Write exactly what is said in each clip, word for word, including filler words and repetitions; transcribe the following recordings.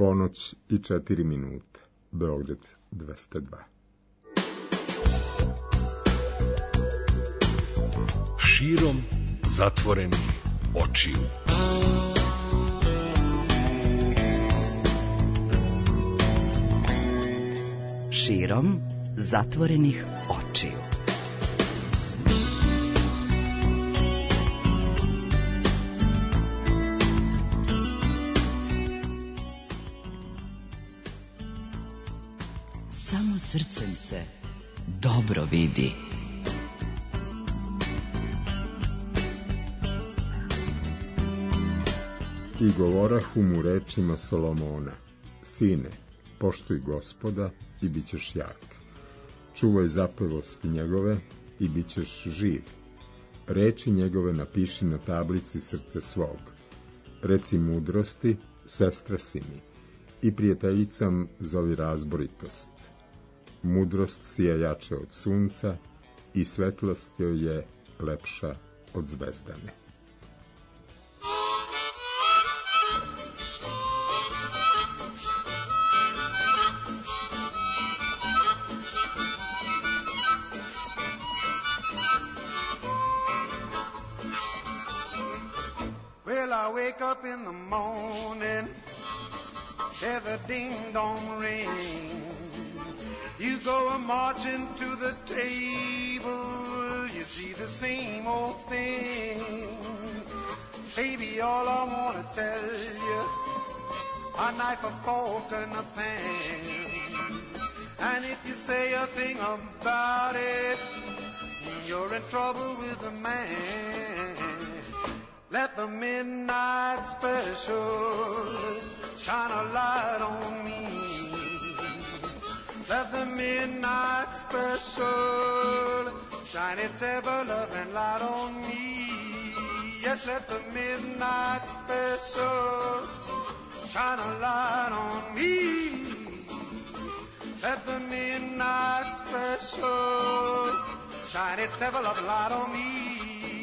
Ponoć i četiri minute. Beograd dvesta dva. Širom zatvorenih očiju. Širom zatvorenih očiju. Samo srcem se dobro vidi. I govorahu mu rečima Solomona: Sine, poštuj Gospoda i bit ćeš jak. Čuvaj zapevosti njegove i bit ćeš živ. Reči njegove napiši na tablici srca svog. Reci mudrosti, sestra si mi, i prijateljicam zovi razboritost. Mudrost sija jače od sunca i svetlost joj je lepša od zvezdane. Wake up in the morning, hear the ding-dong ring. You go a-marching to the table, you see the same old thing. Baby, all I want to tell you, a knife, a fork, and a pan. And if you say a thing about it, you're in trouble with the man. Let the midnight special shine a light on me. Let the midnight special shine its ever-loving light on me. Yes, let the midnight special shine a light on me. Let the midnight special shine its ever-loving light on me.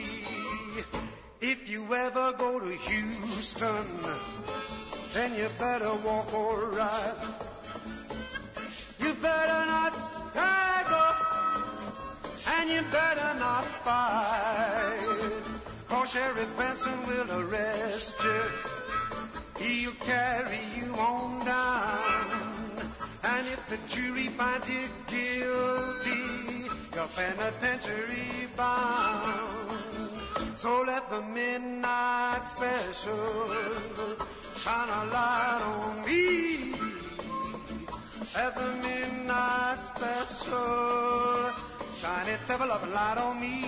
If you ever go to Houston, then you better walk or ride. You better not stagger, and you better not fight, 'cause Sheriff Benson will arrest you. He'll carry you on down, and if the jury finds you guilty, you're penitentiary bound. So let the midnight special shine a light on me. Let the midnight special shine its ever-loving light on me.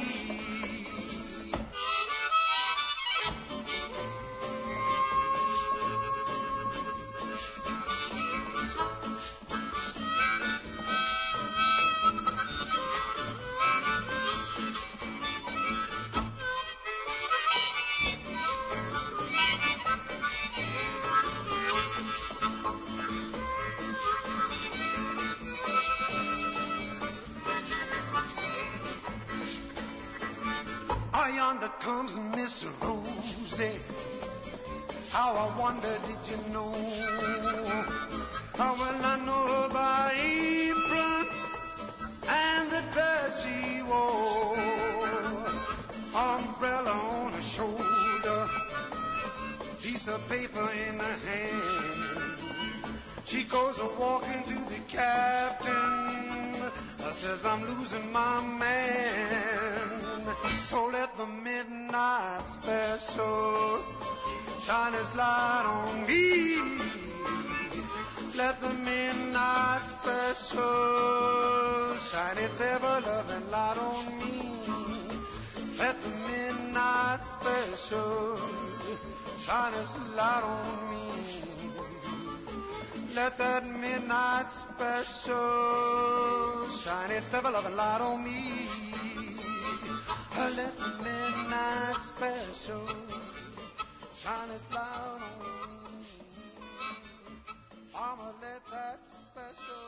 Yonder comes Miss Rosie. How I wonder, did you know? How well I know her by apron and the dress she wore. Umbrella on her shoulder, piece of paper in her hand. She goes a walking to the captain, says I'm losing my man. So let the midnight special shine its light on me. Let the midnight special shine its ever-loving light on me. Let the midnight special shine its light on me. Let that midnight special shine its ever-loving light on me. Let the midnight special shine its light on me. I'ma let that special.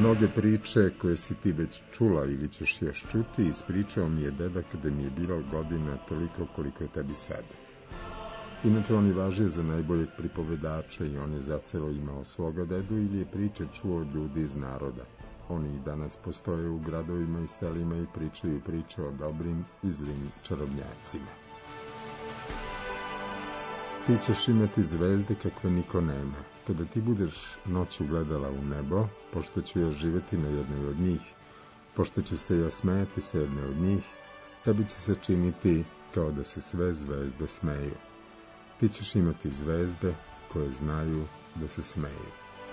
Mnoge priče koje si ti već čula ili ćeš još čuti, ispričao mi je deda kada mi je bilo godina toliko koliko je tebi sada. Inače, on je važio za najboljeg pripovedača i on je zacelo imao svoga dedu ili je priče čuo od ljudi iz naroda. Oni i danas postoje u gradovima i selima i pričaju priče o dobrim i zlim čarobnjacima. Ti ćeš imati zvezde kakve niko nema. Kada ti budeš noću gledala u nebo, pošto ću ja živjeti na jednoj od njih, pošto ću se ja smejati sa jedne od njih, tebi će se činiti kao da se sve zvezde smeju. Ti ćeš imati zvezde koje znaju da se smeju.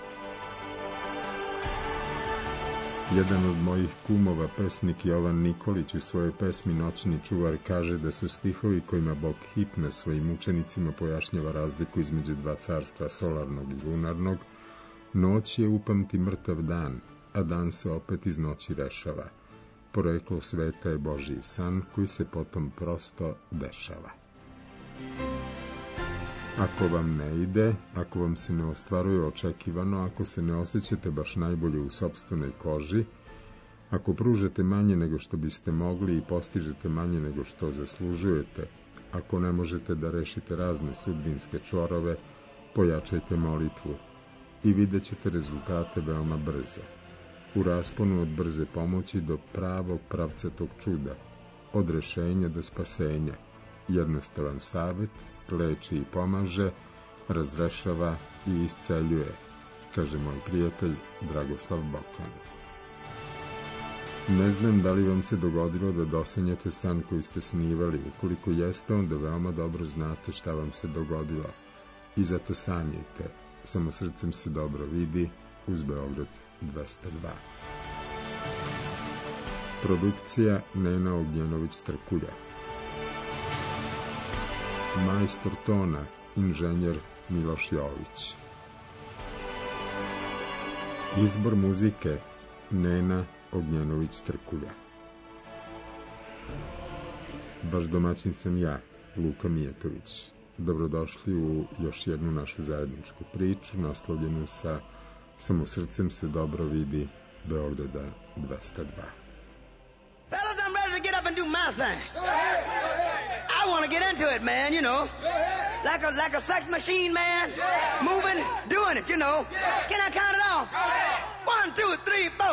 Jedan od mojih kumova, pesnik Jovan Nikolić, u svojoj pesmi Noćni čuvar kaže da su stihovi kojima Bog Hipna svojim učenicima pojašnjava razliku između dva carstva, solarnog i lunarnog. Noć je upamti mrtav dan, a dan se opet iz noći rešava. Poreklo sveta je Božji san koji se potom prosto dešava. Ako vam ne ide, ako vam se ne ostvaruje očekivano, ako se ne osjećate baš najbolje u sopstvenoj koži, ako pružate manje nego što biste mogli i postižete manje nego što zaslužujete, ako ne možete da rešite razne sudbinske čvorove, pojačajte molitvu i vidjet ćete rezultate veoma brzo. U rasponu od brze pomoći do pravog pravcatog čuda, od rešenja do spasenja, jednostavan savjet, leči i pomaže, razrešava i isceljuje, kaže moj prijatelj Dragoslav Bokan. Ne znam da li vam se dogodilo da dosanjate san koji ste snivali. Ukoliko jeste, onda veoma dobro znate šta vam se dogodilo. I zato sanjajte. Samo srcem se dobro vidi, uz Beograd dvesta dva. Produkcija Nena Ognjenović-Trkulja. Majstor tona, inženjer Miloš Jović. Izbor muzike Nena Ognjenović-Trkulja. Vaš domaćin sam ja, Luka Mijetović. Dobrodošli u još jednu našu zajedničku priču, naslovljenu sa Samo srcem se dobro vidi, Beograda dvesta dva. Fellas, I'm ready to get up and do my thing. I want to get into it, man, you know. Like a like a sex machine, man. Moving, doing it, you know. Can I count it off? One, two, three, four.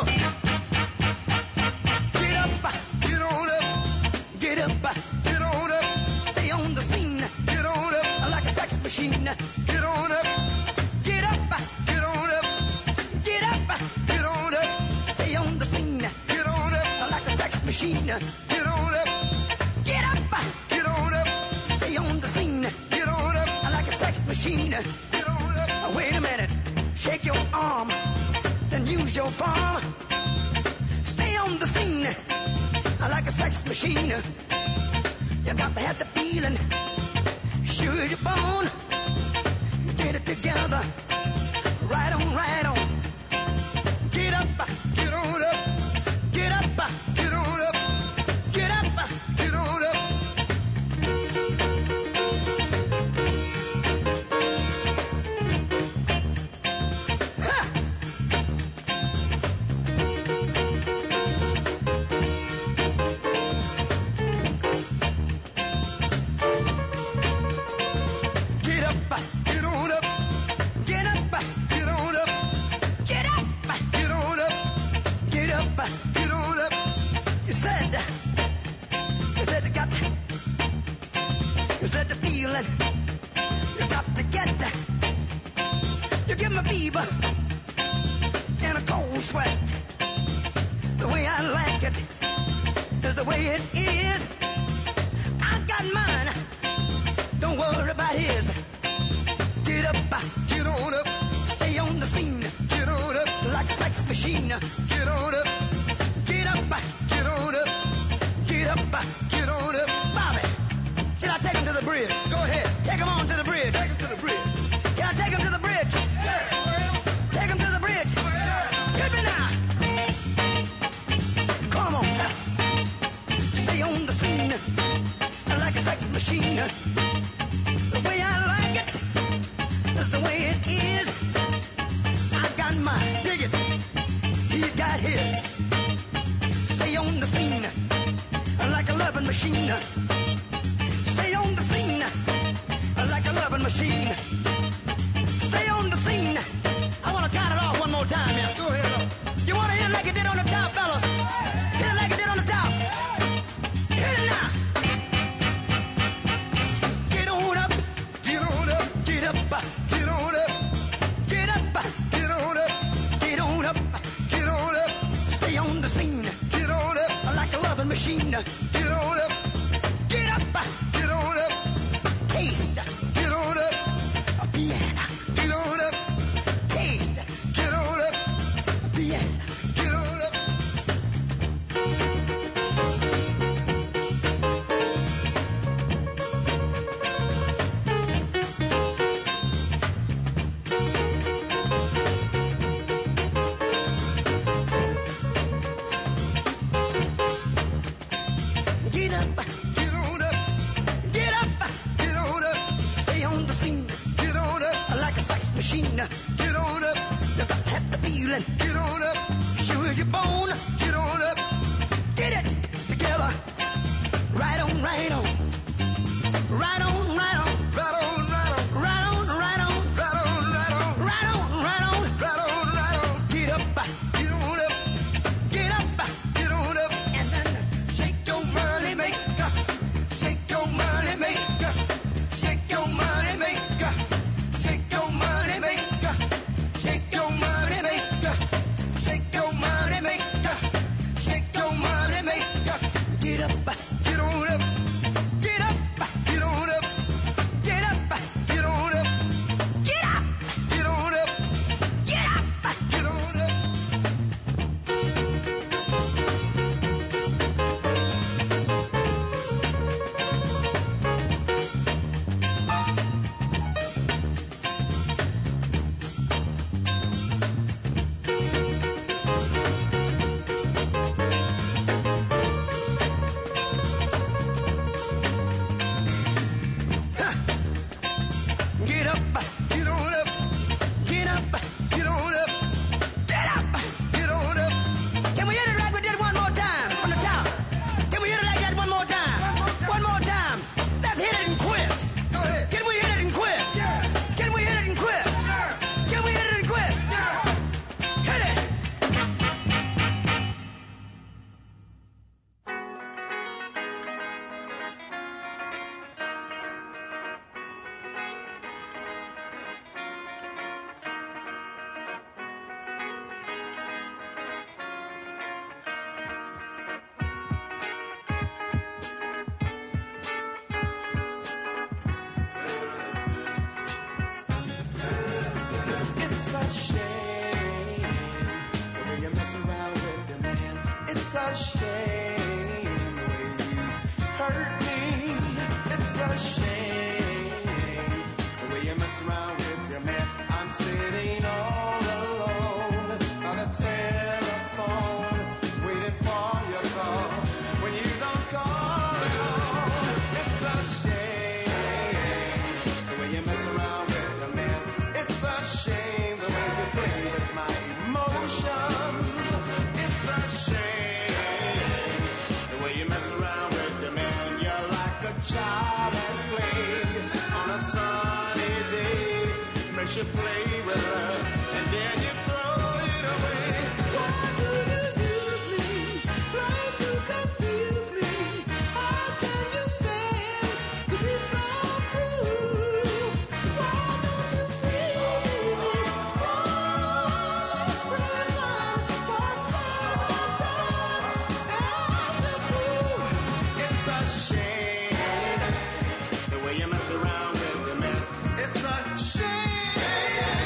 Get up, get on up. Get up, get on up. Stay on the scene. Get on up. Like a sex machine. Get on up. Get up, get on up. Get up, get on up. Stay on the scene. Get on up. Like a sex machine. Get on up. Get up, get on up. Stay on the scene. Get on up. Like a sex machine. Get on up. Wait a minute. Shake your arm. Then use your palm. Stay on the scene. Like a sex machine. You got to have the feeling. Sure your bone. Get it together. Right on, right on. Get up, get on up. Get up, get on up. Get up, get on up. Ha! Get up, get on up. Get up, get on up. Get up, get on up. Get up, get on up. You said, you said you got, you said the feeling. You got to get that. You give me fever and a cold sweat. The way I like it is the way it is. I got mine. Don't worry about his. Get up, get on up. Stay on the scene. Get on up. Like a sex machine. Get on up. Get up, get on up. Get up, get on up. Bobby, should I take him to the bridge? Go ahead. Take him on to the bridge. Take him to the bridge. Can I take him to the bridge? Yeah. Take him to the bridge. Yeah. Hit me now. Come on now. Stay on the scene. Like a sex machine. The way I like it is the way it is. I got my dig it. He's got on the scene like a loving machine. Stay on the scene like a loving machine. Stay on the scene. I want to count it off one more time here. Go ahead. You want to hit it like it did on the top, fellas? Hit it like it did on the top. Hit it now. Get on up. Get on up. Get up. Get on up. Get up. Get on up. Get on up. Get on up. Stay on the scene Get on up. like a loving machine. Get on up. Get up. Get on up. Taste. Get on up. A piano. Get on up. Taste. Get on up. A piano. Get on up. Get up. Get on up. Get up. Get on up. Stay on the scene Get on up. like a sex machine. Get on up. You got to have the feeling. Get on up. Sure as you're born. Get on up. Get it together. Right on, right on. Right on, right on. Right on, right on. Right on, right on. Right on, right on. Right on, right on. Right on, right on. Get up. Get on up. Get up. Get on up. And then shake your money maker. Shake your money maker. Shake your money maker. Shake your money maker. Shake your money maker. Shake your money maker. Shake your money maker. Get up. Get on up. Get up. Get on up. Get up. Get on up. Get up. Get on up. Get up. Get on up. Get up. Get on up. Get up. Get on up. Get up. Get on up. Can we hit it like we did one more time from the top? Can we hit it like that one more time? One more time. Let's hit it and quit. Go ahead. Can we hit it and quit? Yeah. Can we hit it and quit? Yeah. Can we hit it and quit? Yeah. Hit it. It's a shame the way you mess around with your man. It's a shame the way you hurt me. It's a shame the way you mess around with your man. I'm sitting all alone by the telephone, waiting for your call. When you don't call at all, it's a shame the way you mess around with your man. It's a shame the way you play with my emotions. It's a shame the way you mess around with your man. You're like a child at play on a sunny day. Makes you play with her and then you throw it away. Why do you use me? Try to confuse me. How can you stand to be so cruel? Why don't you feel this prison for some time as a fool? It's a shame the way you mess around with the man. It's a shame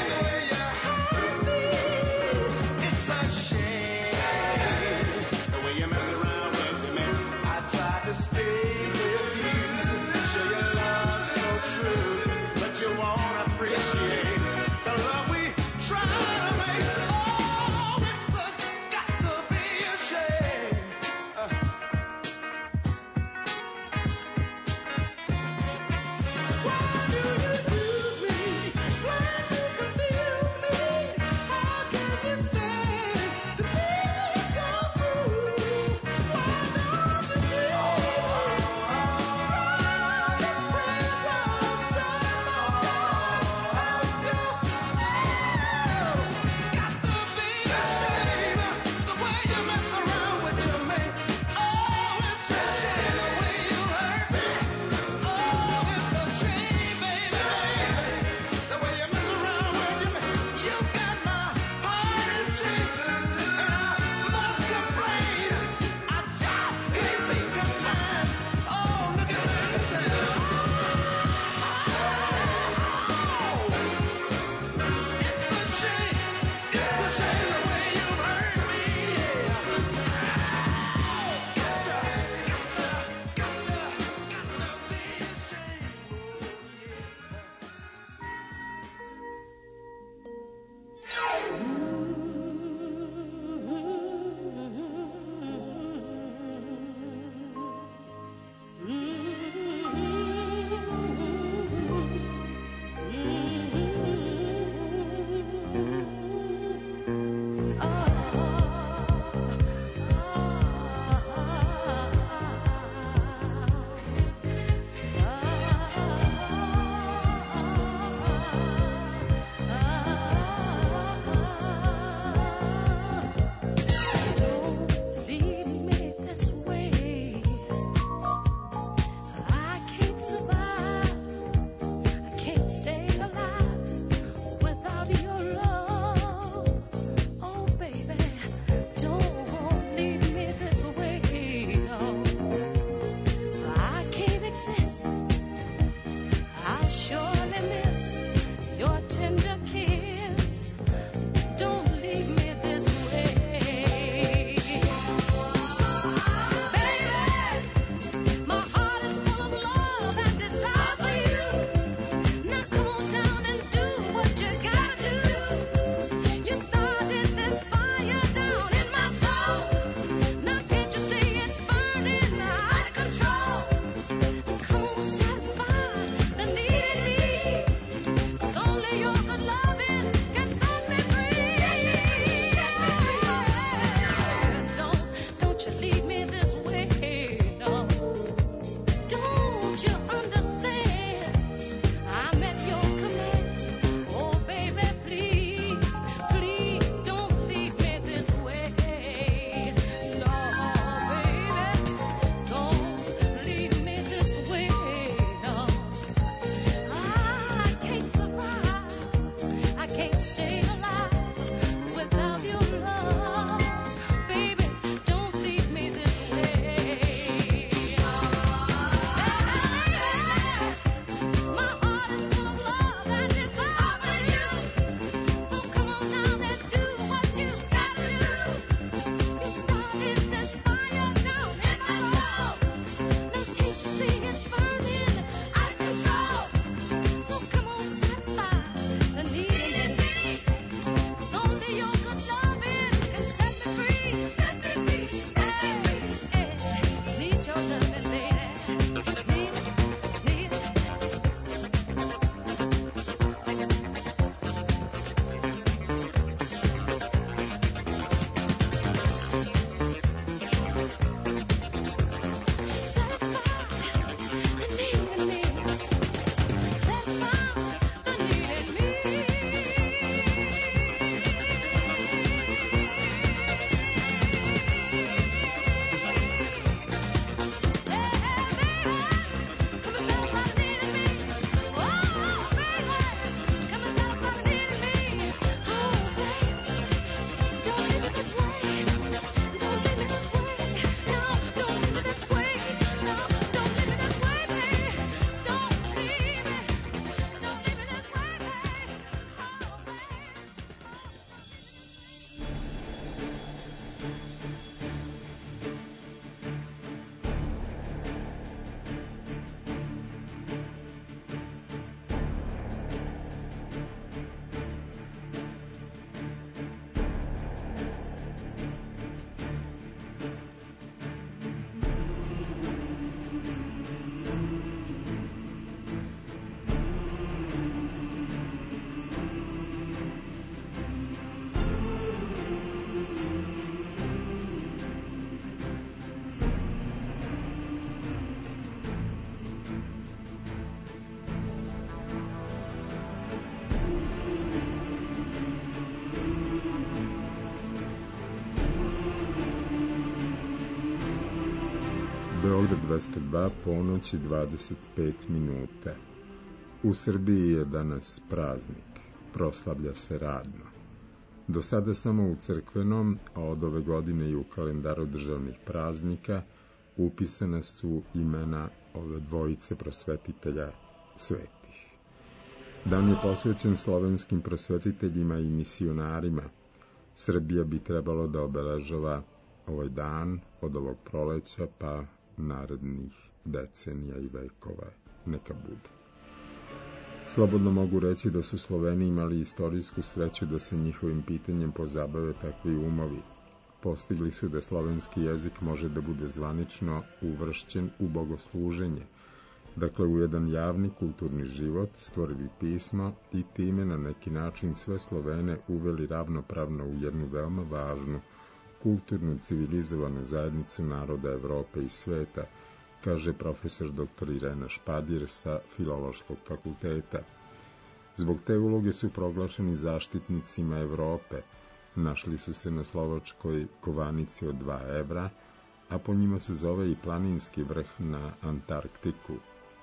Beograd dvesta dva, ponoć i dvadeset pet minuta. U Srbiji je danas praznik, proslavlja se radno. Do sada samo u crkvenom, a od ove godine i u kalendaru državnih praznika, upisana su imena ove dvojice prosvetitelja svetih. Dan je posvećen slovenskim prosvetiteljima i misionarima. Srbija bi trebalo da obeležava ovaj dan od ovog proleća pa narednih decenija i vekova. Neka bude. Slobodno mogu reći da su Sloveni imali istorijsku sreću da se njihovim pitanjem pozabave takvi umovi. Postigli su da slovenski jezik može da bude zvanično uvršćen u bogosluženje, dakle u jedan javni kulturni život, stvorili pismo i time na neki način sve Slovene uveli ravnopravno u jednu veoma važnu kulturnu civilizovanu zajednicu naroda Evrope i sveta, kaže profesor doktor Irena Špadir sa Filološkog fakulteta. Zbog te uloge su proglašeni zaštitnicima Evrope, našli su se na slovačkoj kovanici od dva evra, a po njima se zove i planinski vrh na Antarktiku.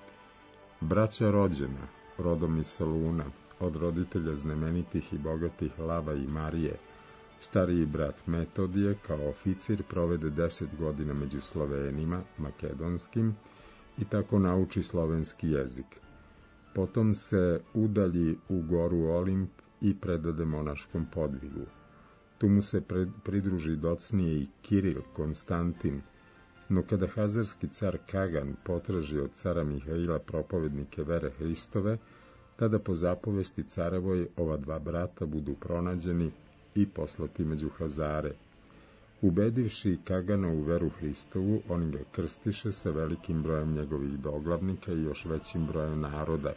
Braća rođena, rodom iz Soluna, od roditelja znamenitih i bogatih Lava i Marije, stariji brat Metodije kao oficir provede deset godina među Slovenima, makedonskim, i tako nauči slovenski jezik. Potom se udalji u goru Olimp i predade monaškom podvigu. Tu mu se pridruži docnije i Kiril Konstantin, no kada hazarski car Kagan potraži od cara Mihaila propovednike vere Hristove, tada po zapovesti carevoj ova dva brata budu pronađeni i poslati među Hazare. Ubedivši Kagana u veru Hristovu, oni ga krstiše sa velikim brojem njegovih doglavnika i još većim brojem naroda.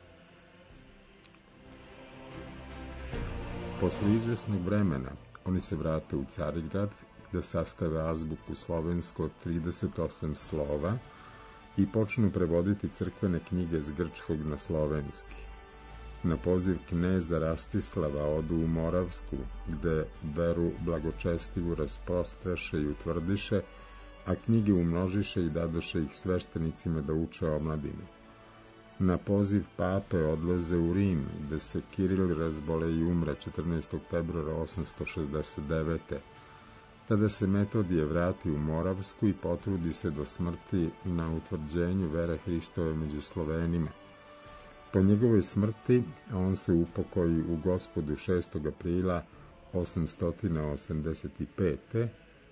Posle izvesnog vremena, oni se vrate u Carigrad, gde sastave azbuku slovensku od trideset osam slova i počnu prevoditi crkvene knjige s grčkog na slovenski. Na poziv kneza Rastislava odu u Moravsku, gde veru blagočestivu rasprostreše i utvrdiše, a knjige umnožiše i dadoše ih sveštenicima da uče omladinu. Na poziv pape odlaze u Rim, gde se Kiril razbole i umre četrnaestog februara osamsto šezdeset devete. Tada se Metodije vrati u Moravsku i potrudi se do smrti na utvrđenju vere Hristove među Slovenima. Po njegovoj smrti, a on se upokoji u Gospodu šestog aprila osamsto osamdeset pete.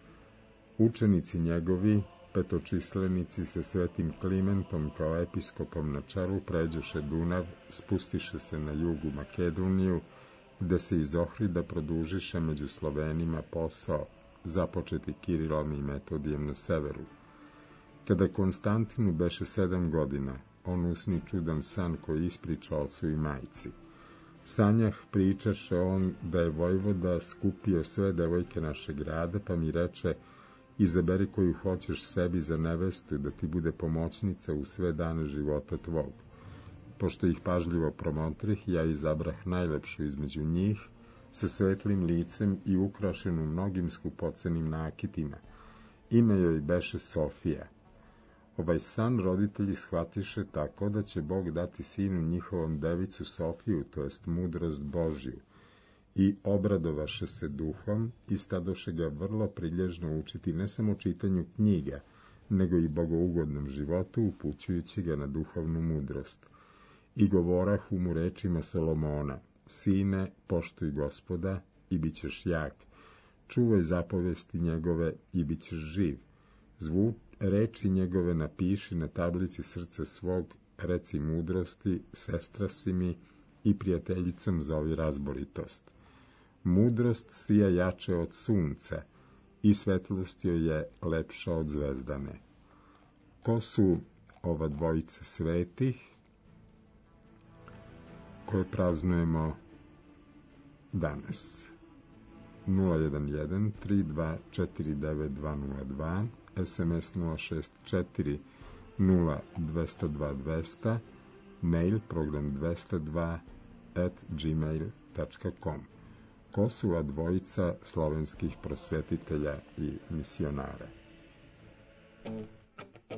Učenici njegovi, petočislenici sa svetim Klimentom kao episkopom na čelu, pređoše Dunav, spustiše se na jugu Makedoniju, gde se iz Ohrida produžiše među Slovenima posao, započeti Kirilom i Metodijem na severu. Kada Konstantinu beše sedam godina, on usni čudan san koji ispriča ocu i majci. Sanjah pričaše on da je vojvoda skupio sve devojke našeg grada, pa mi reče: izaberi koju hoćeš sebi za nevestu, da ti bude pomoćnica u sve dane života tvog. Pošto ih pažljivo promotrih, ja izabrah najlepšu između njih, sa svetlim licem i ukrašenu mnogim skupocenim nakitima. Ime joj beše Sofija. Ovaj san roditelji shvatiše tako da će Bog dati sinu njihovom devicu Sofiju, to jest mudrost Božju, i obradovaše se duhom i stadoše ga vrlo prilježno učiti ne samo čitanju knjiga, nego i bogougodnom životu, upućujući ga na duhovnu mudrost. I govorahu mu rečima Solomona: sine, poštuj Gospoda i bit ćeš jak, čuvaj zapovesti njegove i bit ćeš živ, zvu reči njegove napiši na tablici srca svog, reci mudrosti, sestra si mi i prijateljicom zovi razboritost. Mudrost sija jače od sunca i svetlost joj je lepša od zvezdane. Ko su ova dvojica svetih koje praznujemo danas? nula jedan jedan tri dva četiri devet dva nula dva, es em es nula šest četiri nula dva nula dva dva nula nula, mail program dvesta dva at gmail tačka com. Ko su ova dvojica slovenskih prosvetitelja i misionara?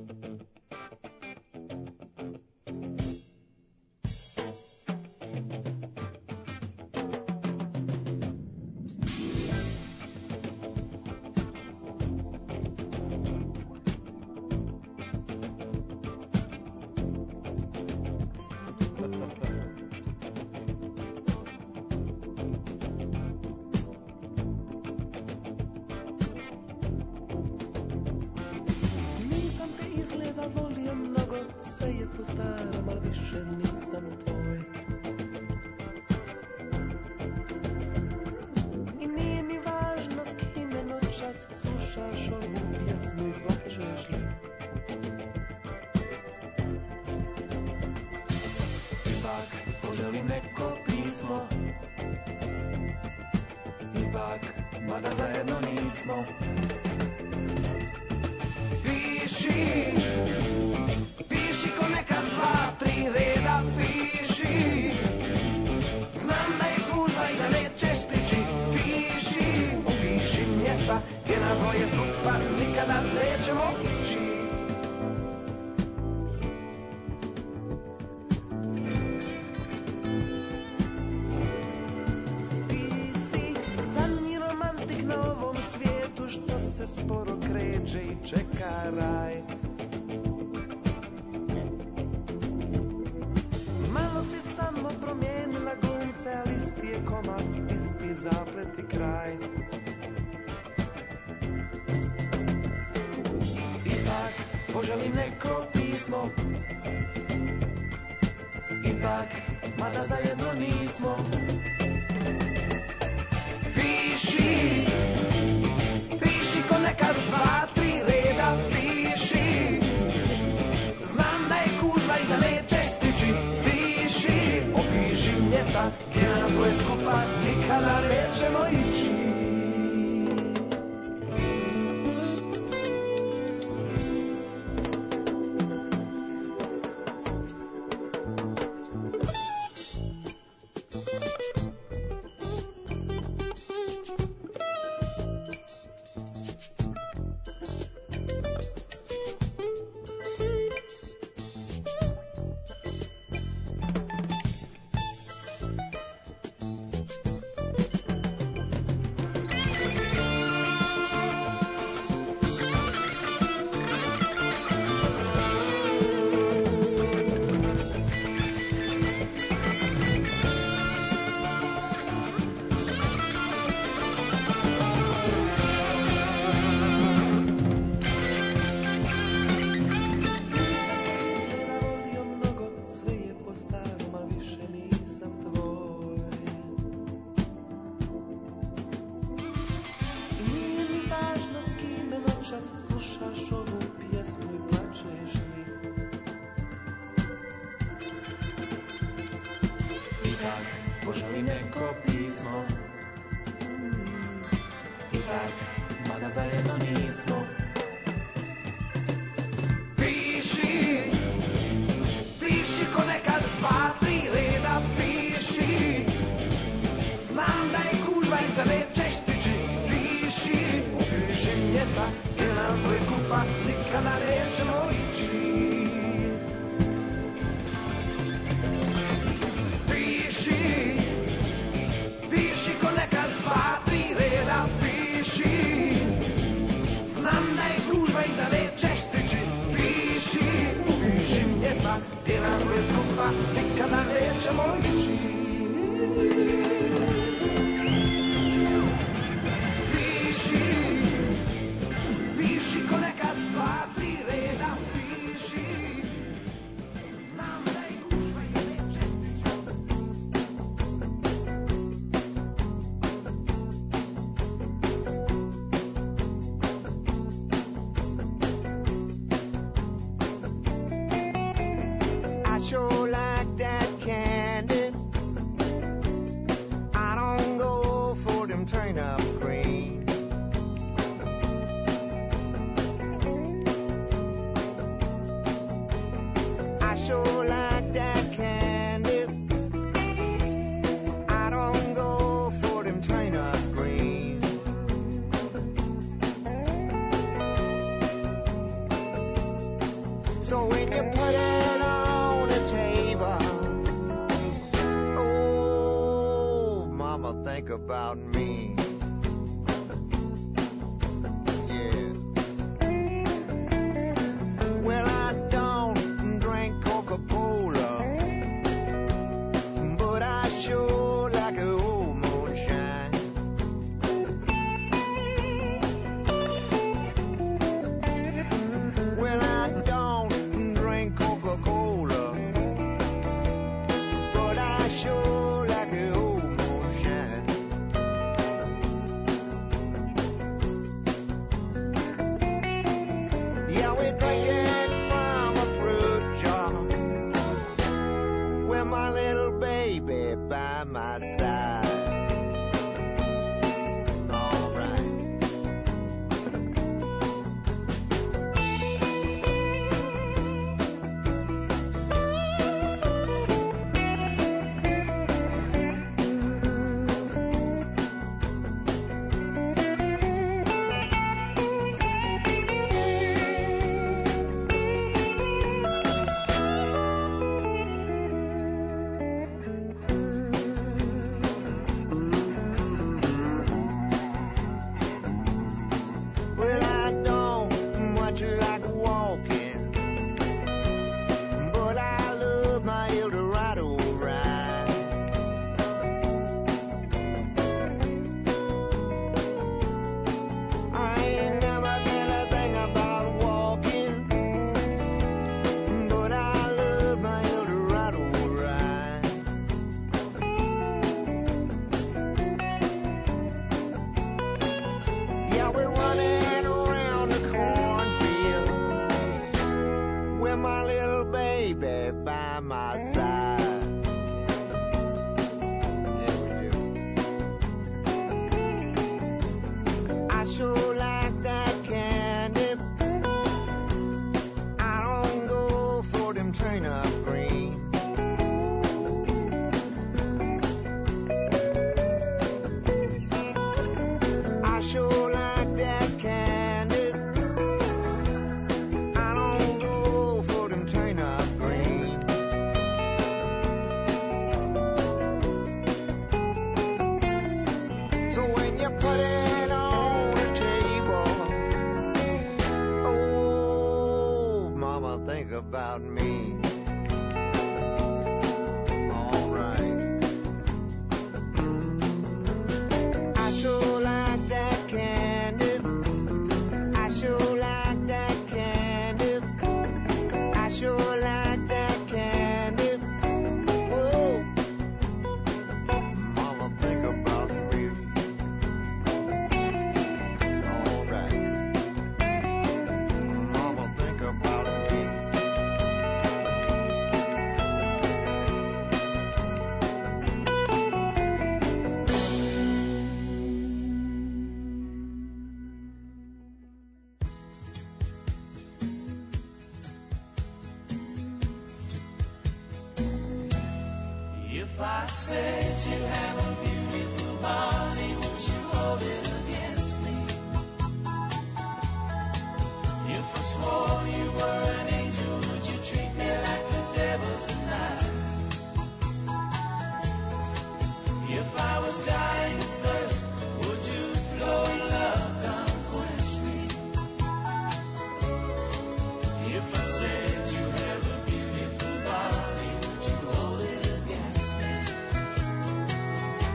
So when you put it on the table, oh, mama, think about me. Yeah. Well, I don't drink Coca-Cola, but I sure like a old moonshine. Well, I don't drink Coca-Cola, but I sure like a old moonshine. Yeah, we drink it from a fruit jar with my little baby by my side. All right. Well, I don't much like walking, but I love my Eldorado ride. I ain't never been a thing about walking, but I love my Eldorado ride. Yeah, we're running around the cornfield with my little baby by my side. Yeah, we do. I sure like that candy. I don't go for them turnip greens. I sure like that candy. I don't go for them turnip greens. So when you put it on the table, oh, mama, think about me. All right. I sure like that candy. I sure like that candy. I sure like that candy. Oh, mama, think about me. All right. Mama, think about me. If I said you have a beautiful body, would you hold it against me? If I swore you were an angel, would you treat me like the devil tonight? If I was dying of thirst, would you flow in love, come quench me? If I said you have a beautiful body, would you hold it against me?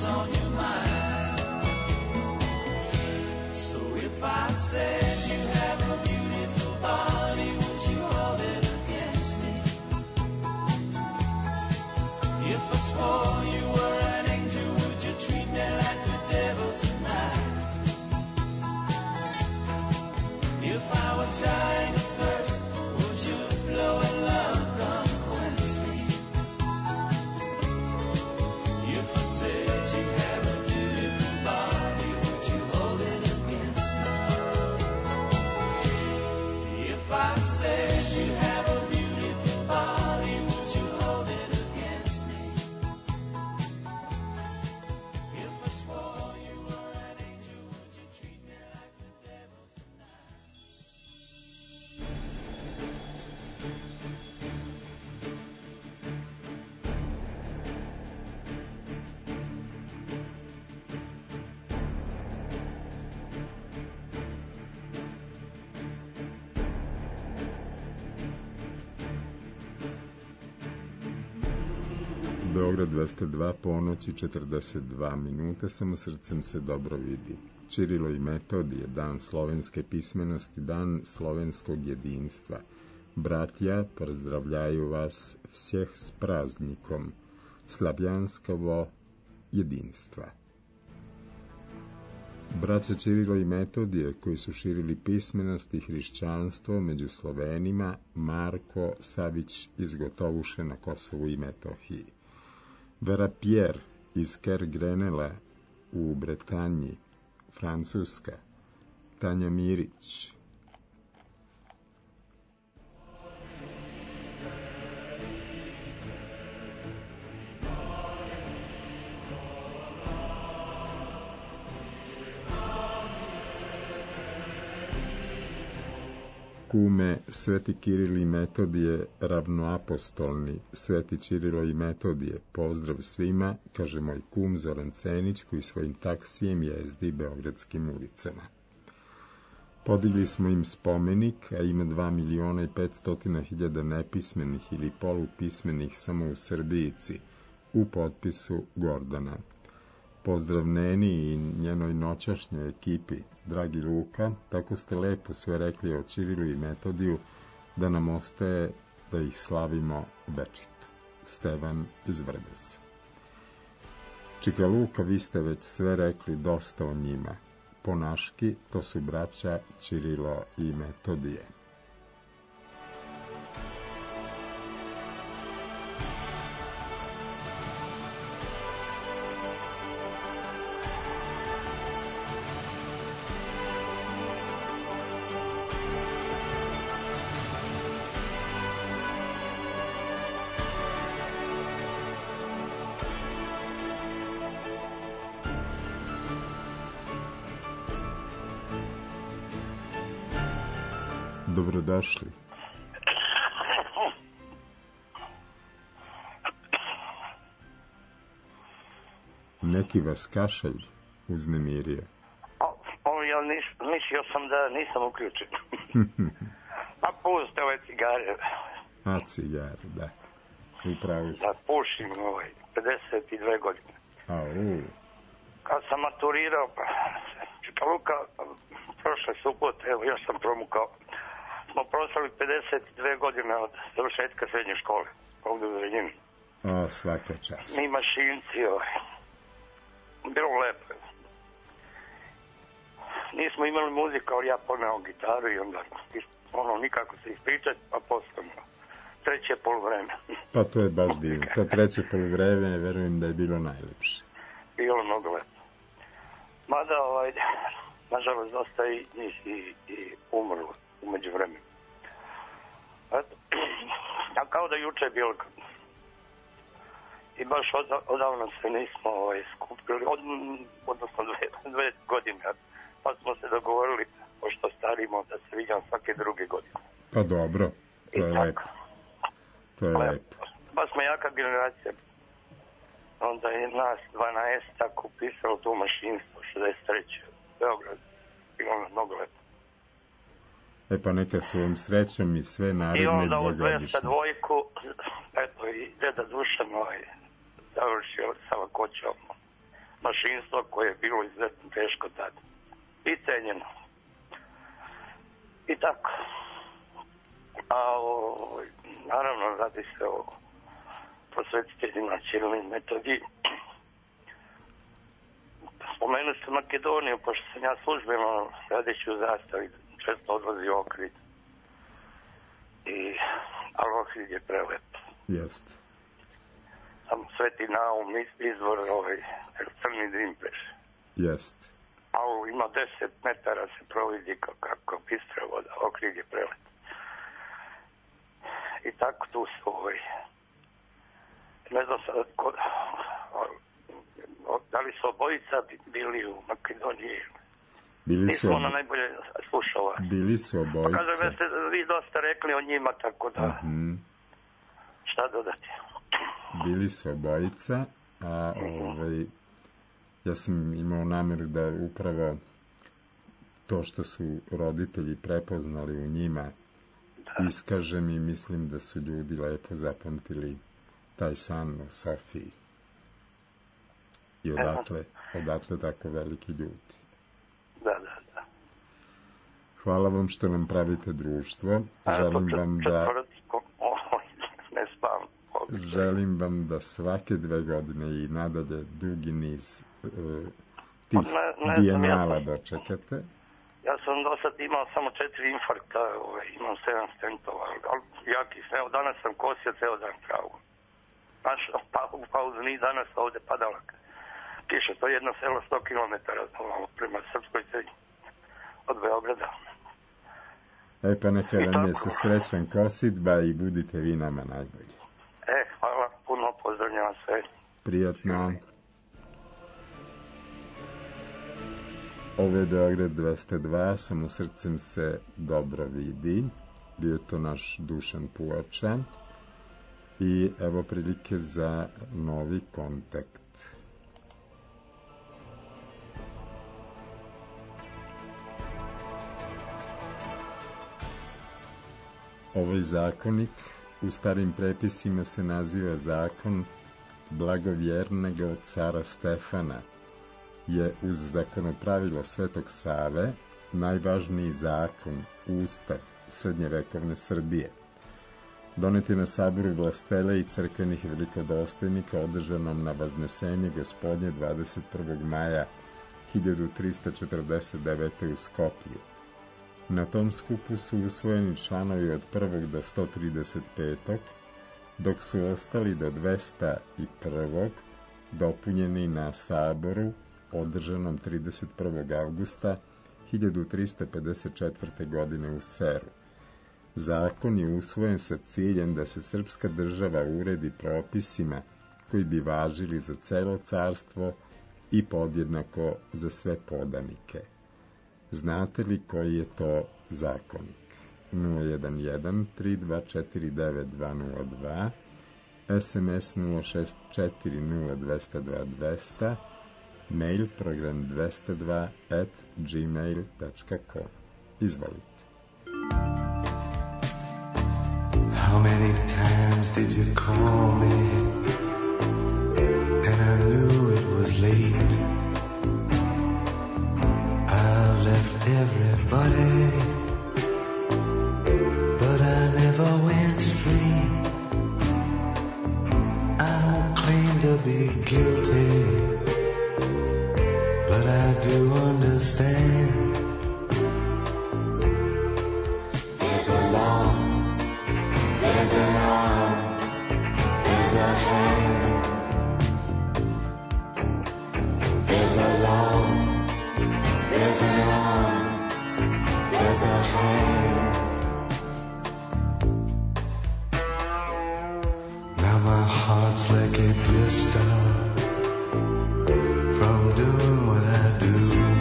what's on your mind. So if I said you have a beautiful body, would you hold it against me? If I swore you were an angel, would you treat me like the devil tonight? If I was dying of thirst, would you flow in love, come quench me? If I said you have a beautiful body, would you hold it against me? If I said you have a beautiful body, would you hold it against me? If I swore you were an angel, would you treat me like the devil tonight? Beograd dvesta dva, ponoć i četrdeset dva minuta, samo srcem se dobro vidi. Čirilo i Metodije, dan slovenske pismenosti, dan slovenskog jedinstva. Bratja, pozdravljaju vas всех s praznikom slavjanskovo jedinstva. Braća Čirilo i Metodije, koji su širili pismenost i hrišćanstvo među Slovenima, Marko Savić iz Gotovuše na Kosovu i Metohiji. Vera Pierre iz Kergrenela u Bretanji, Francuska. Tanja Mirić. Kume, Sveti Kiril i Metodije, ravnoapostolni, Sveti Čirilo i Metodije, pozdrav svima, kaže moj kum Zoran Cenić, koji svojim taksijem jezdi beogradskim ulicama. Podigli smo im spomenik, a ima dva miliona i petstotina hiljada nepismenih ili polupismenih samo u Srbijici, u potpisu Gordana. Pozdrav Neni i njenoj noćašnjoj ekipi, dragi Luka, tako ste lepo sve rekli o Čirilu i Metodiju, da nam ostaje da ih slavimo večito. Stevan iz Vrbeza. Čika Luka, vi ste već sve rekli dosta o njima. Po naški, to su braća Čirilo i Metodije. Dobrodošli. Neki vas kašalj uznemirio. O, ja nis, mislio sam da nisam uključen. A puste ove cigare. A cigare, da. Upravo ste. Da pušim ovaj, pedeset dve godine. A, u. Kad sam maturirao, pa, Čika Luka, prošle subote, evo, još sam promukao, smo proslavili pedeset dve godine od završetka srednje škole, ovdje u Zrenjinu. O, svaka čast. Mi mašinci, ovaj. Bilo lepo. Nismo imali muziku, ali ja poneo gitaru i onda ono, nikako se ispričati, pa postano treće poluvreme. Pa to je baš divno. To treće poluvreme, verujem da je bilo najlepše. Bilo mnogo lepo. Mada, ovaj, nažalost, dosta i njih i, i umrlo umeđu vremenu. A kao da juče je bilo, i baš od, odavno se nismo ovaj, skupili, od, odnosno dve, dve godine, pa smo se dogovorili, pošto starimo, da se vidimo svake druge godine. Pa dobro, to je lepo. To je lepo. Pa smo jaka generacija. Onda je nas dvanaestak upisalo to mašinstvo, šezdeset treće Beograd. Bilo mnogo lepo. E pa neka svojom srećom i sve naredne dvogodišnjice. I onda u dvesta dvojku, eto i deda Dušan ovaj, završio sa lakoćom mašinstvo koje je bilo izuzetno teško tada. I cenjeno. I tako. A o, naravno radi se o prosvetiteljima Ćiril i Metodij. Spomenuli ste Makedoniju, pošto sam ja službeno radeći u zastavi, često odlazi u Ohrid. I, ali Ohrid je prelep. Jeste. Samo Sveti Naum, izvor ovaj, crni dim peše. Jeste. A ima deset metara se providi kako bistra voda, Ohrid je prelep. I tako tu su ovaj, ne znam sad ko, da li su obojica bili u Makedoniji. Bili su Nismo ono najbolje slušao. Bili su obojica. Kažem da ste vi dosta rekli o njima, tako da uh-huh. šta dodati. Bili su obojica, a ovaj, ja sam imao namjeru da upravo to što su roditelji prepoznali u njima da. Iskažem i mislim da su ljudi lepo zapamtili taj san o Sofiji. I odatle, odatle tako veliki ljudi. Da, da, da. Hvala vam što nam pravite društvo. Želim vam da... Ne spavam. Želim vam da svake dve godine i nadalje dugi niz uh, tih bijenala dočekate. Ja sam do sad imao samo četiri infarkta, ovaj, imam sedam stentova, ali jaki sam. Evo danas sam kosio ceo dan travu. Znaš, pa, u pauzu ni danas ovde padala kiša, to je jedno selo sto kilometara prema Srpskoj Crnji od Beograda. E pa neka vam je se srećan kosidba i budite vi nama najbolji. E, hvala, puno pozdravljam sve. Prijatno. Ovo je Beograd dvesta dva, samo srcem se dobro vidi. Bio to naš Dušan Puača. I evo prilike za novi kontakt. Ovaj zakonik u starim prepisima se naziva zakon blagovjernega od cara Stefana, je uz zakonopravilo Svetog Save najvažniji zakon, ustav srednjevekovne Srbije. Donet je na saboru vlastelja i crkvenih velikodostojnika održanom na Vaznesenje Gospodnje dvadeset prvog maja hiljadu trista četrdeset devete. u Skoplju. Na tom skupu su usvojeni članovi od prvog do sto trideset petog, dok su ostali do dvesta prvog. dopunjeni na saboru održanom trideset prvog avgusta hiljadu trista pedeset četvrte. godine u Seru. Zakon je usvojen sa ciljem da se srpska država uredi propisima koji bi važili za celo carstvo i podjednako za sve podanike. Znate li koji je to zakonik? nula jedan jedan tri dva četiri devet dva nula dva, es em es nula šest četiri nula dva nula dva dva nula, mail program dvesta dva at gmail dot com. Izvolite. How many times did you call me and I knew it was late. I've left everybody but I never went straight. I don't claim to be guilty but I do understand. There's a law, there's an arm, there's a hand. There's a law, there's an arm, there's a hand. Now my heart's like a blister from doing what I do.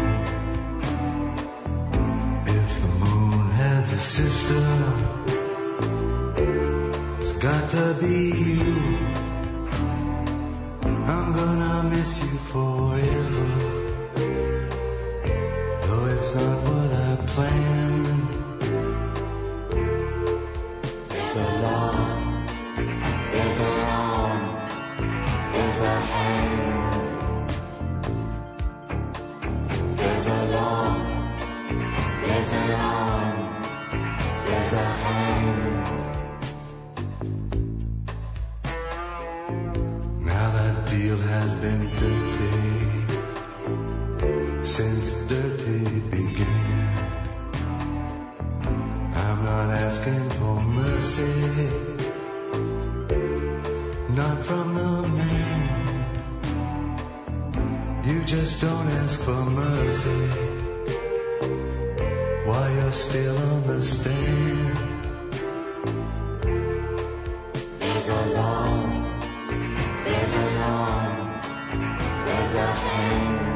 If the moon has a sister, it's got to be you. I'm gonna miss you forever, though it's not what I planned. There's a law, there's an arm, there's a hand. since dirty began. I'm not asking for mercy, not from the man. You just don't ask for mercy while you're still on the stand. There's a law, there's an arm, there's a hand.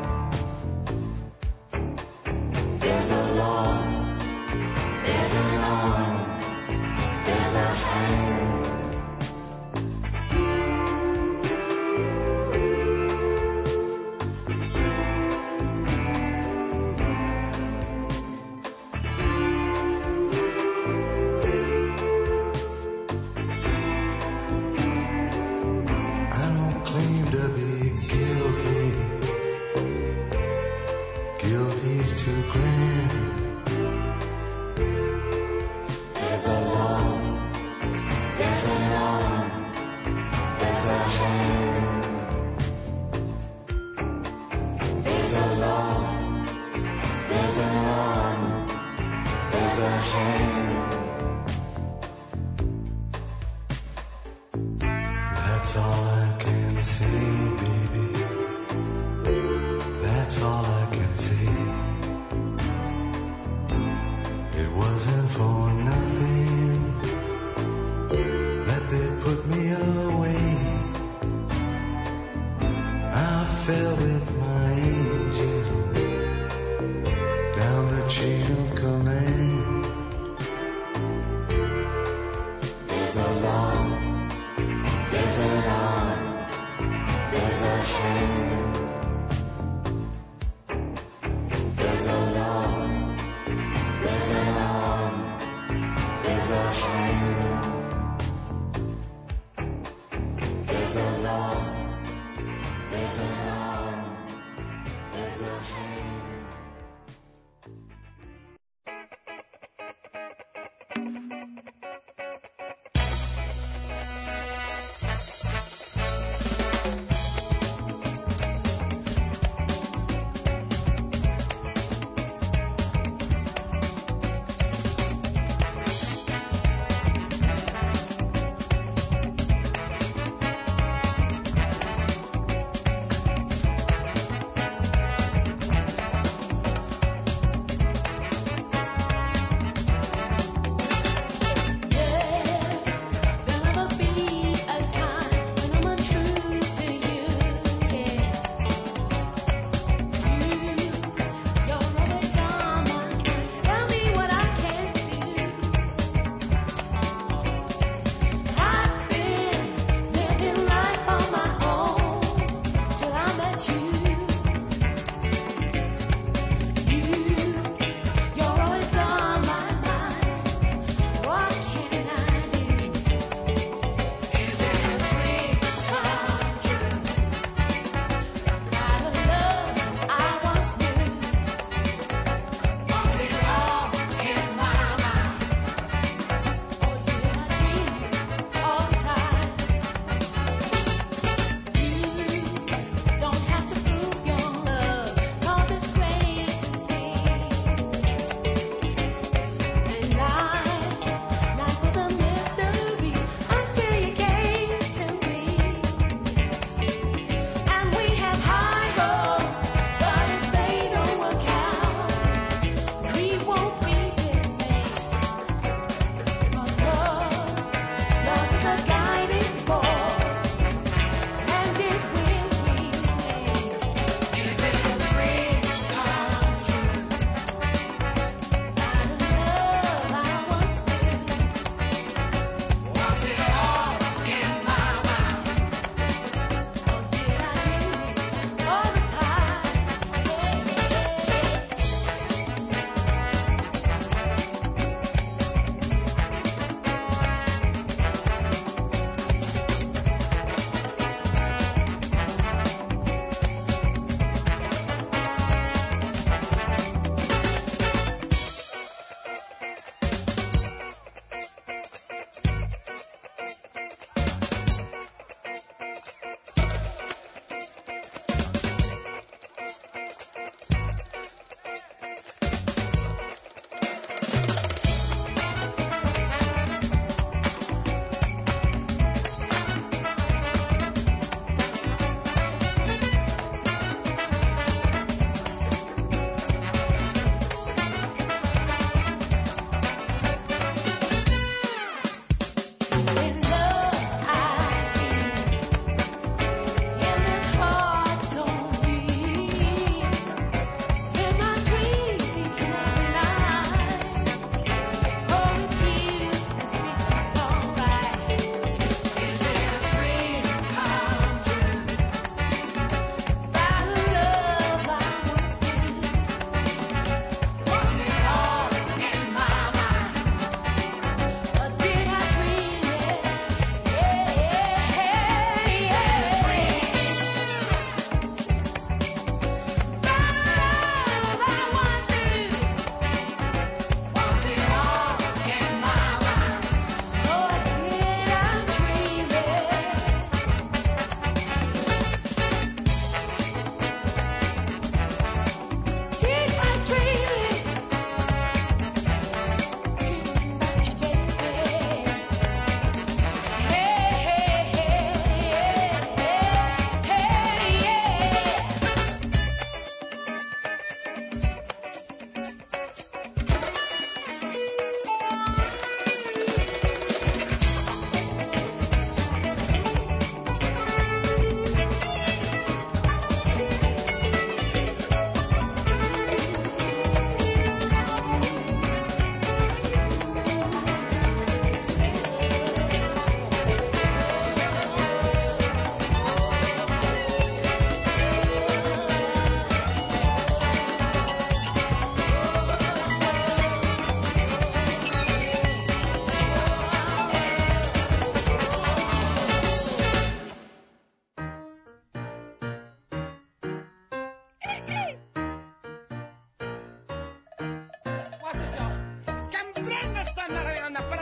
There's a law, there's an arm, there's a hand.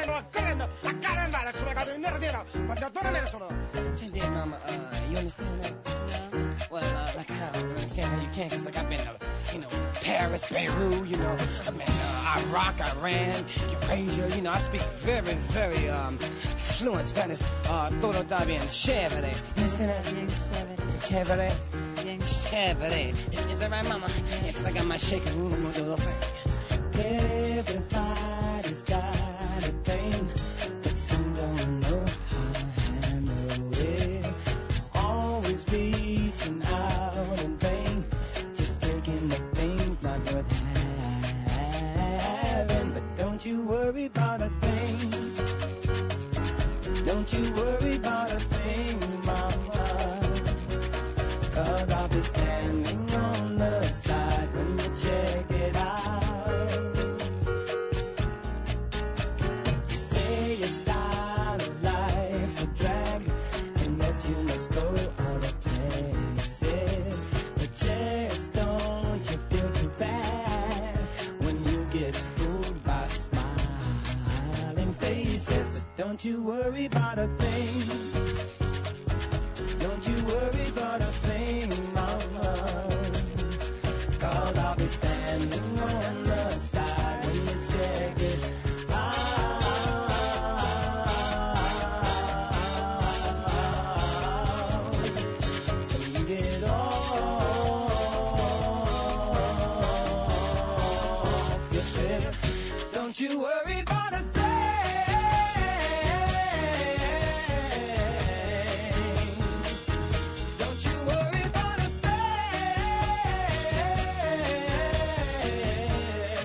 male non credo, la cara male, come cado in nero, quando adoro me sono. Senti, mama, uh, you understand that? No. Well, uh, like how, I don't understand how you can, cause like I've been, uh, you know, Paris, Beirut, you know, I've been, uh, Iraq, Iran, Eurasia, you know, I speak very, very, um, fluent Spanish, uh, todo está bien, chévere. You understand that? Bien Chévere. Bien Chévere. Is that right, mama? Yeah, cause I got my shaking room, I'm gonna do a little thing. Everybody's got a thing, but some don't know how to handle it. Always reaching out in vain, just taking the things not worth having. But don't you worry about a thing. Don't you worry about a thing, mama. Cause I'll be standing on the side when you check it out. You say your style of life's a drag, and that you must go other places. But just don't you feel too bad when you get fooled by smiling faces. But don't you worry about a thing. Don't you worry about a thing, mama. Cause I'll be standing on the side when you check it out. When you get off your trip, don't you worry about a thing. Don't you worry about a thing.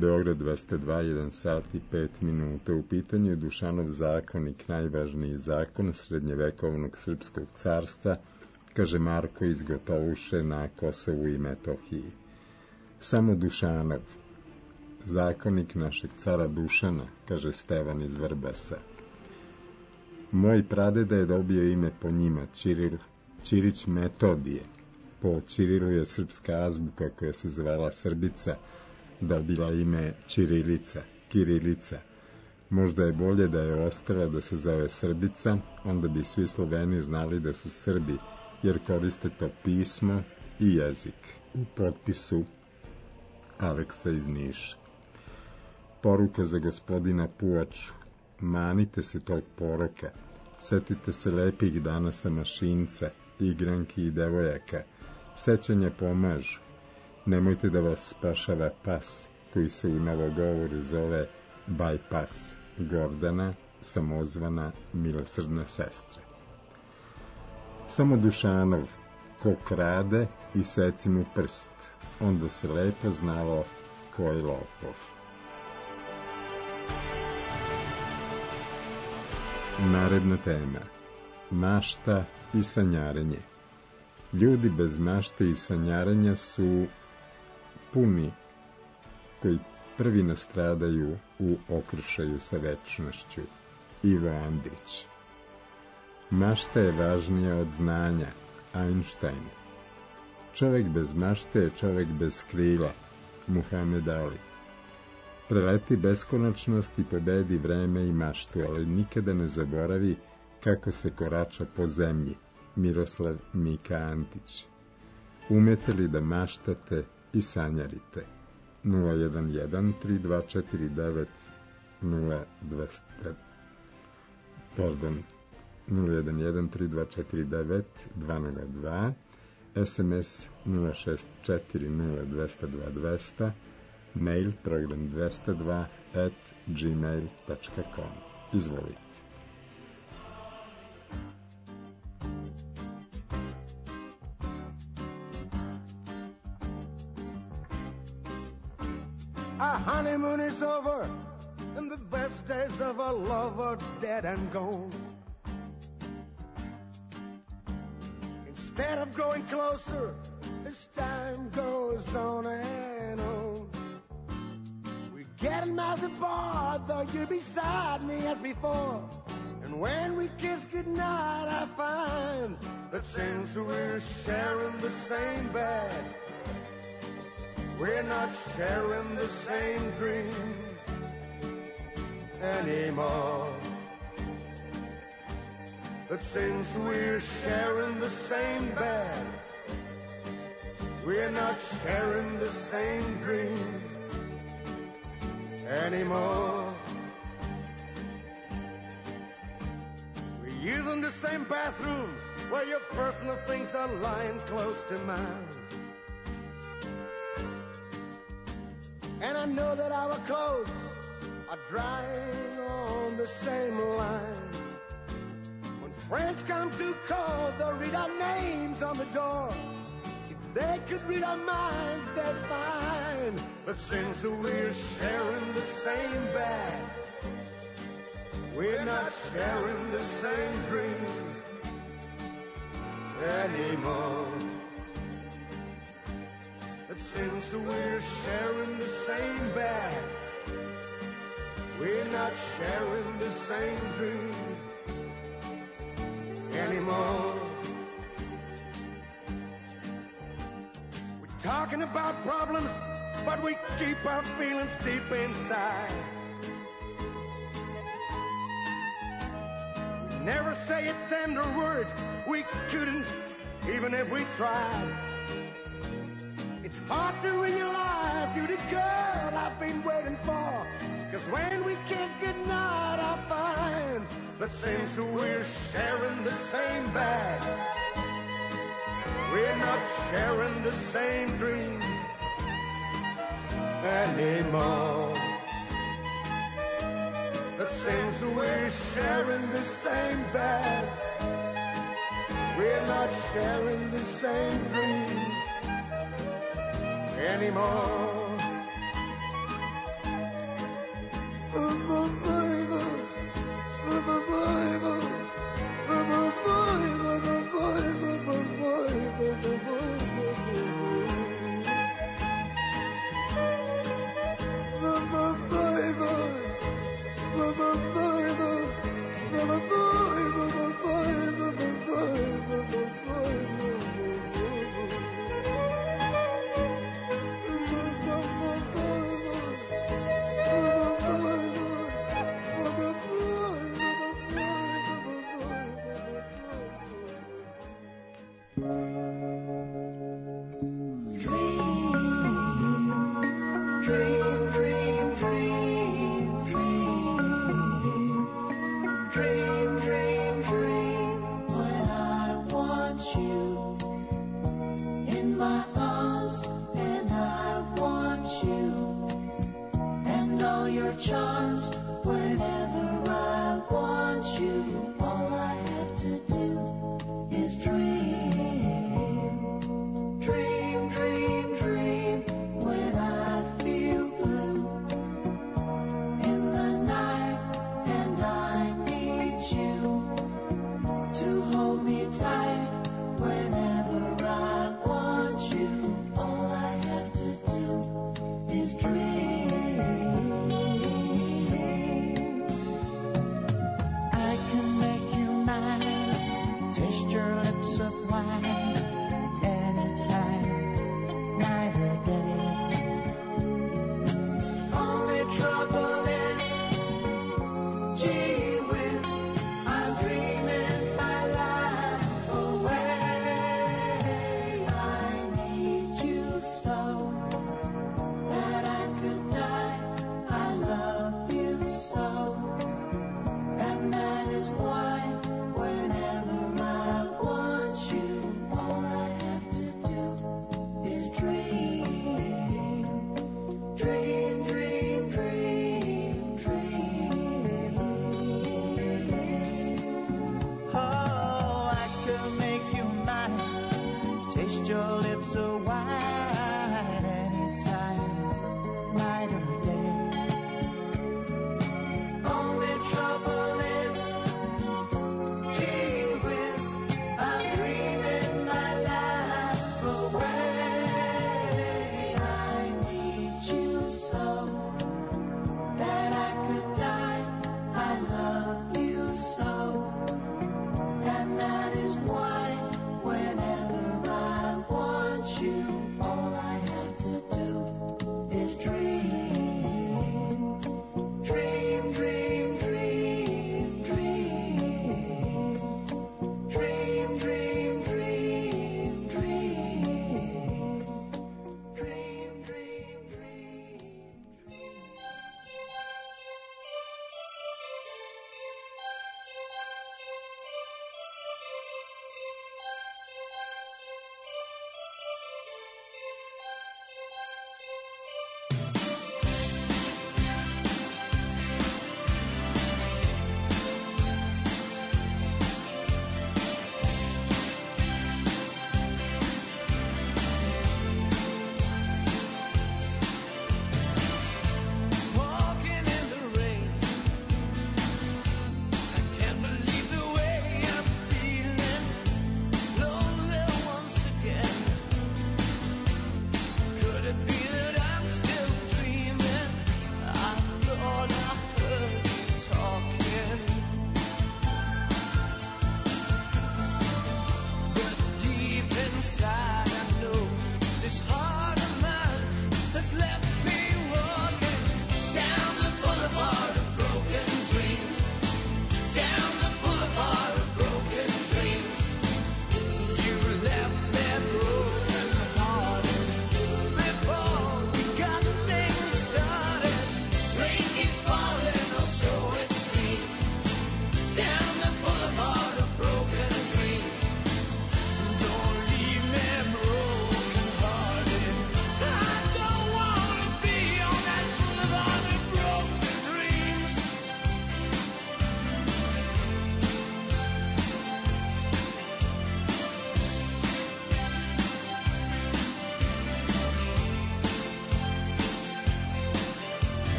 Beograd dvesta dva, jedan sat i pet minuta. U pitanju je Dušanov zakonik, najvažniji zakon srednjevekovnog srpskog carstva, kaže Marko iz Gotovuše na Kosovu i Metohiji. Samo Dušanov, zakonik našeg cara Dušana, kaže Stevan iz Vrbasa. Moj pradeda je dobio ime po njima, Ćiril, Ćirić Metodije. Po Ćirilu je srpska azbuka koja se zvala Srbica, dobila ime Ćirilica, Kirilica. Možda je bolje da je ostala da se zove Srbica, onda bi svi Sloveni znali da su Srbi, jer koriste to pismo i jezik. U potpisu Aleksa iz Niša. Poruka za gospodina Puaču. Manite se tog poroka. Setite se lepih dana sa mašinca, igranki i devojaka. Sećanja pomažu. Nemojte da vas spašava pas, koji se u novogovoru zove bypass. Gordana, samozvana, milosrdna sestra. Samo Dušanov, ko krade i seci mu prst, onda se lepo znalo ko je lopov. Naredna tema. Mašta i sanjarenje. Ljudi bez mašte i sanjarenja su puni, koji prvi nastradaju u okršaju sa večnošću. Ivo Andrić. Mašta je važnija od znanja. Einstein. Čovjek bez mašte je čovjek bez krila. Muhammed Ali. Preleti beskonačnost i pobedi vreme i maštu, ali nikada ne zaboravi kako se korača po zemlji. Miroslav Mika Antić. Umete li da maštate i sanjarite? nula jedan jedan tri dva četiri devet nula dva pardon nula jedan jedan tri dva četiri devet dva nula dva, es em es nula šest četiri nula dva nula dva dva nula nula, mail program dvesta dva at gmail dot com. Izvolite. Our honeymoon is over, and the best days of our love are dead and gone. Instead of growing closer, as time goes on and on, we're getting miles apart, though you're beside me as before. And when we kiss goodnight, I find that since we're sharing the same bed, we're not sharing the same dreams anymore. But since we're sharing the same bed, we're not sharing the same dreams anymore. We're using the same bathroom where your personal things are lying close to mine. And I know that our clothes are drying on the same line. When friends come to call, they'll read our names on the door. If they could read our minds, they'd find that since we're sharing the same bed, we're not sharing the same dreams anymore. Since we're sharing the same bed, we're not sharing the same dreams anymore. We're talking about problems, but we keep our feelings deep inside. We never say a tender word, we couldn't, even if we tried. It's hard to realize you're the girl I've been waiting for. Cause when we kiss goodnight, I find that since we're sharing the same bed, we're not sharing the same dreams anymore. That since we're sharing the same bed, we're not sharing the same dreams anymore. Bye.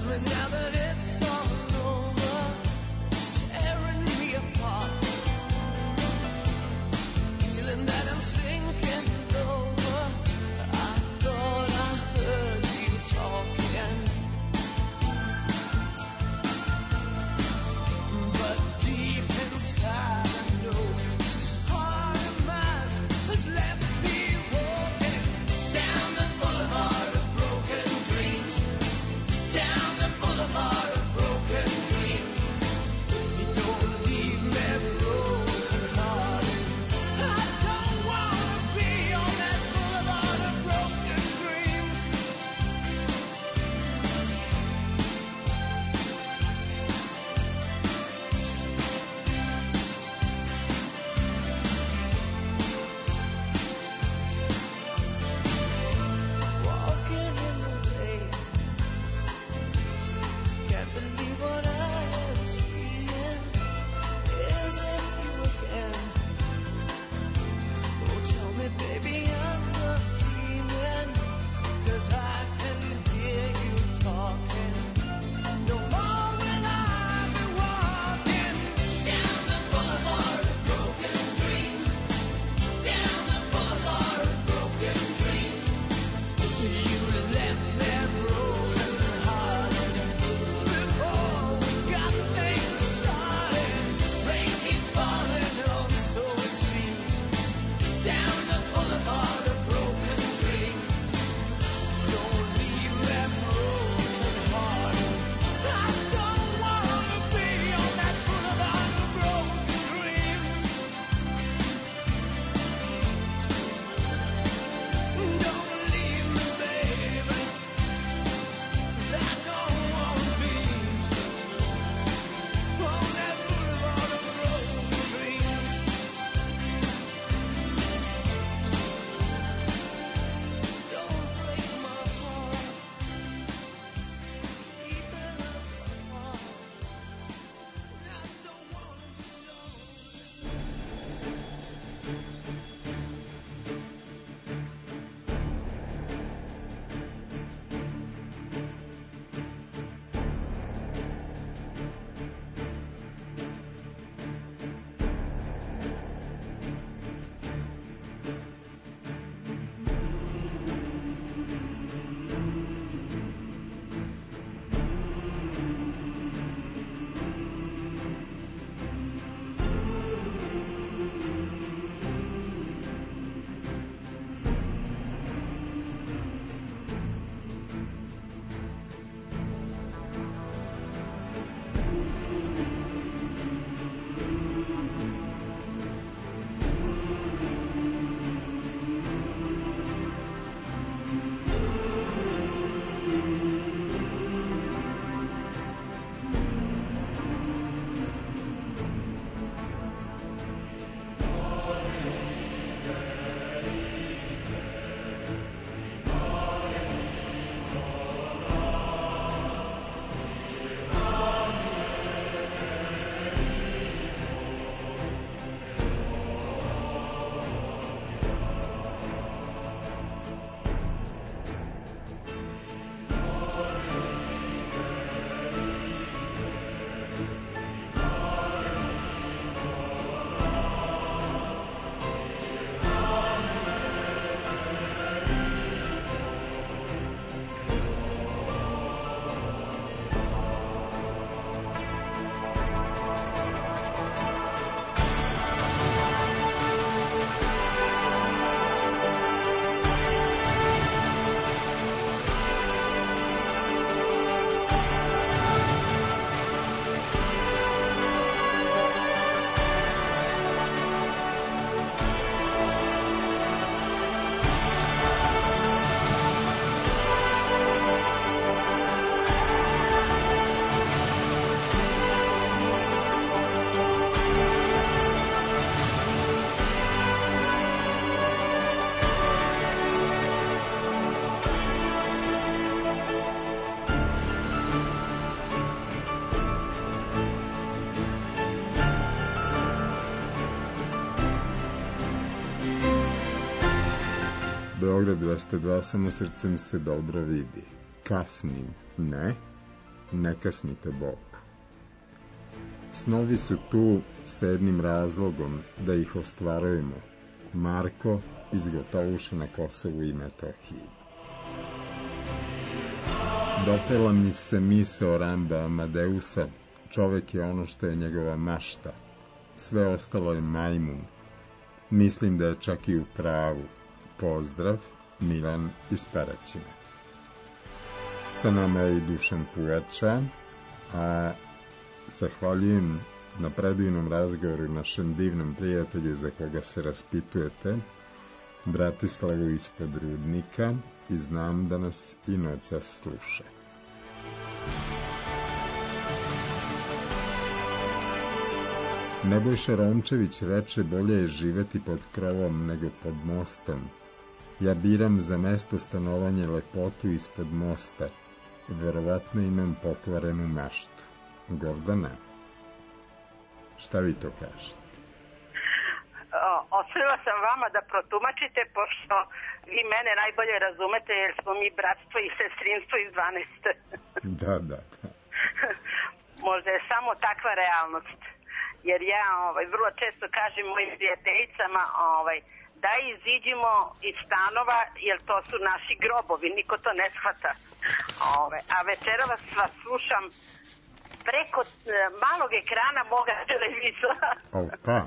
me now that it's all over. It's tearing me apart. Feeling that I'm sinking lower. I thought I heard you talking, but deep inside I know this heart of mine has left me walking down the boulevard of broken dreams, down the boulevard of broken dreams. You don't leave me broken hearted. I don't wanna be on that boulevard of broken dreams. Walking in the rain, can't believe what I am seeing. Is it you again? Oh, tell me, baby, I'm not dreaming, 'cause I can hear you talking. No more will I be walking down the boulevard of broken dreams, down the boulevard of broken dreams. You left me broken hearted before we got things started. Rain keeps falling on, so it seems, down the boulevard of broken dreams. Don't leave me broken hearted. I don't wanna be on that boulevard of broken dreams. Don't leave me, baby, 'cause I don't wanna be on that boulevard of broken dreams. Don't break my heart, even as my heart. I don't wanna be lonely. Beograd dvesta dva, samo srcem se dobro vidi. Kasnim, ne, ne kasnite Bog. Snovi su tu s jednim razlogom da ih ostvarujemo. Marko iz Gotovuša na Kosovu i Metohiji. Dopela mi se misao Ramba Amadeusa, čovek je ono što je njegova mašta, sve ostalo je majmun. Mislim da je čak i u pravu. Pozdrav, Milan iz Paraćina. Sa nama je i Dušan Pujača, a zahvaljujem na predivnom razgovoru našem divnom prijatelju za koga se raspitujete, Bratislavu ispod Rudnika, i znam da nas i noćas sluša. Nebojša Romčević reče: bolje je živeti pod krovom nego pod mostom. Ja biram za mesto stanovanja lepotu ispod mosta. Verovatno imam pokvarenu maštu. Gordana, šta vi to kažete? Ostavila sam vama da protumačite, pošto vi mene najbolje razumete, jer smo mi bratstvo i sestrinstvo iz dvanaeste. Da, da, da. Možda je samo takva realnost. Jer ja ovaj, vrlo često kažem mojim prijateljicama ovaj, da iziđimo iz stanova, jer to su naši grobovi, niko to ne shvata. Ovaj, a večera vas, vas slušam preko e, malog ekrana moga televizora. Opa.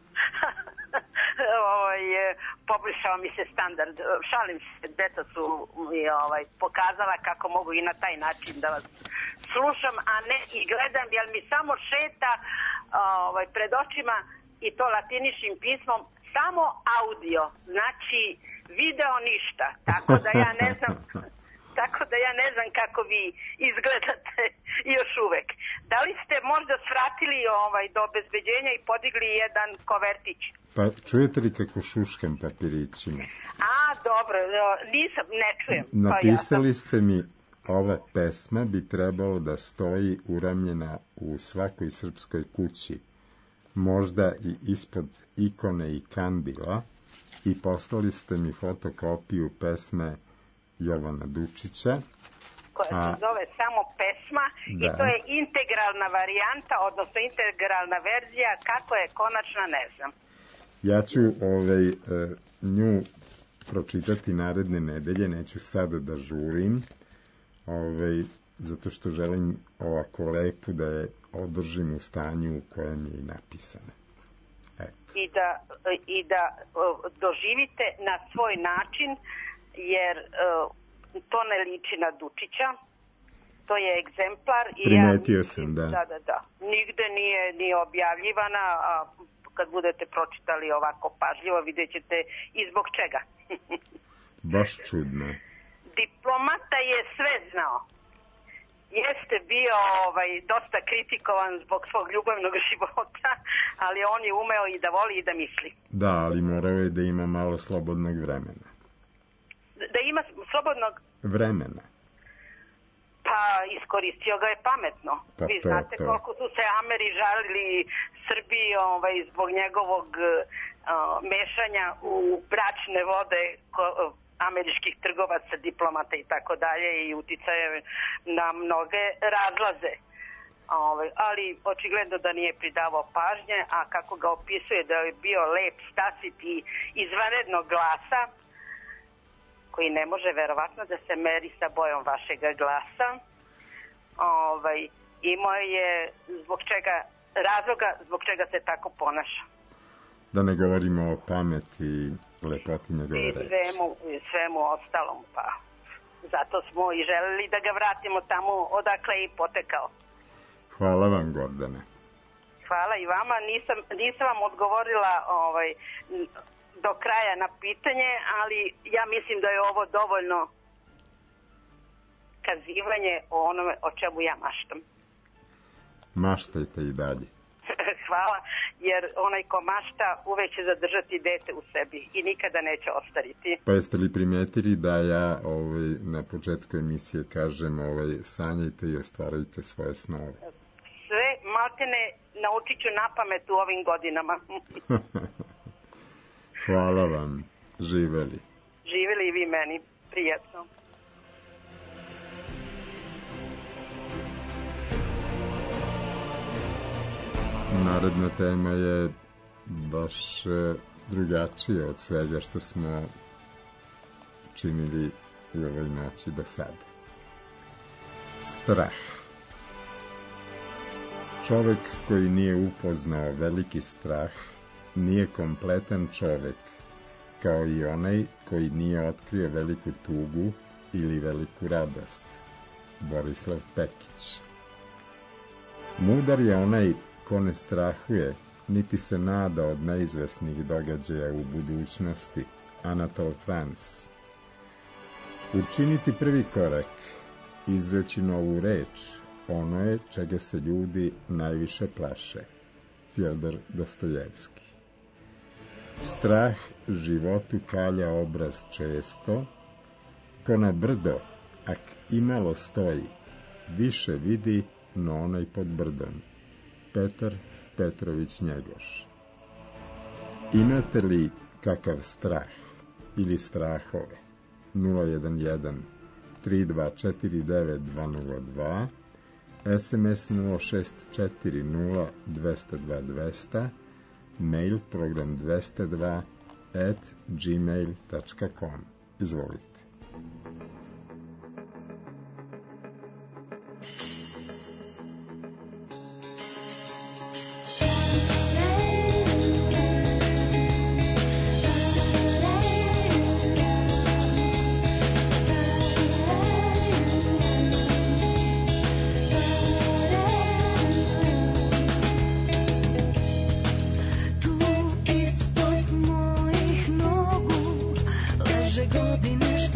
ovaj, poboljšao mi se standard. Šalim se, deca su mi ovaj, pokazala kako mogu i na taj način da vas slušam, a ne i gledam, jer mi samo šeta ovaj, pred očima, i to latiničnim pismom, samo audio, znači video ništa, tako da ja ne znam tako da ja ne znam kako vi izgledate još uvek. Da li ste možda svratili ovaj, do obezbeđenja i podigli jedan kovertić? Pa čujete li kako šuškam papirićima? A, dobro, nisam, ne čujem. Napisali ste mi: ova pesma bi trebalo da stoji uramljena u svakoj srpskoj kući, možda i ispod ikone i kandila, i poslali ste mi fotokopiju pesme Jovana Dučića, koja se a, zove samo pesma, da. I to je integralna varijanta, odnosno integralna verzija, kako je konačna ne znam. Ja ću ovaj, nju pročitati naredne nedelje, neću sada da žurim, ovaj, zato što želim ovako lepo da je održim u stanju u kojem je i napisana. Eto. I da, i da doživite na svoj način, jer uh, to ne liči na Dučića, to je egzemplar. I primetio ja, sam, da. Da, da, da. Nigde nije ni objavljivana, a kad budete pročitali ovako pažljivo, vidjet ćete i zbog čega. Baš čudno. Diplomata je sve znao. Jeste bio ovaj, dosta kritikovan zbog svog ljubavnog života, ali on je umeo i da voli i da misli. Da, ali morao je da ima malo slobodnog vremena. Da ima slobodnog vremena. Pa iskoristio ga je pametno. Pa vi to, znate to. Koliko su se Ameri žalili Srbiji ovaj, zbog njegovog uh, mešanja u bračne vode ko, uh, američkih trgovaca, diplomata i tako dalje, i uticaje na mnoge razlaze. Ovaj, ali očigledno da nije pridavao pažnje, a kako ga opisuje da je bio lep, stasit i izvanrednog glasa, koji ne može verovatno da se meri sa bojom vašega glasa. Ovaj, imao je zbog čega, razloga zbog čega se tako ponaša. Da ne govorimo o pameti i lepoti njegove reči. I svemu, svemu ostalom, pa zato smo i želeli da ga vratimo tamo odakle je i potekao. Hvala vam, Gordane. Hvala i vama. Nisam, nisam vam odgovorila ovaj, do kraja na pitanje, ali ja mislim da je ovo dovoljno kazivanje o onome o čemu ja maštam. Maštajte i dalje. Hvala, jer onaj ko mašta uvek će zadržati dete u sebi i nikada neće ostariti. Pa jeste li primetili da ja ovaj, na početku emisije kažem ovaj, sanjajte i ostvarajte svoje snove? Sve maltene naučit ću na pamet u ovim godinama. Hvala vam. Živeli. Živeli i vi meni. Prijetno. naredna tema je baš drugačija od svega što smo činili u ovoj noći do sada. Strah. Čovek koji nije upoznao veliki strah nije kompletan čovek, kao i onaj koji nije otkrio veliku tugu ili veliku radost. Borislav Pekić. Mudar je onaj ko ne strahuje, niti se nada od neizvesnih događaja u budućnosti. Anatol France. Učiniti prvi korak, izreći novu reč, ono je čega se ljudi najviše plaše. Fjodor Dostojevski. Strah životu kalja obraz često, ko na brdo, ak imalo stoji, više vidi no onaj pod brdom. Petar Petrović Njegoš. Imate li kakav strah ili strahove? nula jedan jedan tri dva četiri devet dva nula dva, es em es nula šest četiri nula dva nula dva dva nula, mail program dvesta dva at gmail tačka com. Izvolite. Tu ispod mojih nogu leže godine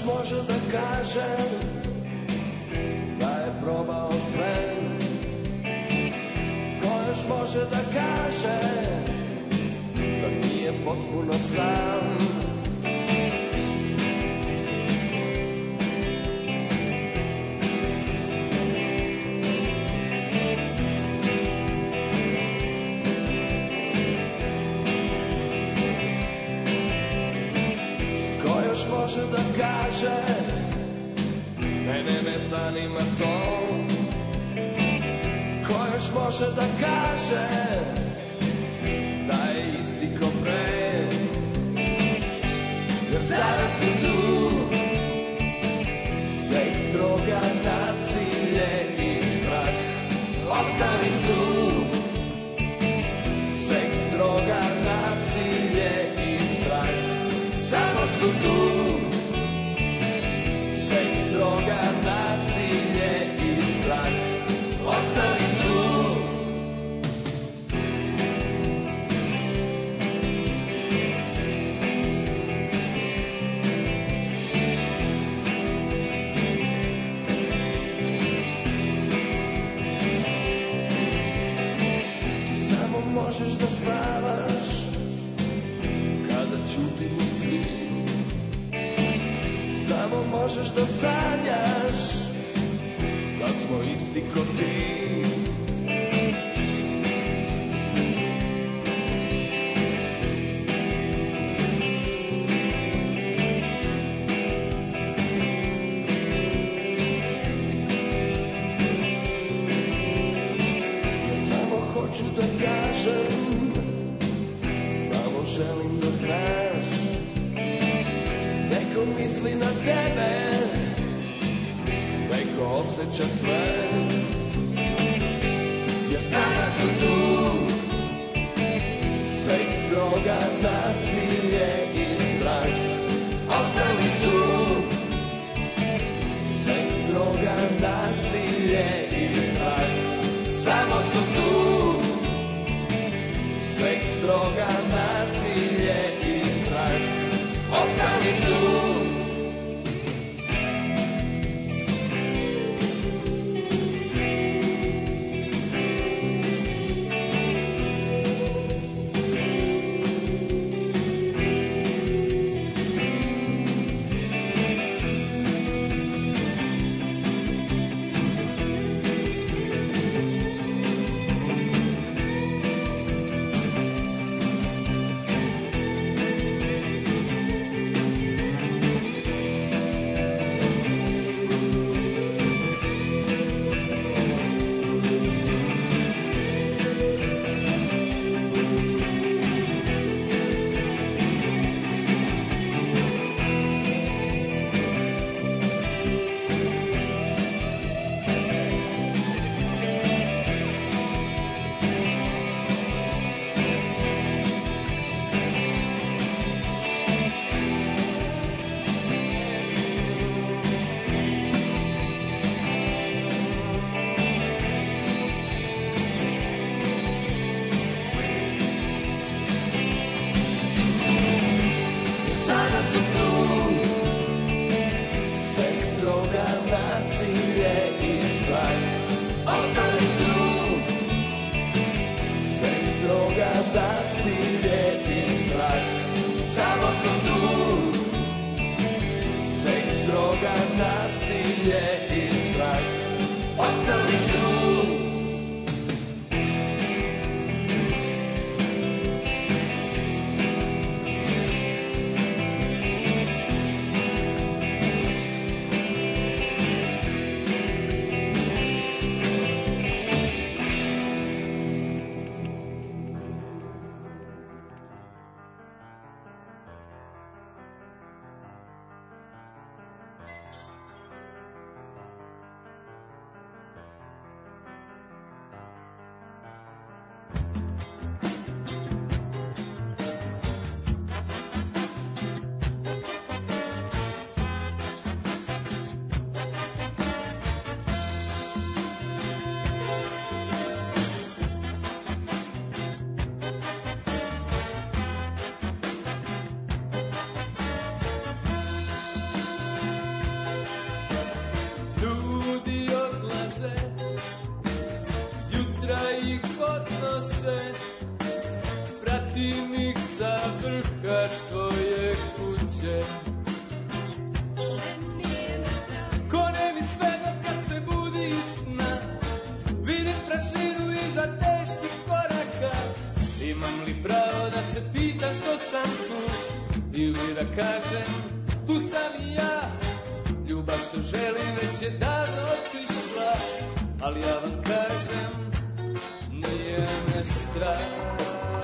još može da kaže da je probao sve? Ko još može da kaže da nije potpuno sam? Ko još može da kaže mene ne zanima to? Ko još može da kaže da je isti ko pre? Jer sada su tu seks, droga, nasilje i strah. Ostali su seks, droga, nasilje i strah. Samo su tu seks, droga, nasilje i strah. Ostali su ti samo možeš da spavaš kada ćutimo svi. Samo možeš da sanjaš da smo isti ko ti. Ja samo hoću da kažem, samo želim da znaš, neko misli na tebe, neko osjeća sve. Jer sada su tu seks, droga, nasilje i strah. Ostali su seks, droga, nasilje i strah. Samo su tu seks, droga, nasilje i strah. Ostali su vatra ih odnose, pratim ih sa vrha svoje kuće. Ko ne mi svega kad se budi iz sna, vidim prašinu iza teških koraka. Imam li pravo da se pitam što sam tu, ili da kažem tu sam i ja. Ljubav što želim već je davno otišla, ali ja vam kažem, nije me strah.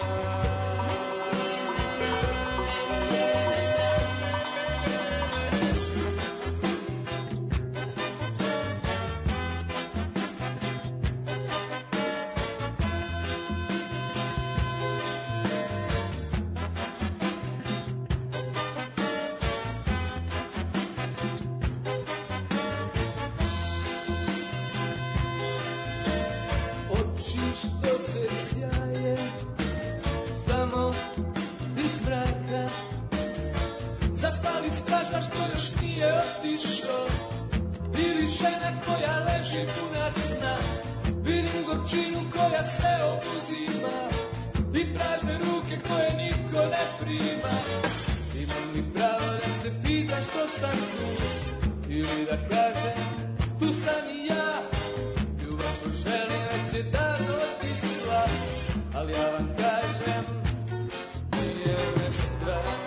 Što se sjaje tamo iz mraka, zaspali stražar što još nije otišao, ili žena koja leži puna sna. Vidim gorčinu koja se obuzima i prazne ruke koje niko ne prima. Imam li pravo da se pitam što sam tu, ili da kažem tu sam i ja. Ljubav što želim već je davno otišla, ali ja vam kažem, nije me strah.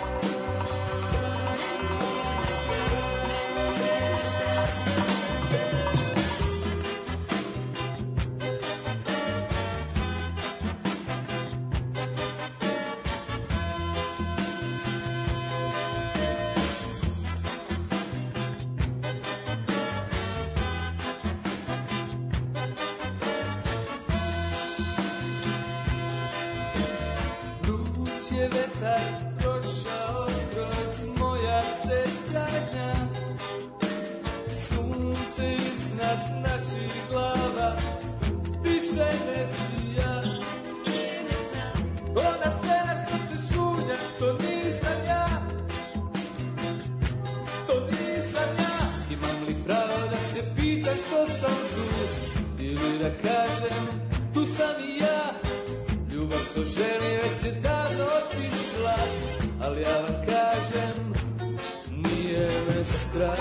Je vetar prošao kroz moja sećanja, sunce iznad naših glava više ne sija. Ona scena što se šunja, to nisam ja, to nisam ja. Imam li pravo da se pitam što sam tu, ili da kažem tu sam i ja. Ljubav što želi već je davno otišla, ali ja vam kažem, nije me strah.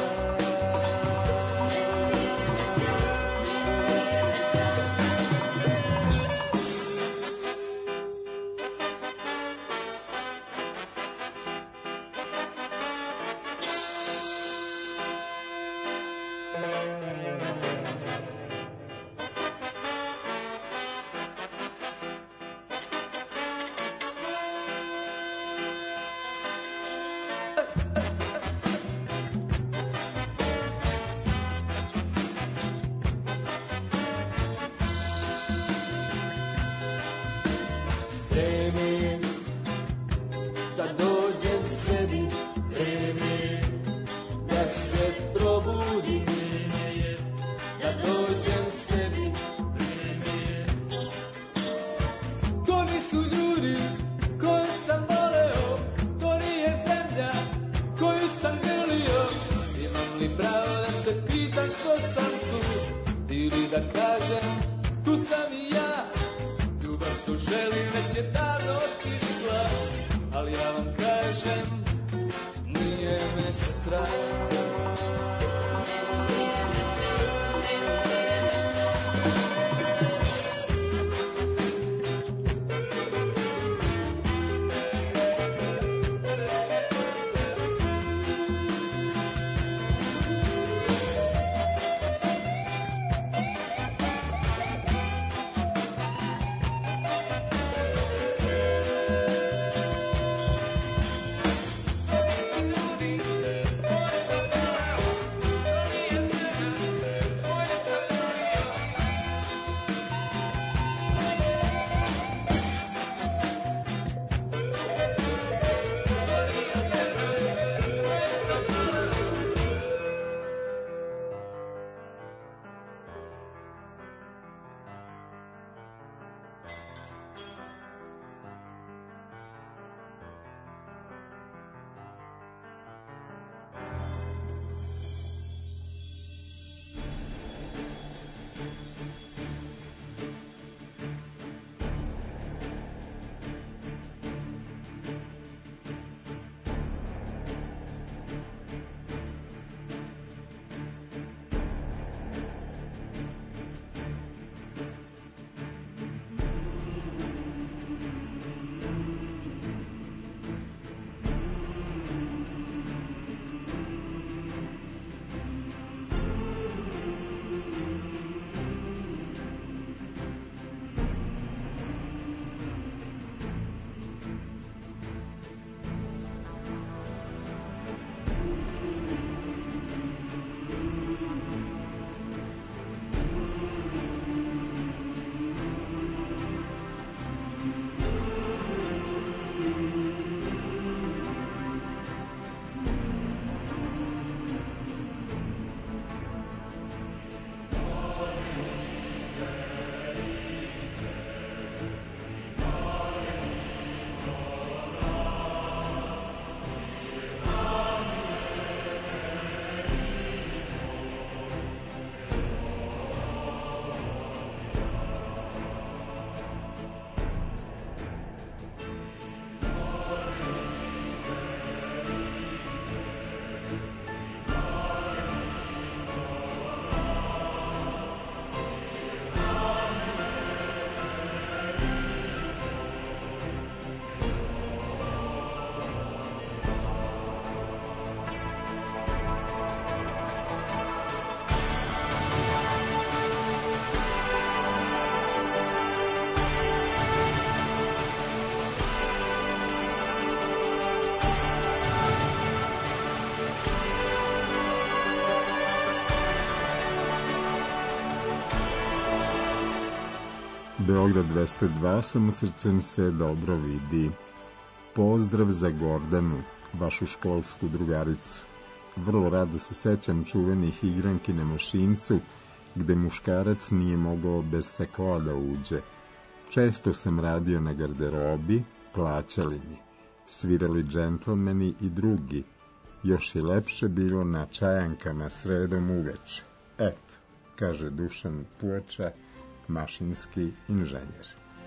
Beograd dvesta dva, samo srcem se dobro vidi. Pozdrav za Gordanu, vašu školsku drugaricu. Vrlo rado se sećam čuvenih igranki na mašincu, gde muškarac nije mogao bez sakoa da uđe. Često sam radio na garderobi, plaćali mi. Svirali džentlmeni i drugi. Još je lepše bilo na čajankama sredom uveče. Eto, kaže Dušan Pueča, mašinski inženjer.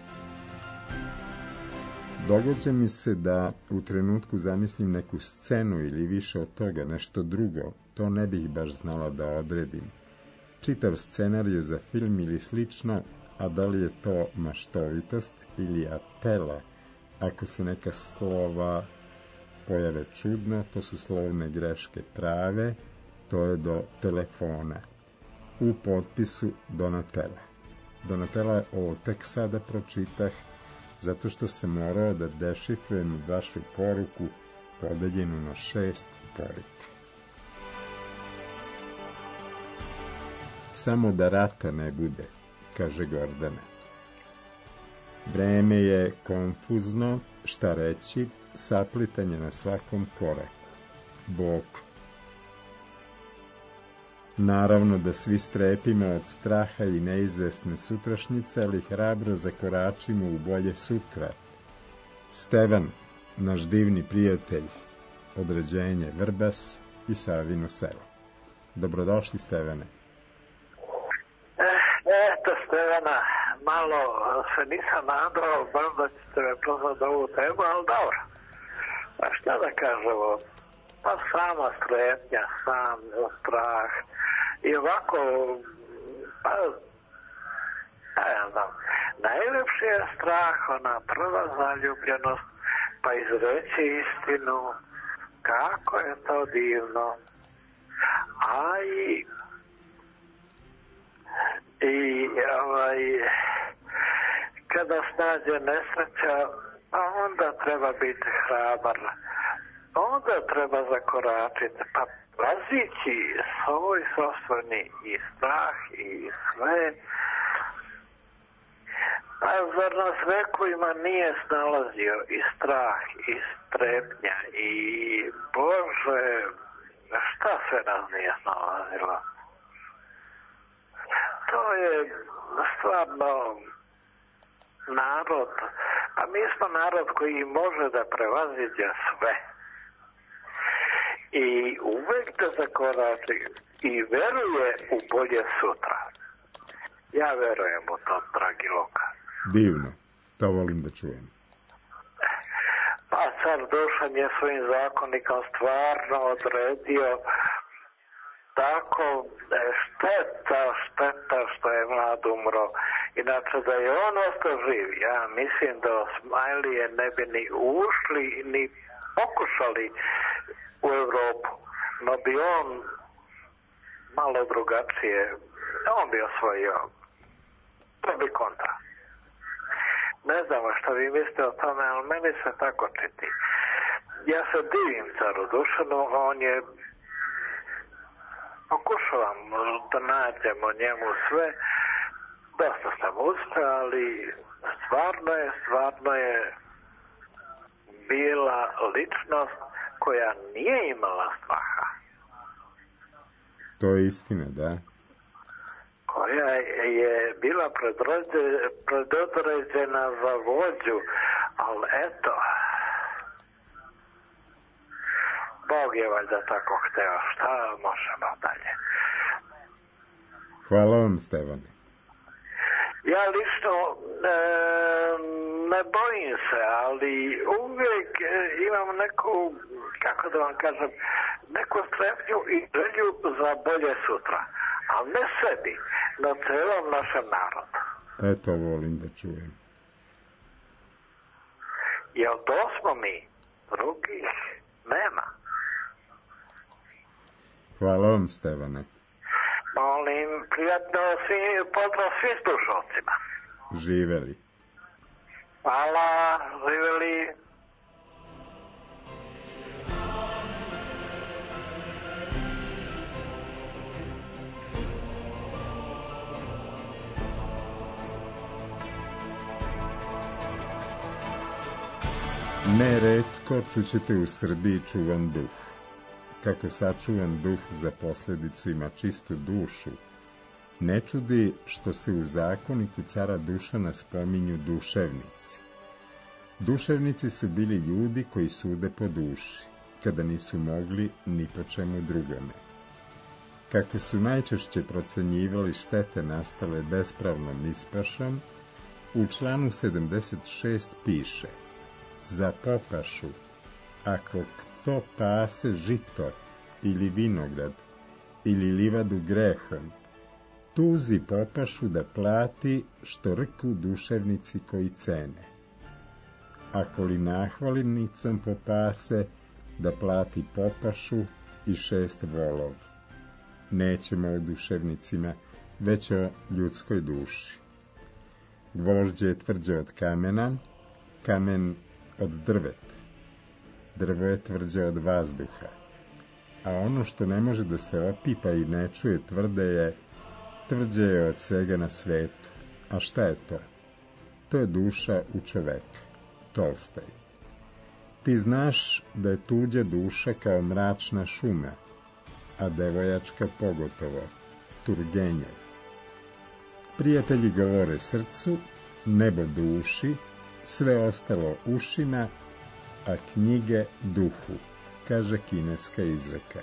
Događa mi se da u trenutku zamislim neku scenu ili više od toga, nešto drugo, to ne bih baš znala da odredim. Čitav scenariju za film ili slično, a da li je to maštovitost ili atela, ako se neka slova pojave čudno, to su slovne greške prave, to je do telefona. U potpisu Donatela. Donatela, ovo tek sada pročitah, zato što sam morao da dešifrujem vašu poruku podeljenu na šest poruka. Samo da rata ne bude, kaže Gordana. Vreme je konfuzno, šta reći, saplitanje na svakom koraku. Bog. Naravno da svi strepimo od straha i neizvesne sutrašnjice, ali hrabro zakoračimo u bolje sutra. Stevan, naš divni prijatelj, određenje Vrbas i Savino selo. Dobrodošli, Stevane. Eto, Stevana, malo se nisam nadao, baš da ćete me pozvati ovu temu, ali dobro. Pa šta da kažemo, pa sama strepnja, sam strah, i ovako, pa, pa ja znam, najlepši je strah, ona prva zaljubljenost, pa izreći istinu, kako je to divno, a i, i ovaj, kada snađe nesreća, pa onda treba biti hrabar, onda treba zakoračiti, pa razići svoj sopstveni i strah i sve. Pa zar nas vekovima nije snalazio i strah i strepnja i Bože, šta sve nas nije snalazilo? To je stvarno narod, a mi smo narod koji može da prevaziđe sve. I uvek da zakorači i veruje u bolje sutra. Ja verujem u to, dragi Luka. Divno, to volim da čujem. Pa car Dušan je svojim zakonikom stvarno odredio tako šteta, šteta što je mlad umro. Inače da je on ostao živ, ja mislim da Osmajlije ne bi ni ušli, ni pokušali u Evropu, no bi on malo drugačije, on bi osvojio, to bi kontra. Ne znam što vi mislite o tome, ali meni se tako čiti. Ja se divim caru Dušanu, on je, pokušavam da nađemo njemu sve, dosta sam uspeo, ali stvarno je, stvarno je bila ličnost koja nije imala straha. To je istina, da. Koja je bila predodređena za vođu, ali eto, Bog je valjda tako hteo, šta možemo dalje. Hvala vam, Stevane. Ja lično e, ne bojim se, ali uvijek e, imam neku, kako da vam kažem, neku strepnju i želju za bolje sutra. Ali ne sebi, na celom našem narodu. Eto, volim da čujem. Jel to smo mi? Drugih nema. Hvala vam, Stevane. Molim, prijatno svi, pozdrav svim slušalcima. Živeli. Hvala, živeli. Neretko čućete u Srbiji čuvan duh. Kako sačuvan duh za posljedicu ima čistu dušu, ne čudi što se u zakoniku cara Dušana spominju duševnici. Duševnici su bili ljudi koji sude po duši, kada nisu mogli ni po čemu drugome. Kako su najčešće procenjivali štete nastale bespravnom ispašom, u članu sedamdeset šest piše: za popašu, ako kto pase žito ili vinograd ili livadu grehom, tuzi popašu da plati što rku duševnici koji cene. Ako li nahvalnicom popase, da plati popašu i šest volov. Nećemo o duševnicima, već o ljudskoj duši. Gvožđe je tvrđe od kamena, kamen od drveta. Drvo je tvrđe od vazduha. A ono što ne može da se opipa i ne čuje tvrde je, tvrđe je od svega na svetu. A šta je to? To je duša u čoveka. Tolstoj. Ti znaš da je tuđa duša kao mračna šuma, a devojačka pogotovo, Turgenjev. Prijatelji govore srcu, nebo duši, sve ostalo ušima, a knjige duhu, kaže kineska izreka.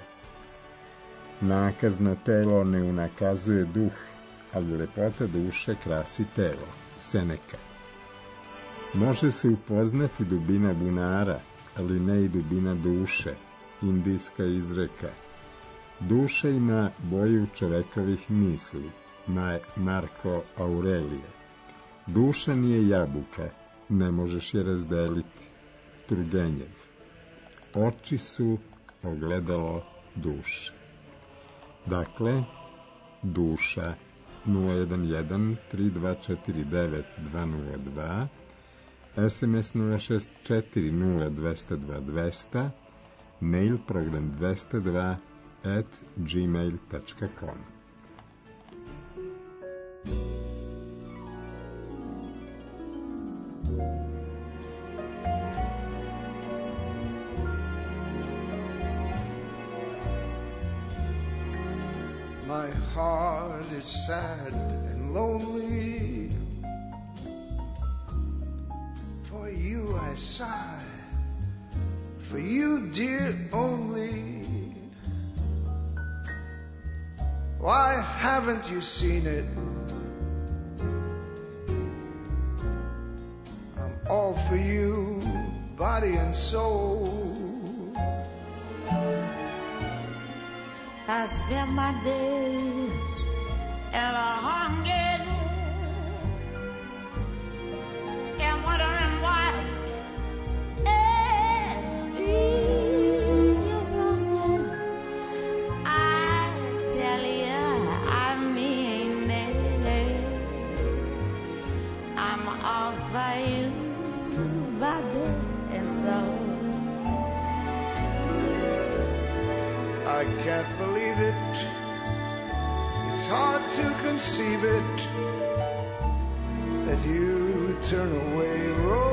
Nakazno telo ne unakazuje duh, ali lepota duše krasi telo, Seneka. Može se upoznati dubina bunara, ali ne i dubina duše, indijska izreka. Duša ima boju čovekovih misli, Marko Aurelije. Duša nije jabuka, ne možeš je razdeliti, Turgenjev. Oči su ogledalo duše. Dakle, duša nula jedan jedan tri dva četiri devet dva nula dva, es em es nula šest četiri nula dva nula dva dva nula nula, mail program dvesta dva at gmail tačka com. My heart is sad and lonely. For you I sigh, for you, dear, only. Why haven't you seen it? I'm all for you, body and soul. I spend my days in a hunger and wondering why it's me you're wrong. I tell you, I mean it. I'm all for you, body and soul. I can't believe it. It's hard to conceive it that you turn away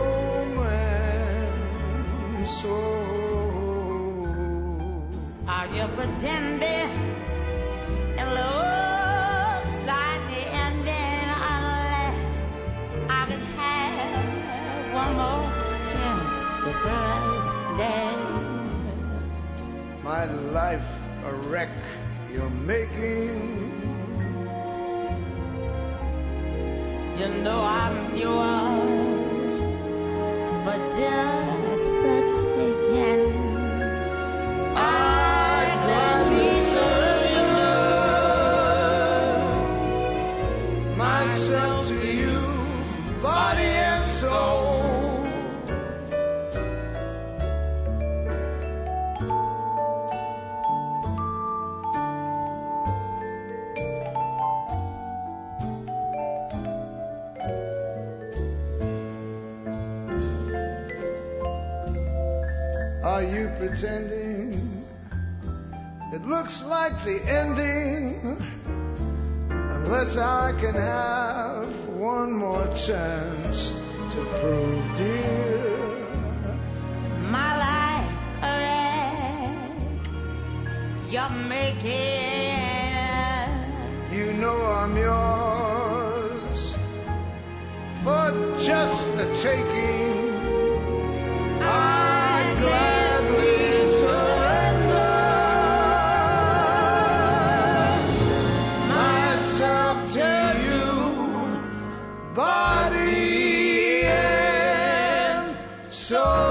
romance. Oh. Are you pretending? It looks like the ending unless I could have one more chance to pretend. My life a wreck you're making. You know I'm yours, but just the taking. I'd gladly surrender myself to you, body and soul. Are you pretending? It looks like the ending, unless I can have one more chance to prove, dear, you're making. You know I'm yours for just the taking. I'd gladly surrender myself to you, body and soul.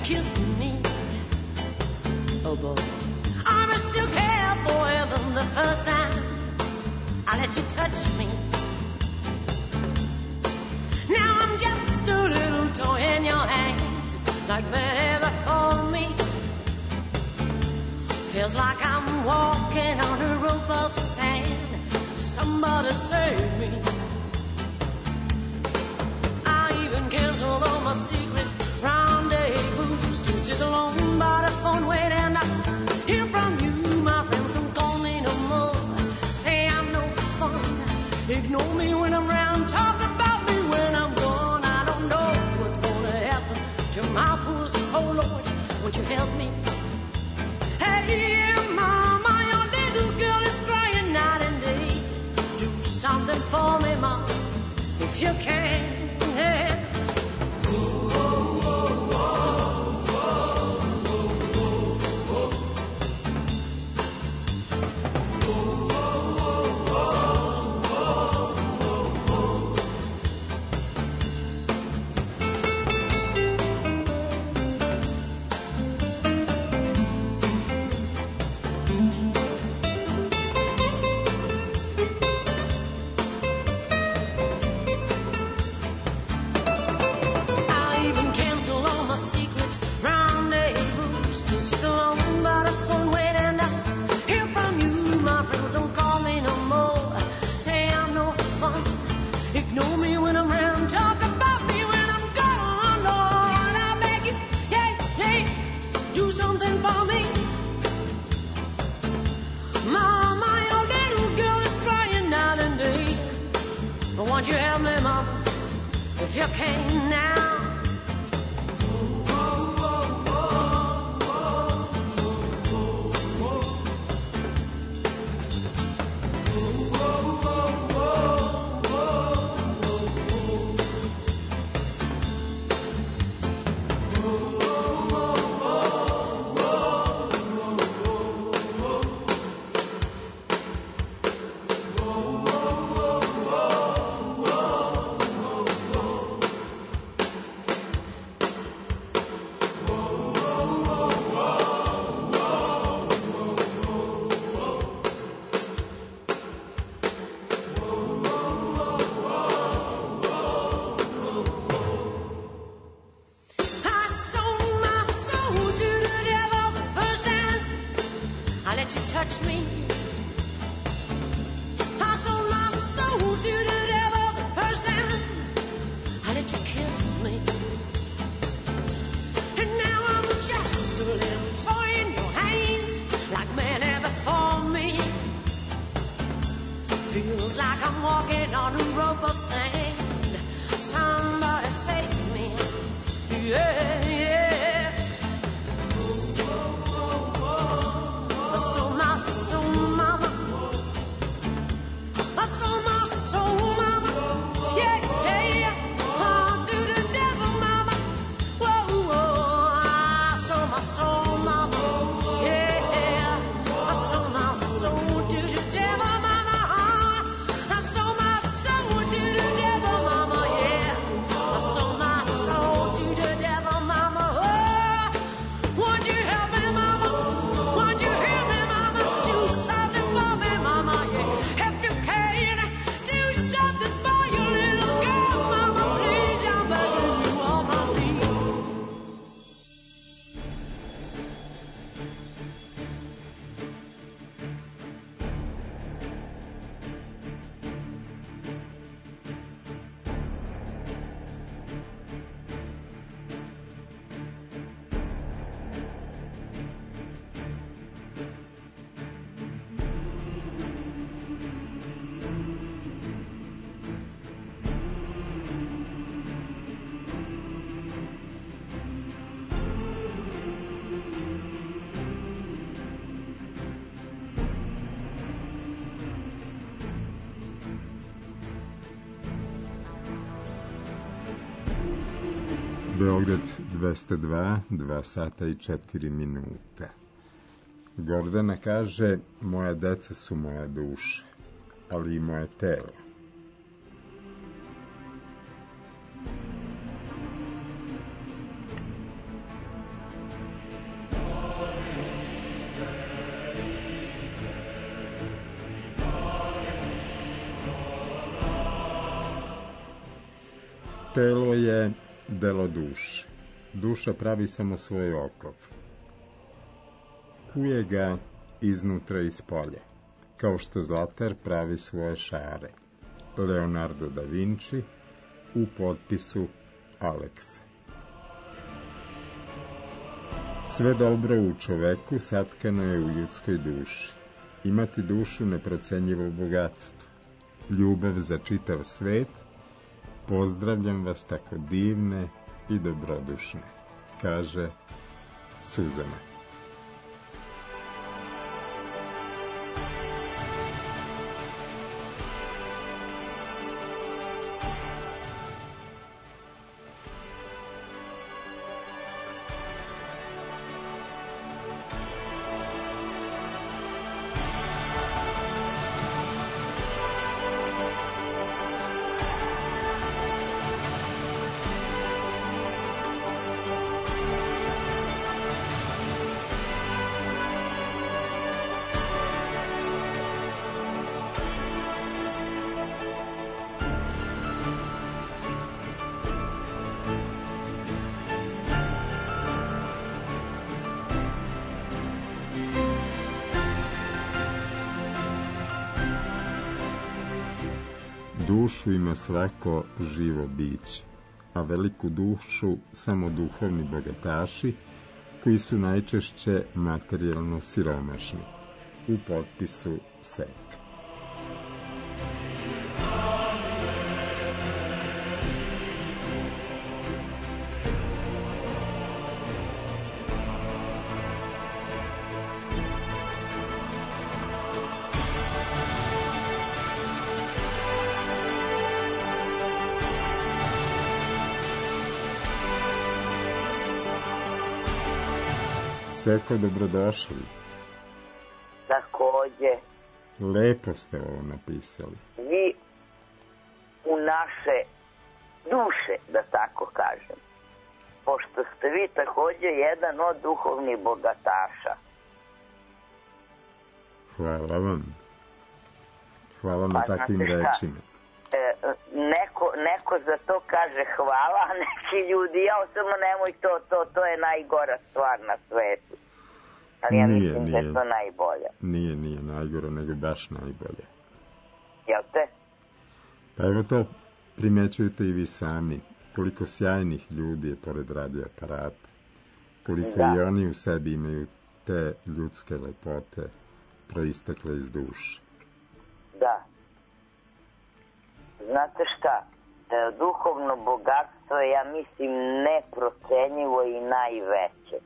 kissed me. Oh boy, I still care forever the first time I let you touch me. Now I'm just a little toy in your hands, like man ever for me. Feels like I'm walking on a rope of sand. Somebody save me. I even canceled all my secret rendezvous to sit alone by the phone waiting to hear from you. My friends don't call me no more. Say I'm no fun. Ignore me when I'm round. Talk about me when I'm gone. I don't know what's gonna happen to my poor soul, Lord. Won't you help me? Hey, Mama, your little girl is crying night and day. Do something for me, Mom, if you can. Hey. Beograd dvesta dva, dva sata i četiri minuta. Gordana kaže, moja deca su moja duša, ali i moje telo. Telo je delo duše. Duša pravi samo svoj oklop. Kuje ga iznutra i spolje, kao što zlatar pravi svoje šare. Leonardo da Vinci u potpisu Aleksa. Sve dobro u čoveku satkano je u ljudskoj duši. Imati dušu neprocenjivo bogatstvo. Ljubav za čitav svet. Pozdravljam vas tako divne i dobrodušne, kaže Suzana. Dušu ima svako živo biće, a veliku dušu samo duhovni bogataši, koji su najčešće materijalno siromašni. U potpisu Seka. Seko, dobrodošli. Takođe. Lepo ste ovo napisali. Vi u naše duše, da tako kažem. Pošto ste vi takođe jedan od duhovnih bogataša. Hvala vam. Hvala na pa, takvim rečima. E, neko, neko za to kaže hvala, a neki ljudi, ja osobno nemoj to, to, to je najgora stvar na svetu. Ali ja nije, mislim nije, da je to najbolje. Nije, nije najgora, nego baš najbolje. Jel te? Pa evo to primećujete i vi sami. Koliko sjajnih ljudi je pored radioaparata. Koliko da. I oni u sebi imaju te ljudske lepote proistekle iz duše. Da. Znate šta? Duhovno bogatstvo je, ja mislim, neprocenjivo i najveće.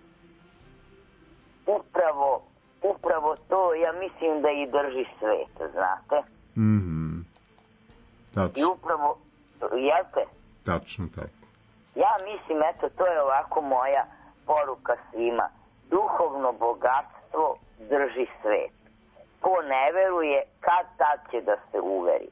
Upravo, upravo to, ja mislim da i drži svet, znate? Mhm. Tačno. I upravo, jel te? Tačno tako. Ja mislim, eto, to je ovako moja poruka svima. Duhovno bogatstvo drži svet. Ko ne veruje, kad tad će da se uveri.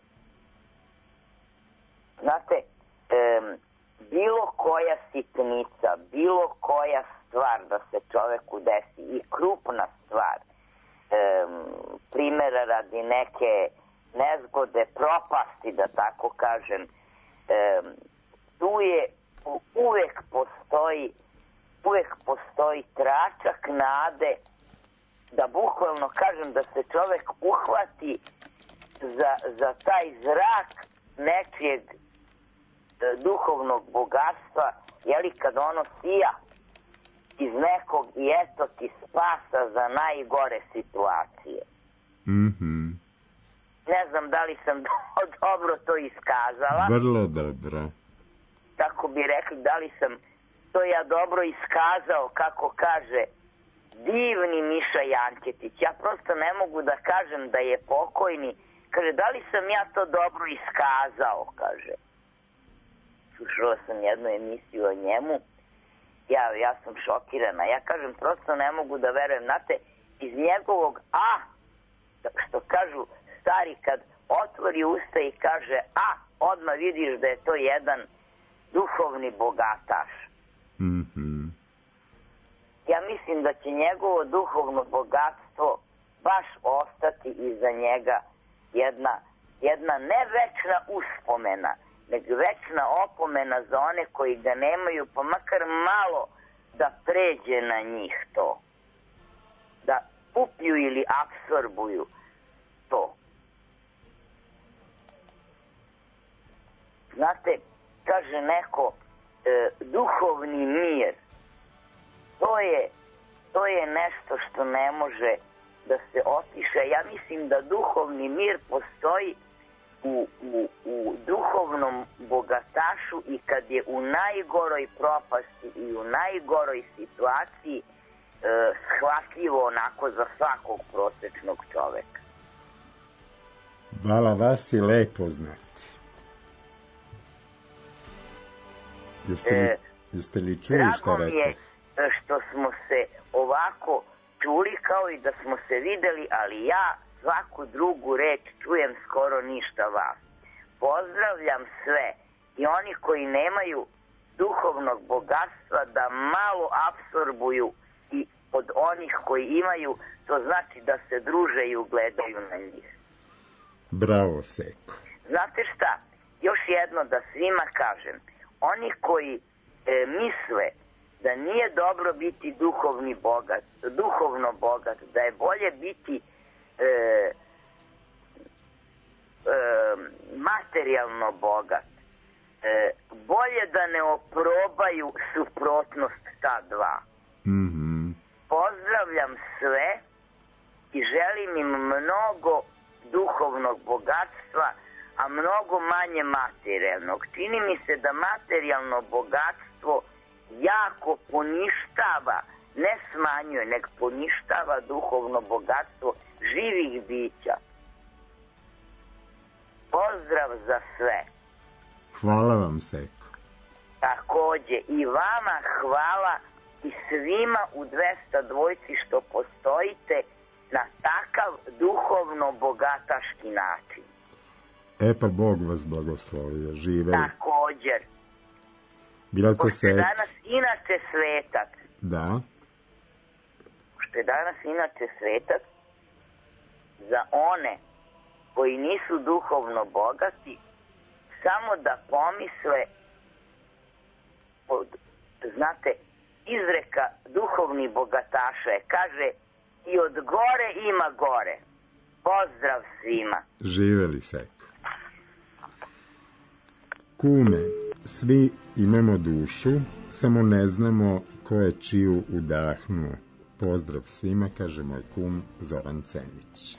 Znate, um, bilo koja sitnica, bilo koja stvar da se čoveku desi i krupna stvar, um, primjera radi neke nezgode, propasti, da tako kažem, um, tu je uvek postoji uvek postoji tračak nade da bukvalno kažem da se čovek uhvati za, za taj zrak nečijeg duhovnog bogatstva, jeli kad ono sija iz nekog i eto ti spasa za najgore situacije. Mhm. Ne znam da li sam dobro to iskazala. Vrlo dobro. Tako bi rekli, da li sam to ja dobro iskazao, kako kaže divni Miša Jančetić. Ja prosto ne mogu da kažem da je pokojni. Kaže, da li sam ja to dobro iskazao, kaže. Slušao sam jednu emisiju o njemu. Ja, ja sam šokirana. Ja kažem, prosto ne mogu da verujem. Znate, iz njegovog A, što kažu stari, kad otvori usta i kaže A, odmah vidiš da je to jedan duhovni bogataš. Mhm. Ja mislim da će njegovo duhovno bogatstvo baš ostati iza njega jedna, jedna ne večna uspomena, nego večna opomena za one koji ga nemaju, pa makar malo da pređe na njih to. Da upiju ili apsorbuju to. Znate, kaže neko, e, duhovni mir, to je, to je nešto što ne može da se opiše. Ja mislim da duhovni mir postoji u, u, u duhovnom bogatašu i kad je u najgoroj propasti i u najgoroj situaciji e, shvatljivo onako za svakog prosečnog čoveka. Hvala, vas je lepo znati. Jeste li, jeste li čuli šta rekao? Drago mi je što smo se ovako čuli kao i da smo se videli, ali ja svaku drugu reč čujem skoro ništa vas. Pozdravljam sve i oni koji nemaju duhovnog bogatstva da malo apsorbuju i od onih koji imaju, to znači da se druže i ugledaju na njih. Bravo, Seko. Znate šta? Još jedno da svima kažem. Oni koji e, misle da nije dobro biti duhovni bogat, duhovno bogat, da je bolje biti e, e, materijalno bogat, e, bolje da ne oprobaju suprotnost ta dva. Mm-hmm. Pozdravljam sve i želim im mnogo duhovnog bogatstva, a mnogo manje materijalnog. Čini mi se da materijalno bogatstvo jako poništava, ne smanjuje, nego poništava duhovno bogatstvo živih bića. Pozdrav za sve. Hvala vam, Seko. Takođe i vama hvala i svima u dvesta dvojci što postojite na takav duhovno bogataški način. E pa Bog vas blagoslovio, živeli. Također. Bila to pošto je Sek? danas inače svetac. Da. Pošto je danas inače svetac, za one koji nisu duhovno bogati, samo da pomisle, od, znate, izreka duhovnih bogataša je, kaže, i od gore ima gore. Pozdrav svima. Živeli, Seko. Kume, svi imamo dušu, samo ne znamo ko je čiju udahnuo. Pozdrav svima, kaže moj kum Zoran Cenić.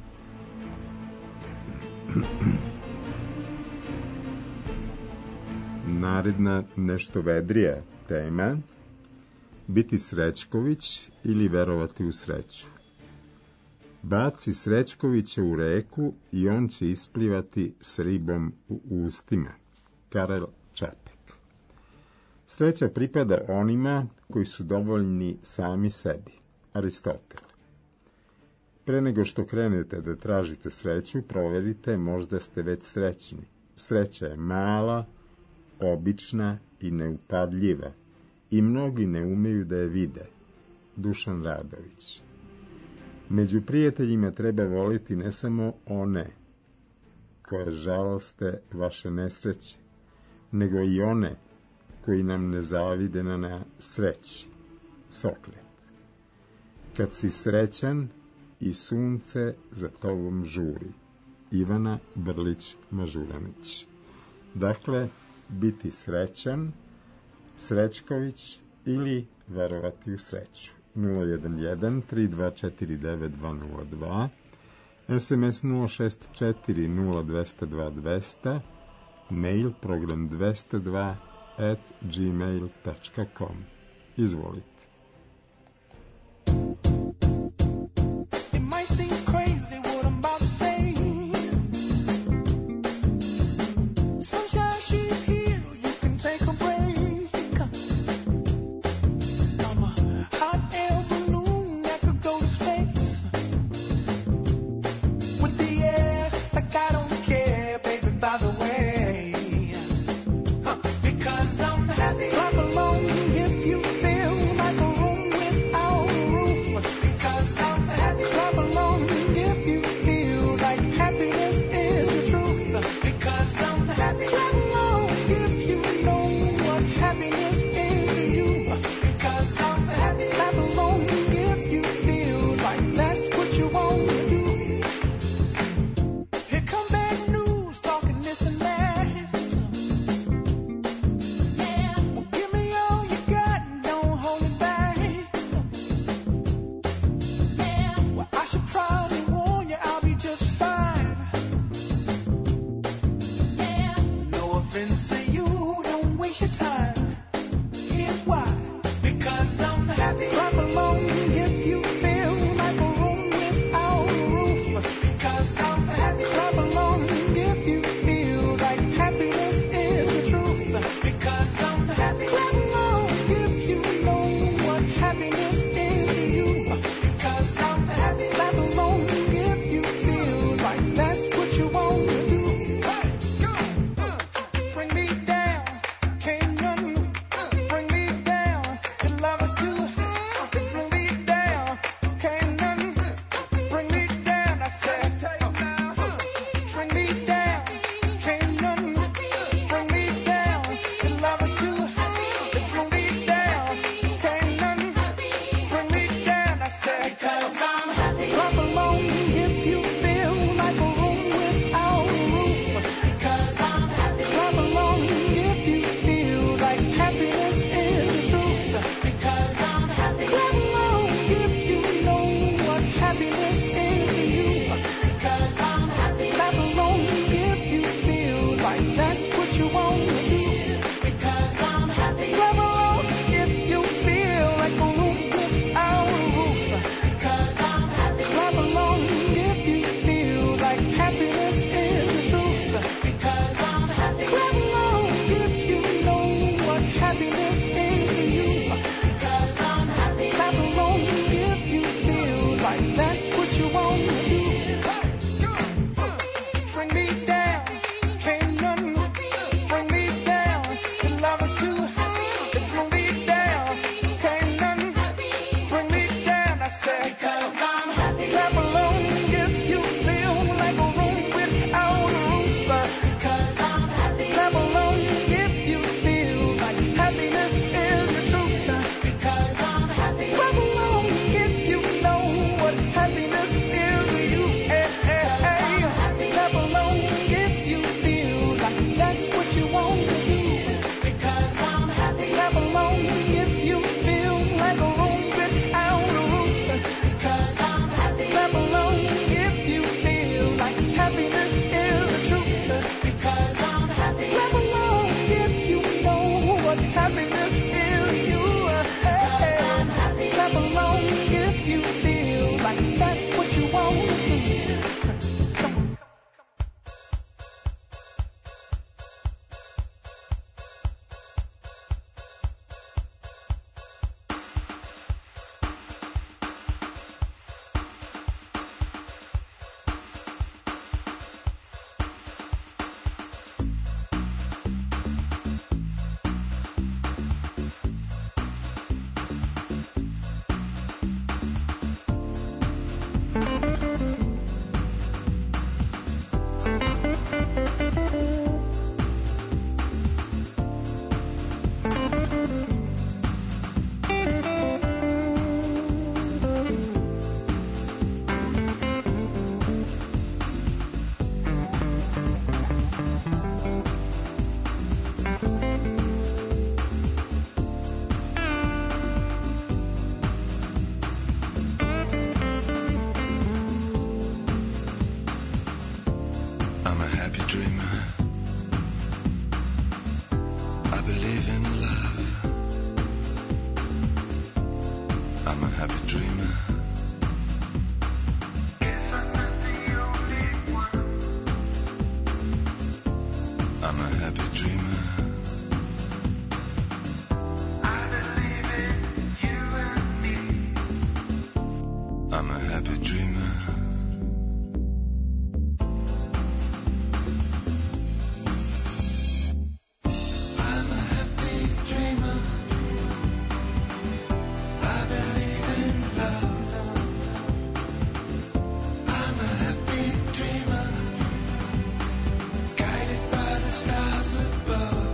Naredna nešto vedrija tema: biti Srećković ili verovati u sreću. Baci Srećkovića u reku i on će isplivati s ribom u ustima. Karel Čapek. Sreća pripada onima koji su dovoljni sami sebi. Aristotel. Pre nego što krenete da tražite sreću, proverite, možda ste već srećni. Sreća je mala, obična i neupadljiva i mnogi ne umeju da je vide. Dušan Radović. Među prijateljima treba voliti ne samo one koje žaloste vaše nesreće, nego i one koji nam ne zavide na sreći. Soklet. Kad si srećan i sunce za tobom žuri. Ivana Brlić-Mažuranić. Dakle, biti srećan, Srećković ili verovati u sreću. nula jedan jedan tri dva četiri devet dva nula dva, es em es nula šest četiri nula dva zero dva dva zero, mail program dvesta dva at gmail tačka com. Izvolite. Clap along if you feel like a room without a roof. Because I'm a happy dreamer. Guess I'm not the only one. I'm a happy dreamer. I believe in you and me. I'm a happy dreamer. I'm a happy dreamer. I believe in love. I'm a happy dreamer, guided by the stars above.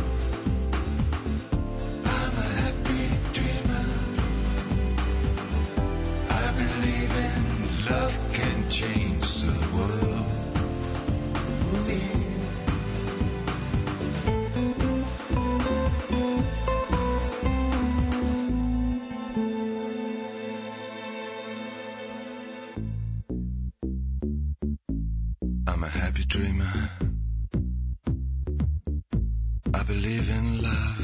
I'm a happy dreamer. I believe in love can change the world. I'm a happy dreamer. I believe in love.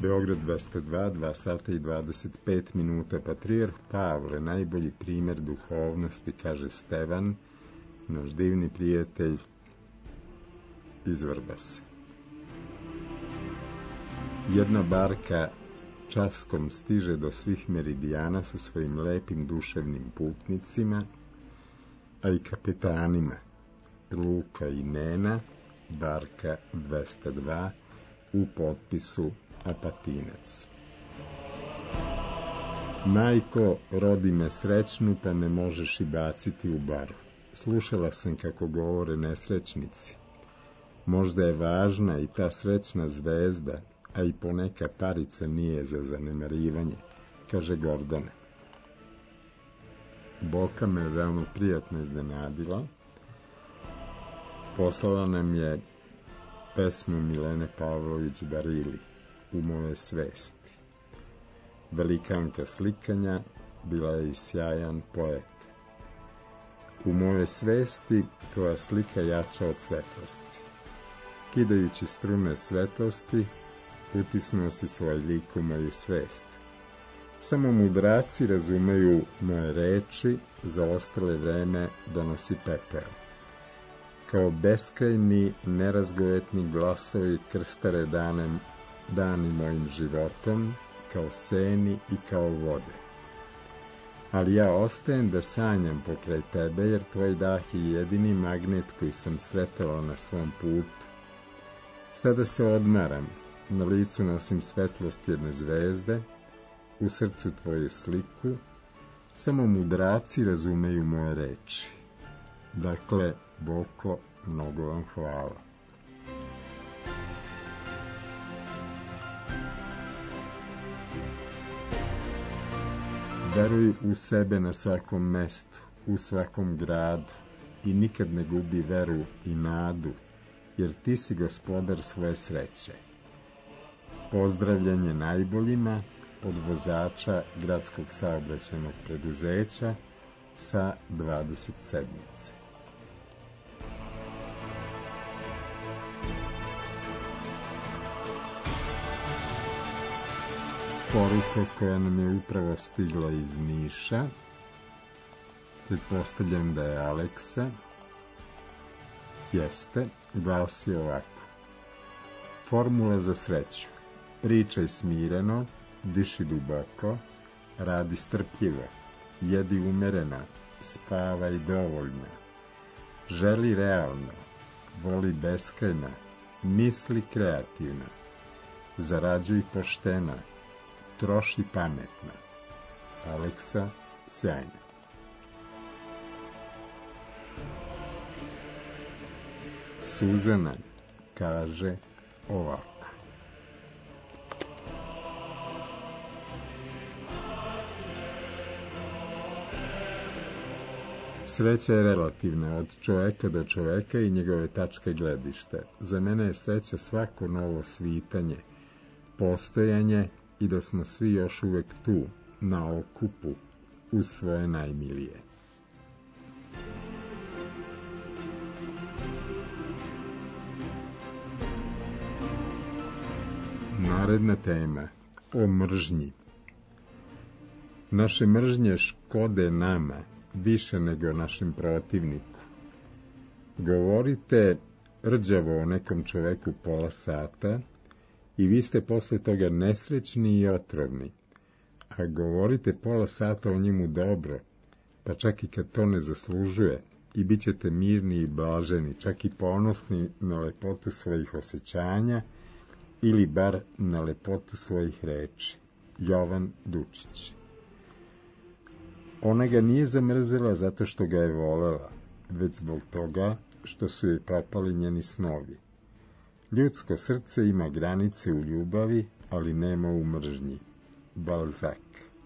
Beograd dvesta dva, dva sata i dvadeset pet minuta. Patrijarh Pavle, najbolji primjer duhovnosti, kaže Stevan, naš divni prijatelj iz Vrbasa. Jedna barka časkom stiže do svih meridijana sa svojim lepim duševnim putnicima, a i kapetanima. Luka i Nena, barka dvesta dva, u potpisu Apatinac. Majko, rodi me srećnu, pa me možeš i baciti u bar. Slušala sam kako govore nesrećnici. Možda je važna i ta srećna zvezda, a i poneka parica nije za zanemarivanje, kaže Gordana. Boka me veoma prijatno iznenadila. Poslala nam je pesmu Milene Pavlović Barili, U moje svesti. Velikanka slikanja, bila je i sjajan poet. U moje svesti tvoja slika jača od svetlosti. Kidajući strune svetlosti, utisnuo si svoj lik u moju svest. Samo mudraci razumeju moje reči, za ostale vreme donosi pepeo. Kao beskrajni, nerazgovetni glasovi krstare danem, dani mojim životom, kao seni i kao vode. Ali ja ostajem da sanjam pokraj tebe, jer tvoj dah je jedini magnet koji sam sretala na svom putu. Sada se odmaram, na licu nosim svetlost jedne zvezde, u srcu tvoju sliku, samo mudraci razumeju moje reči. Dakle, Boko, mnogo vam hvala. Veruj u sebe na svakom mestu, u svakom gradu i nikad ne gubi veru i nadu, jer ti si gospodar svoje sreće. Pozdravljanje najboljima od vozača gradskog saobraćajnog preduzeća sa dvadeset sedmice. Poruka koja nam je upravo stigla iz Niša, pretpostavljam da je Aleksa, jeste, glasi ovako. Formula za sreću. Pričaj smireno, diši duboko, radi strpljivo, jedi umereno, spavaj dovoljno, želi realno, voli beskrajno, misli kreativno, zarađuj pošteno, troši pametno. Aleksa, sjajno. Suzana kaže ovako. Sreća je relativna od čoveka do čoveka i njegove tačke gledišta. Za mene je sreća svako novo svitanje, postojanje i da smo svi još uvek tu, na okupu, uz svoje najmilije. Naredna tema, o mržnji. Naše mržnje škode nama, više nego našem protivniku. Govorite rđavo o nekom čoveku pola sata i vi ste posle toga nesrećni i otrovni, a govorite pola sata o njemu dobro, pa čak i kad to ne zaslužuje, i bit ćete mirni i blaženi, čak i ponosni na lepotu svojih osjećanja ili bar na lepotu svojih reči. Jovan Dučić. Ona ga nije zamrzela zato što ga je volela, već zbog toga što su joj propali njeni snovi. Ljudsko srce ima granice u ljubavi, ali nema u mržnji. Balzak.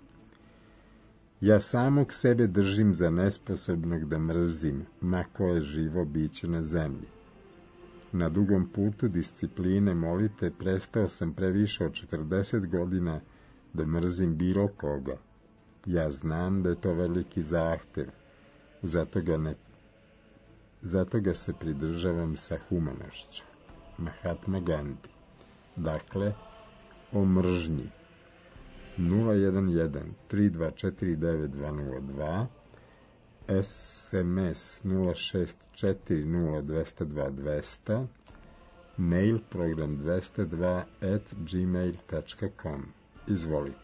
Ja samog sebe držim za nesposobnog da mrzim, ma koje živo biće na zemlji. Na dugom putu discipline molite prestao sam previše od četrdeset godina da mrzim bilo koga. Ja znam da je to veliki zahtev, zato ga, ne, zato ga se pridržavam sa humanošću. Mahatma Gandhi. Dakle, o mržnji. nula jedan jedan tri dva četiri devet dva nula dva, es em es nula šest četiri nula dva nula dva dva nula nula, mail program dvesta dva at gmail tačka com. Izvolite.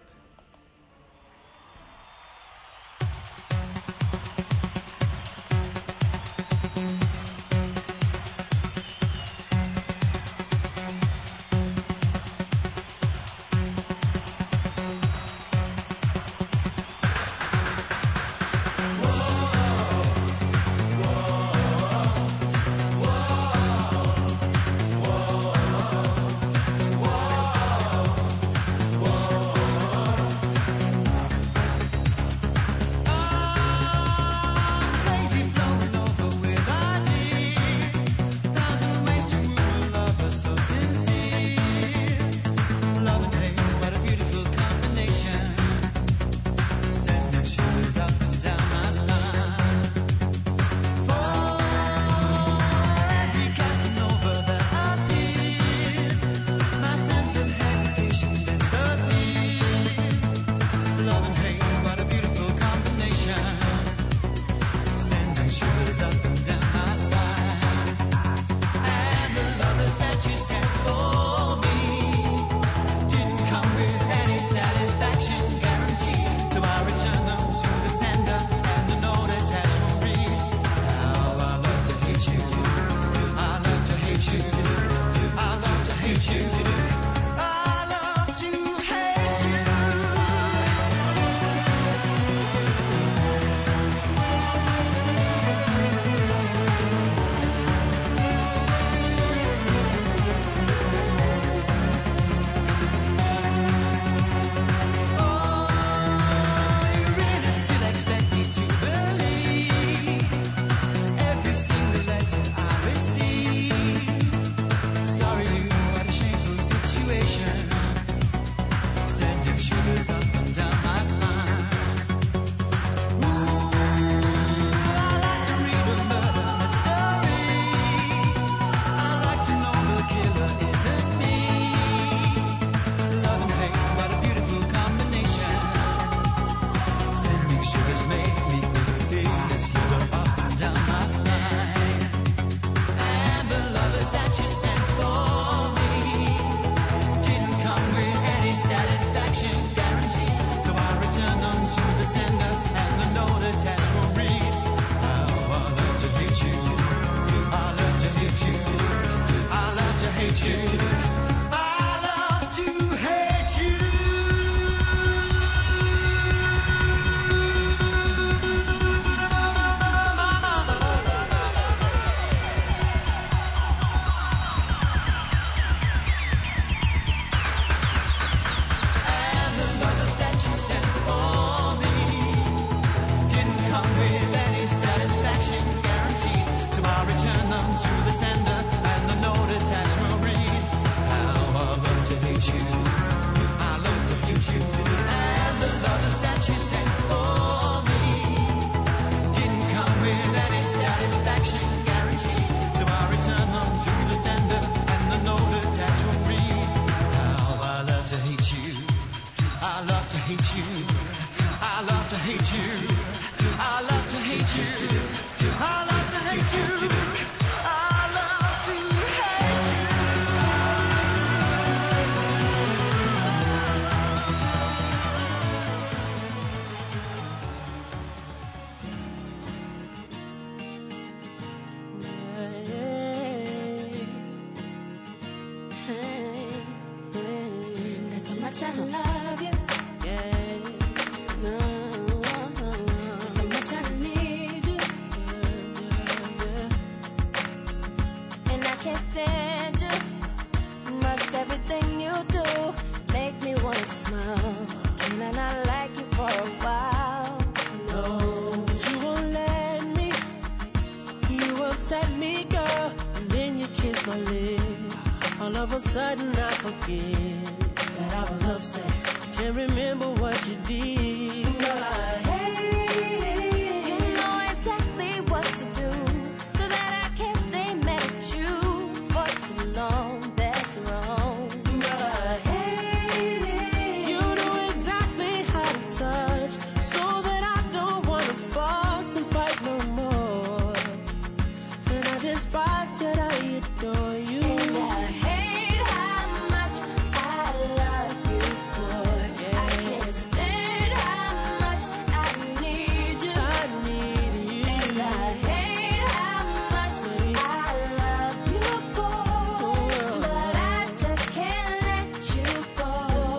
adore you. And I hate how much I love you, boy. Yeah. I can't stand how much I need you. I need you. And I hate how much I love you, boy. But I just can't let you go.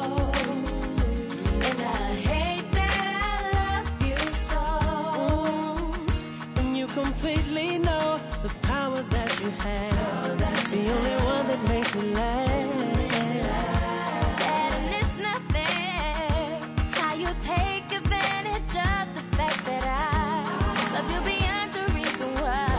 And I hate that I love you so. And you completely know the power that you have. That's the only one that makes me laugh. And it's not fair how you take advantage of the fact that I love you beyond the reason why.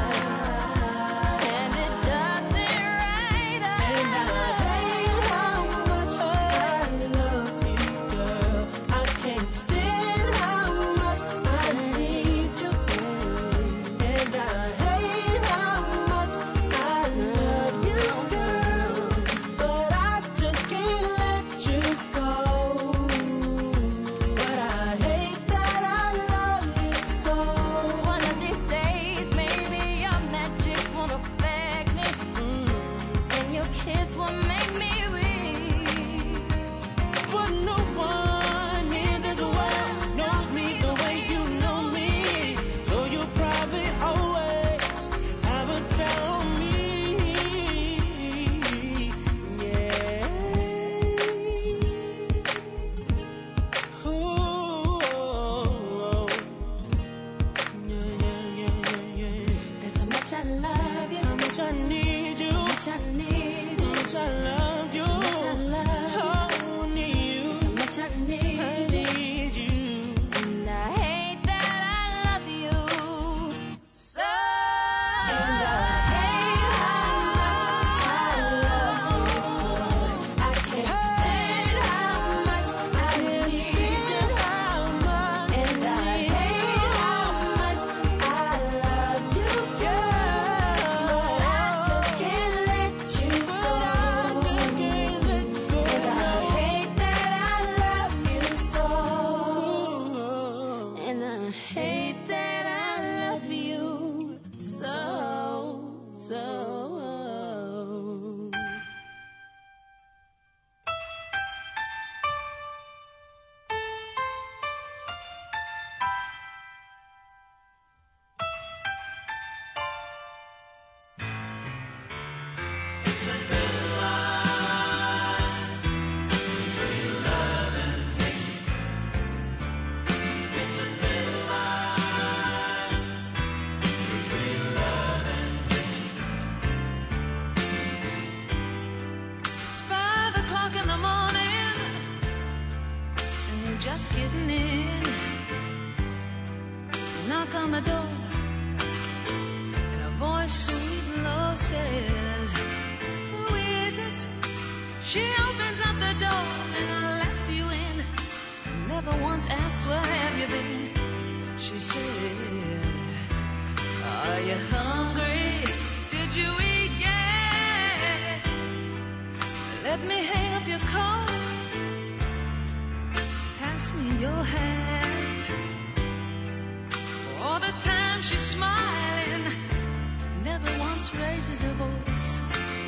And it doesn't right up. And I hate how much I love you, girl. I can't stand how much I need you. And I hate how much I love you, girl. But I just can't let you go. But I hate that I love you so. One of these days, maybe your magic won't affect me, and your kiss will make me weak. But no one in this world knows me the way you know me. So you probably always have a spell on me. Yeah. Ooh. Yeah, yeah, yeah, yeah, yeah. That's how much I love you. How much I need you. How much I need you. How much I love you. How much I love you. Oh, need you. How much I need I you. need you. And I hate that I love you so. And I hate how much I love you. I can't stand how much I need you. And I hate how much I love you, girl. But I just can't let you go. And I hate that I love you so. And I hate that I love you so, so. It's five o'clock in the morning, and you're just getting in. Knock on the door, and a voice sweet and low says, "Who is it?" She opens up the door and lets you in. Never once asked, "Where have you been?" She said, "Are you hungry? Did you eat yet? Let me hang up your coat. Pass me your hat." All the time she's smiling, never once raises her voice.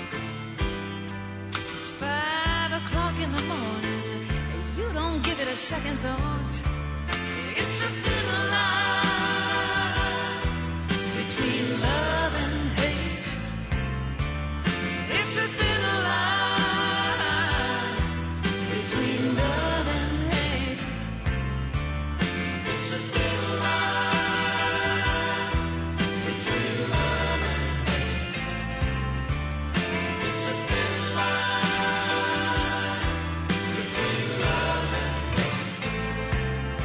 It's five o'clock in the morning, you don't give it a second thought. It's a thin line between love and hate. It's a thin line between love and hate. It's a thin line between love and hate. It's a thin line between love and hate.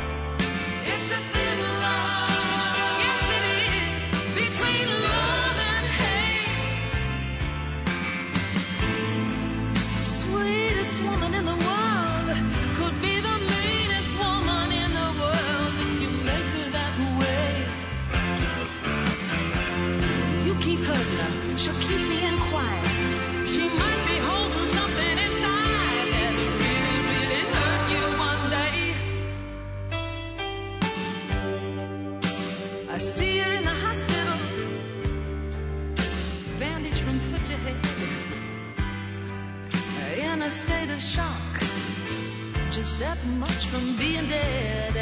a state of shock, just that much from being dead.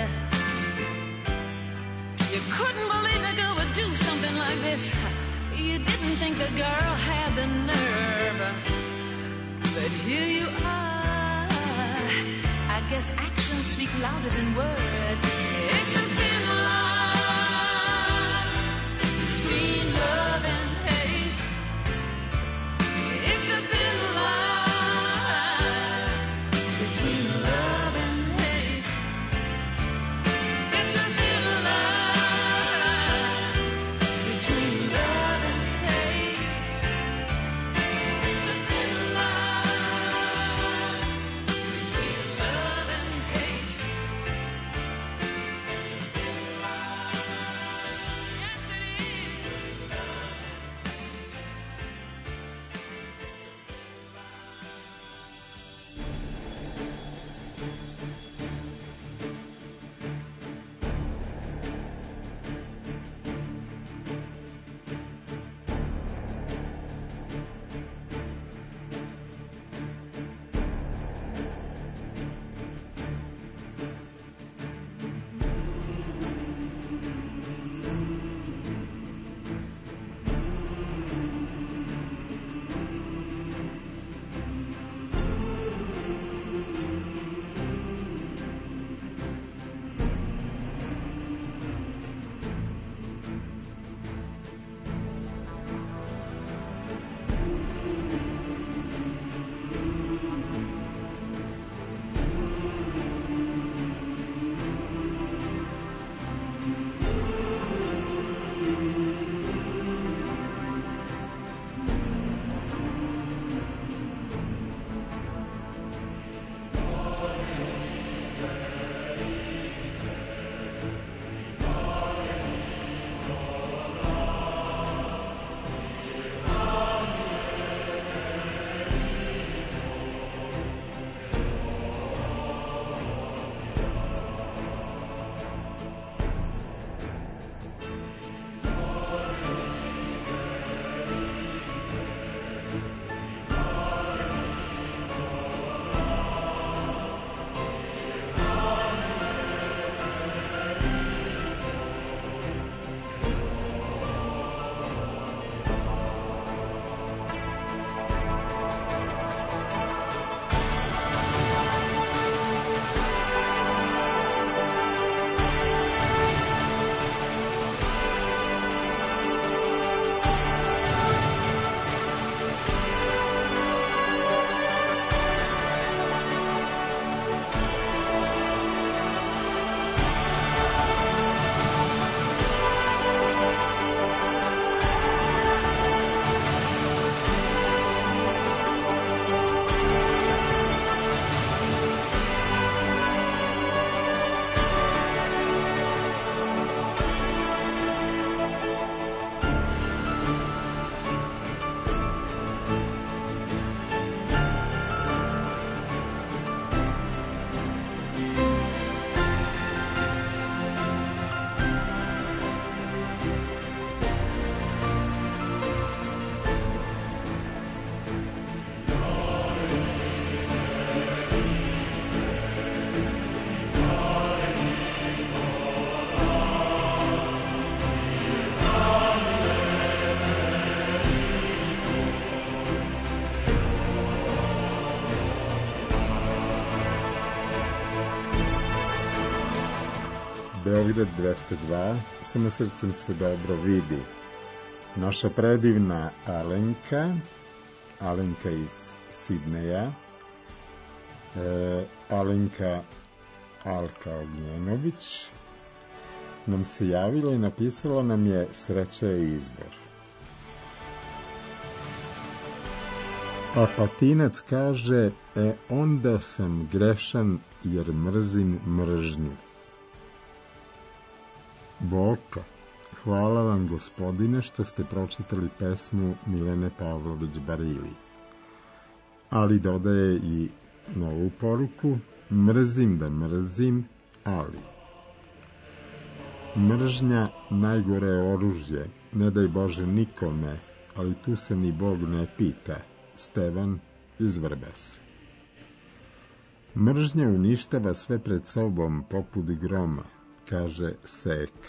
You couldn't believe the girl would do something like this. You didn't think the girl had the nerve, but here you are. I guess actions speak louder than words. It's a thin line between love and hate. It's a thin line between love and hate. It's a thin line between love and hate. It's a thin line between love and hate. It's a thin line. Yes, it is. Beograd dvesta dva, samo srcem se dobro vidi. Naša predivna Alenka, Alenka iz Sidneja, e, Alenka Alka Ognjenović, nam se javila i napisala nam je sreća je izbor. A Patinac kaže, e onda sam grešan jer mrzim mržnju. Boka, hvala vam gospodine što ste pročitali pesmu Milene Pavlović Barili. Ali dodaje i novu poruku, mrzim da mrzim, ali. Mržnja najgore je oružje, ne daj Bože nikome, ali tu se ni Bog ne pita. Stevan iz Vrbesa. Mržnja uništava sve pred sobom poput groma, kaže Seka.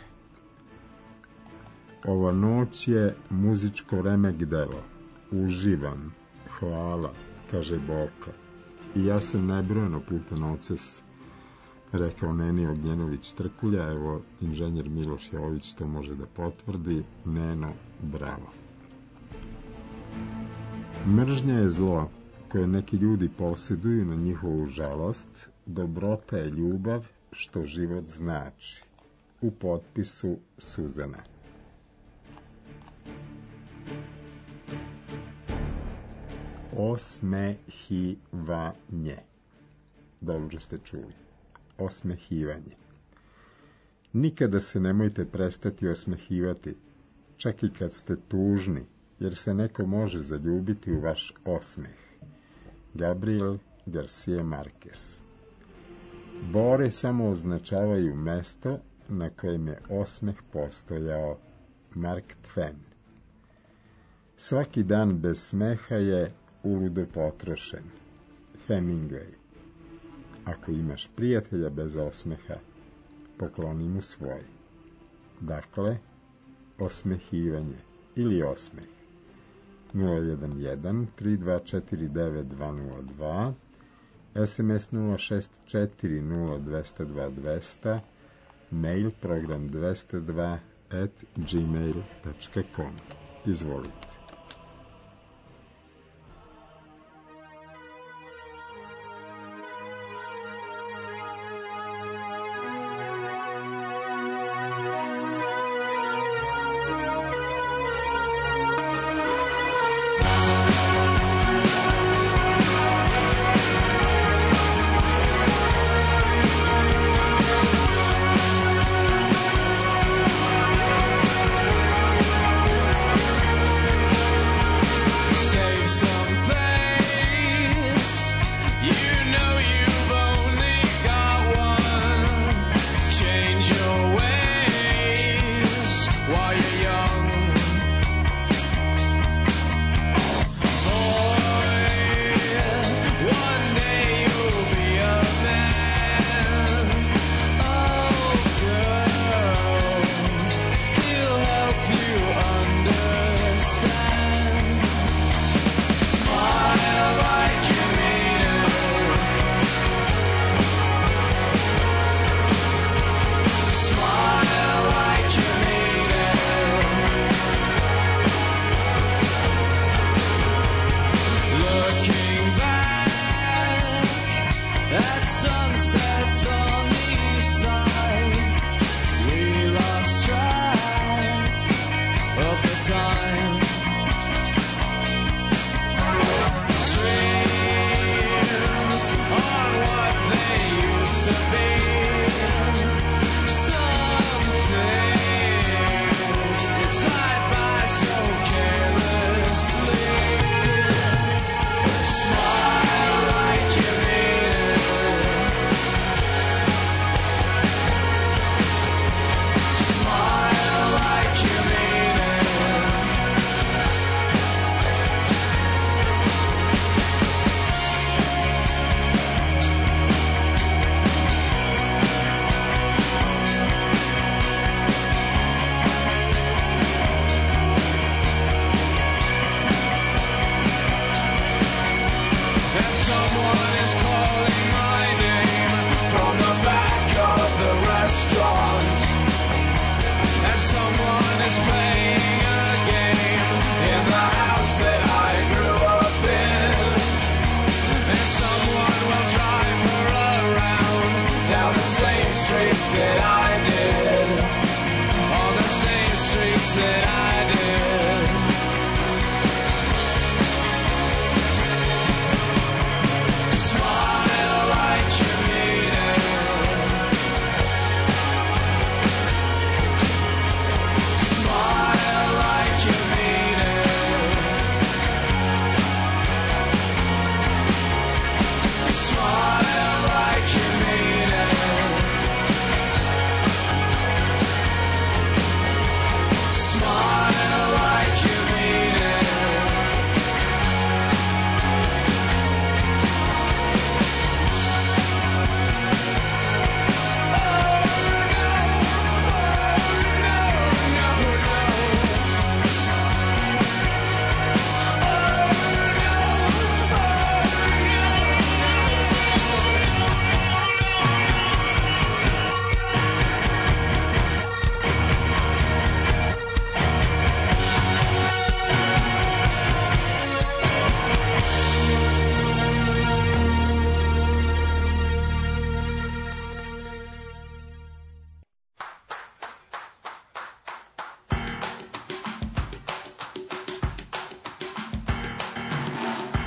Ova noć je muzičko remek delo. Uživam, hvala, kaže Boka. I ja sam nebrojeno puta noćas rekao Neni Ognjenović-Trkulja, evo, inženjer Miloš Jović to može da potvrdi. Neno, bravo. Mržnja je zlo koje neki ljudi posjeduju na njihovu žalost. Dobrota je ljubav, što život znači. U potpisu Suzana. Osmehivanje. Dobro ste čuli. Osmehivanje. Nikada se nemojte prestati osmehivati, čak i kad ste tužni, jer se neko može zaljubiti u vaš osmeh. Gabriel Garcia Marquez. Bore samo označavaju mesto na kojem je osmeh postojao. Mark Twain. Svaki dan bez smeha je uludo potrošen. Hemingway. Ako imaš prijatelja bez osmeha, pokloni mu svoj. Dakle, osmehivanje ili osmeh. nula jedan jedan tri dva četiri devet dva nula dva, es em es nula šest četiri nula dva nula dva dva nula, mail program dvesta dva at gmail dot com. Izvolite. Thank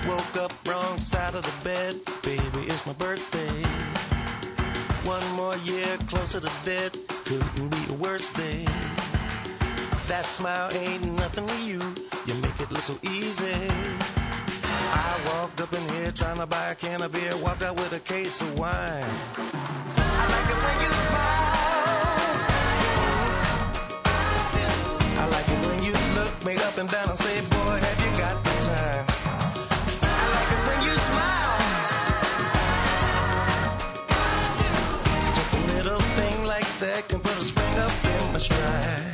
Woke up wrong side of the bed, baby, it's my birthday. One more year closer to death, couldn't be a worse day. That smile ain't nothing to you, you make it look so easy. I walked up in here trying to buy a can of beer, walked out with a case of wine. I like it when you smile. I like it when you look me up and down and say, boy, have you got the time? I like it when you smile. Just a little thing like that can put a spring up in my stride.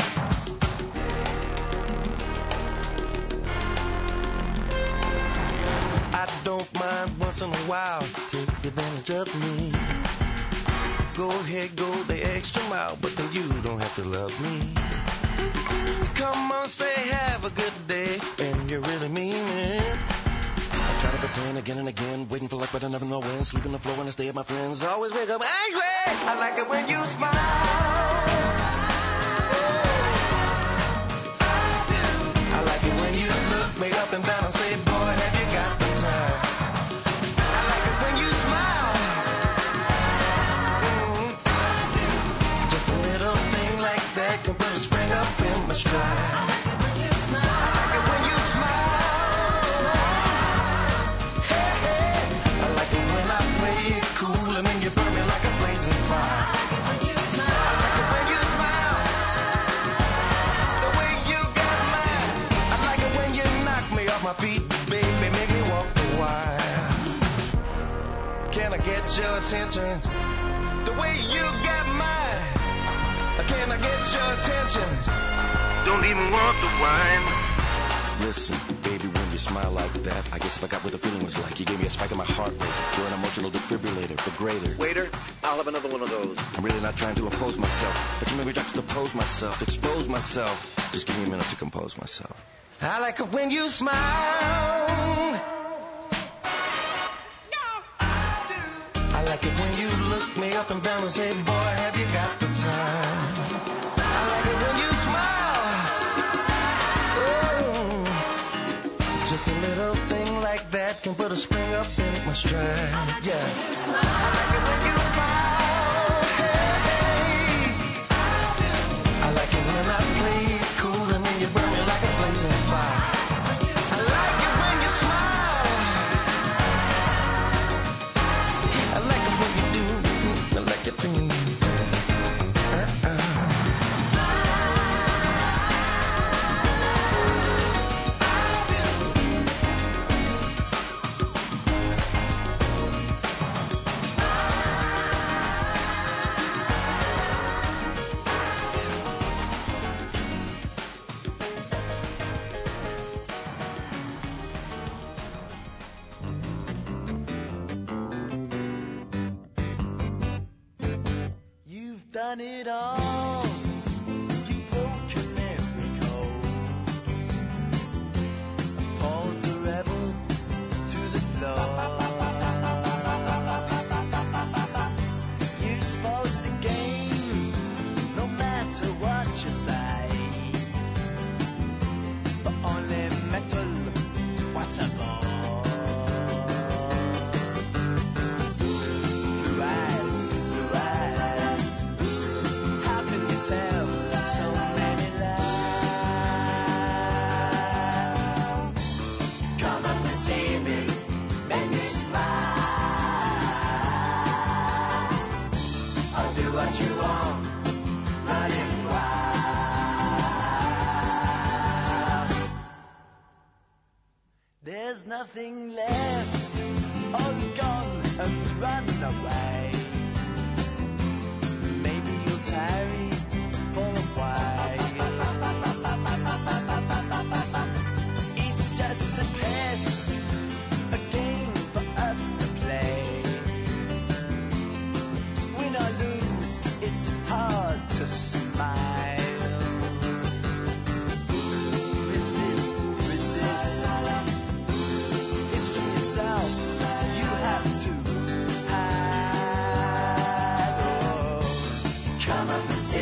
I don't mind once in a while, take advantage of me. Go ahead, go the extra mile, but then you don't have to love me. Come on, say have a good day, and you really mean it. I try to pretend again and again, waiting for luck, but I never know when. Sleep on the floor when I stay at my friends, always wake up angry. I like it when you smile. I like it when you look me up and down and say, boy, have you got the time? I like it when you smile. Mm-hmm. Just a little thing like that can put a spring up in my stride. I like it when you smile. I like it when you smile. Hey, hey. I like it when I play it cool and then you burn me like a blazing fire. I like it when you smile. I like it when you smile. The way you got mine. I like it when you knock me off my feet, baby, make me walk the wire. Can I get your attention? The way you got mine. Can I get your attention? Don't even want the wine. Listen, baby, when you smile like that, I guess if I got what the feeling was like, you gave me a spike in my heart rate. You're an emotional defibrillator for greater. Waiter, I'll have another one of those. I'm really not trying to impose myself, but you made me juxtapose myself, to expose myself. Just give me a minute to compose myself. I like it when you smile. I like it when you look me up and down and say, boy, have you got the time? I like it when you smile. Oh, just a little thing like that can put a spring up in my stride. Yeah. I like it when you smile. Hey. I like it when I play it cool and then you burn me like a blazing fire. I like it when you smile. I like it when you do. I like it when you do. Uh-uh. You've done it all. You've broken every code. Pulled the rebel to the floor. You spoke the game, no matter what you say. But only metal, what a ball. Blue eyes, blue eyes. How can you tell so many lies? Come up to see me, make me smile. I'll do what you want, running wild. There's nothing left, all gone and run away. Maybe you'll tarry for a while. It's just a test, a game for us to play. Win or lose, it's hard to smile. Resist, resist. It's to yourself, you have to hide. Oh, come up and see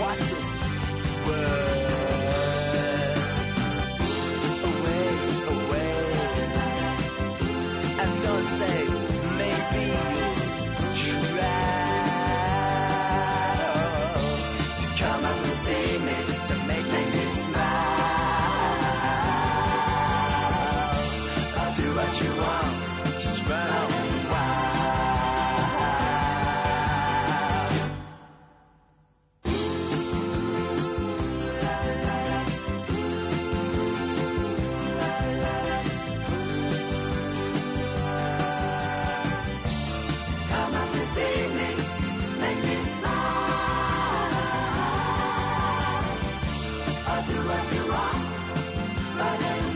watch it whirl away, away, and don't say maybe you'll try to come up and see me, to make me smile. I'll do what you want, just run on wild. Come up and see me, make me smile. I'll do what you want, run and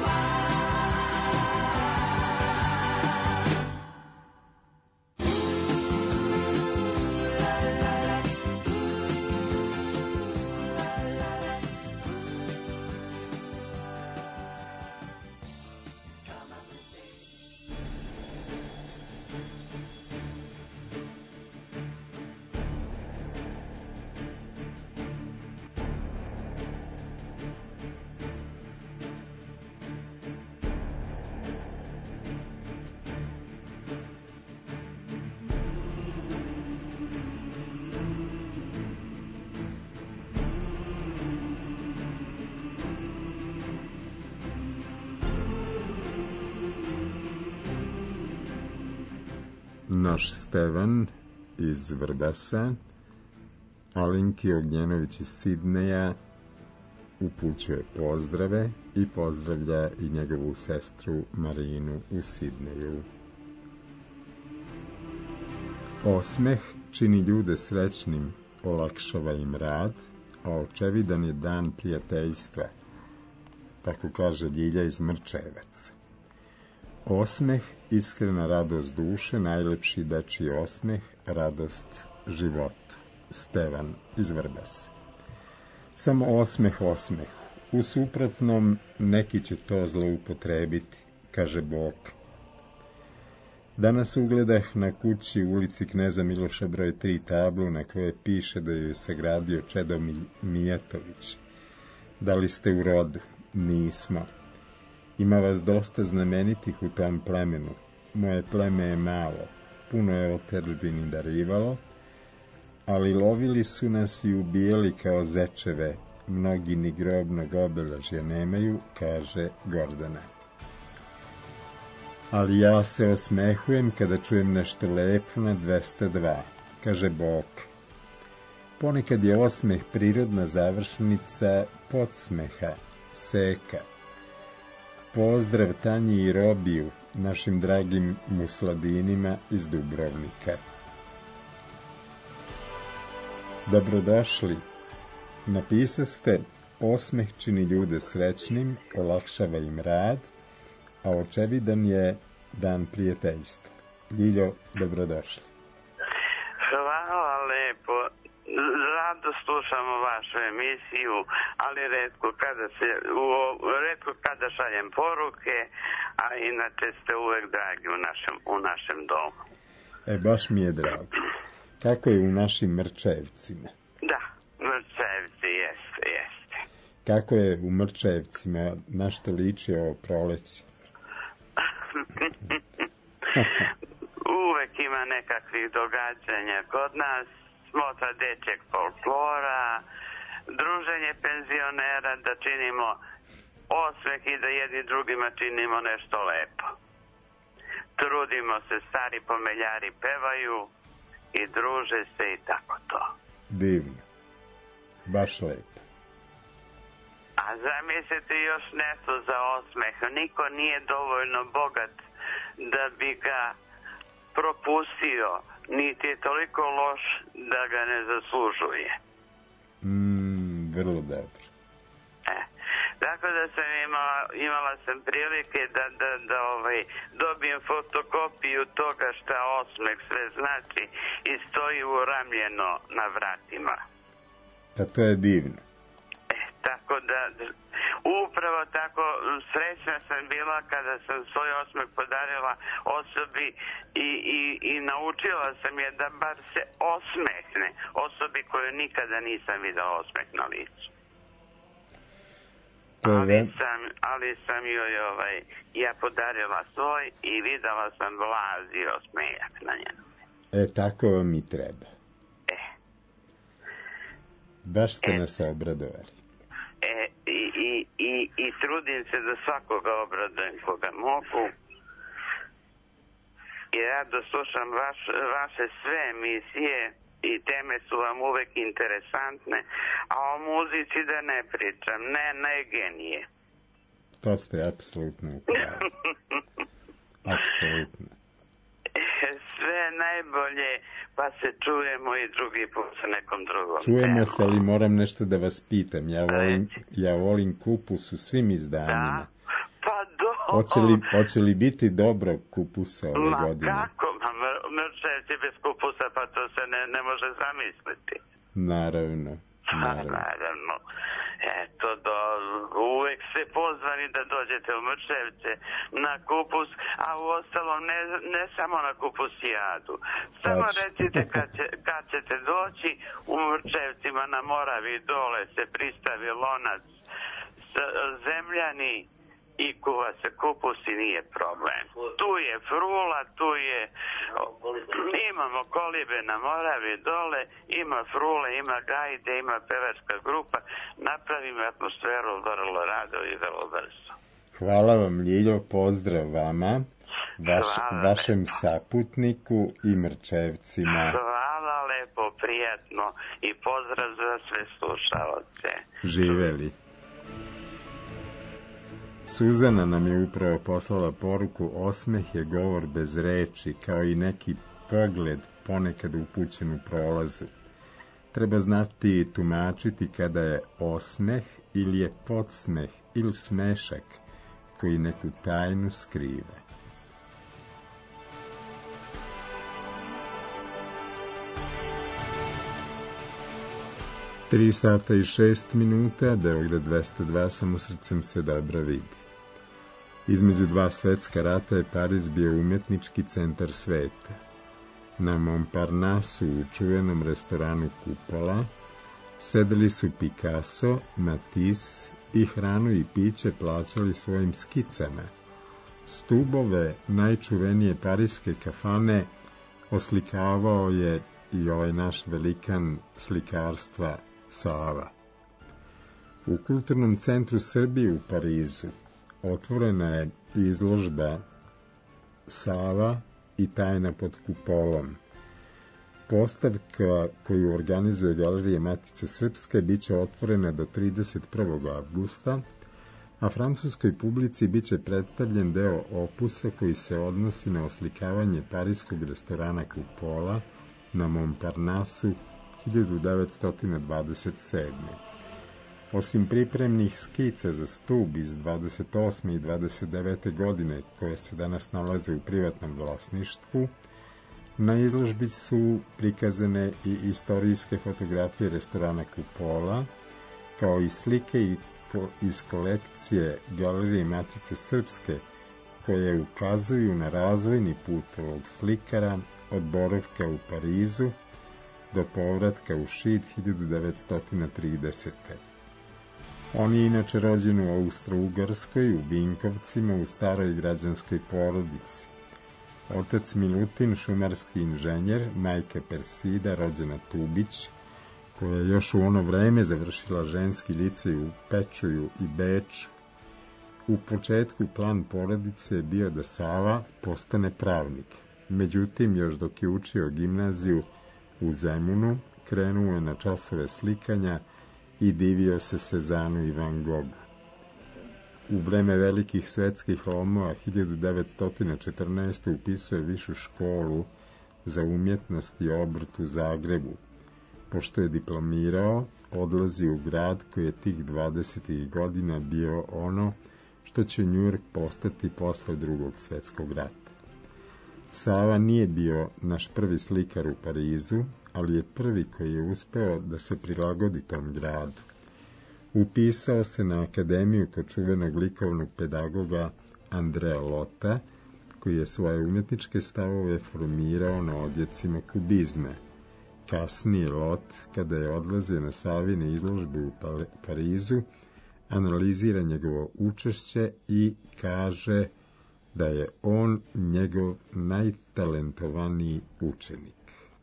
Naš Stevan iz Vrbasa, Alinki Ognjenović iz Sidneja upućuje pozdrave i pozdravlja i njegovu sestru Marinu u Sidneju. Osmeh čini ljude srećnim, olakšava im rad, a očevidan je dan prijateljstva, tako kaže Ljilja iz Mrčevaca. Osmeh, iskrena radost duše, najlepši dečiji osmeh, radost života. Stevan iz Vrbasa. Samo osmeh osmeh. U suprotnom, neki će to zloupotrebiti, kaže Bog. Danas ugledah na kući u ulici Kneza Miloša broj tri tablu na kojoj piše da ju je sagradio Čedomir Mijatović. Da li ste u rodu? Nismo. Ima vas dosta znamenitih u tom plemenu. Moje pleme je malo, puno je otadžbini darivalo, ali lovili su nas i ubijali kao zečeve, mnogi ni grobnog obeležja nemaju, kaže Gordana. Ali ja se osmehujem kada čujem nešto lepo na dvesta dva, kaže Bog. Ponekad je osmeh prirodna završnica podsmeha, seka. Pozdrav Tanji i Robiju, našim dragim musladinima iz Dubrovnika. Dobrodošli. Napisaste, osmeh čini ljude srećnim, olakšava im rad, a očevidan je dan prijateljstva. Ljiljo, dobrodošli. Hvala lepo. Rado slušamo vašu emisiju, ali retko kada se u, retko kada šaljem poruke, a inače ste uvek dragi u našem, u našem domu. E, baš mi je drago. Kako je u našim Mrčajevcima? Da, Mrčajevci, jeste, jeste. Kako je u Mrčajevcima, na što liči ovo proleće? Uvek ima nekakvih događanja kod nas, smotra dečjeg folklora, druženje penzionera, da činimo osmeh i da jedni drugima činimo nešto lepo. Trudimo se, stari pomeljari pevaju i druže se i tako to. Divno. Baš lepo. A zamislite još nešto za osmeh. Niko nije dovoljno bogat da bi ga propustio, niti je toliko loš da ga ne zaslužuje. Mm, vrlo dobro. E, tako da sam imala, imala sam prilike da, da, da ovaj, dobijem fotokopiju toga šta osmeh sve znači i stoji uramljeno na vratima. Pa to je divno. E, tako da Upravo tako srećna sam bila kada sam svoj osmeh podarila osobi i, i, i naučila sam je da bar se osmehne osobi koju nikada nisam videla osmeh na licu. Ali sam, ali sam joj ovaj, ja podarila svoj i videla sam blazi osmejak na njenu. E, tako vam i treba. E. Baš ste e. nas obradovali. E, i, i, i, i trudim se da svakoga obradujem koga mogu. I rado slušam vaš, vaše sve emisije i teme su vam uvek interesantne, a o muzici da ne pričam, ne, ne genije. To ste apsolutno upravo. Apsolutno. Sve najbolje, pa se čujemo i drugi put sa nekom drugom. Čujemo se, ali moram nešto da vas pitam. Ja volim, ja volim kupus u svim izdanjima. Da? Pa do... Hoće li, hoće li biti dobro kupusa ove Ma godine? Ma kako? Mrčevci bez kupusa, pa to se ne, ne može zamisliti. Naravno. Naravno. Naravno. Eto, do, uvek ste pozvani da dođete u Mrčevce na kupus, a u ostalom ne, ne samo na kupusijadu. Samo Tač. recite kad, će, kad ćete doći u Mrčevcima na Moravi dole se pristavi lonac zemljani i kuva se kupus i nije problem. Tu je frula, tu je... Imamo kolibe na Moravi dole, ima frule, ima gajde, ima pevačka grupa. Napravimo atmosferu vrlo rado i vrlo brzo. Hvala vam, Ljiljo, pozdrav vama, vaš, vašem saputniku i Mrčevcima. Hvala lepo, prijatno i pozdrav za sve slušaoce. Živeli. Suzana nam je upravo poslala poruku: osmeh je govor bez reči, kao i neki pogled ponekad upućen u prolazu. Treba znati i tumačiti kada je osmeh ili je podsmeh ili smešak koji neku tajnu skriva. Tri sata i šest minuta, Beograd dvesta dva, samo srcem se dobro vidi. Između dva svetska rata je Pariz bio umjetnički centar sveta. Na Montparnasu, u čuvenom restoranu Kupola, sedeli su Picasso, Matisse i hranu i piće plaćali svojim skicama. Stubove najčuvenije pariške kafane oslikavao je i ovaj naš velikan slikarstva Sava. U Kulturnom centru Srbije u Parizu otvorena je izložba Sava i tajna pod kupolom. Postavka koju organizuje Galerija Matice Srpske biće otvorena do trideset prvog avgusta, a francuskoj publici biće predstavljen deo opusa koji se odnosi na oslikavanje parijskog restorana Kupola na Montparnasu hiljadu devetsto dvadeset sedme. Osim pripremnih skica za stub iz dvadeset osme i dvadeset devete godine, koje se danas nalaze u privatnom vlasništvu, na izložbi su prikazane i istorijske fotografije restorana Kupola, kao i slike iz kolekcije Galerije Matice Srpske, koje ukazuju na razvojni put ovog slikara od boravka u Parizu do povratka u Šid hiljadu devetsto tridesete. On je inače rođen u Austro-Ugarskoj, u Vinkovcima, u staroj građanskoj porodici. Otac Milutin, šumarski inženjer, majka Persida, rođena Tubić, koja je još u ono vreme završila ženski licej u Pečuju i Beču. U početku plan porodice je bio da Sava postane pravnik. Međutim, još dok je učio gimnaziju u Zemunu, krenuo je na časove slikanja i divio se Cezanu i Van Goghu. U vreme velikih svetskih lomova hiljadu devetsto četrnaeste. upisuje višu školu za umjetnost i obrt u Zagrebu. Pošto je diplomirao, odlazi u grad koji je tih dvadesetih godina bio ono što će Njujork postati posle drugog svetskog rata. Sava nije bio naš prvi slikar u Parizu, ali je prvi koji je uspeo da se prilagodi tom gradu. Upisao se na akademiju kod čuvenog likovnog pedagoga Andrea Lota, koji je svoje umjetničke stavove formirao na odjecima kubizma. Kasnije Lot, kada je odlazio na Savine izložbe u Parizu, analizira njegovo učešće i kaže da je on njegov najtalentovaniji učenik.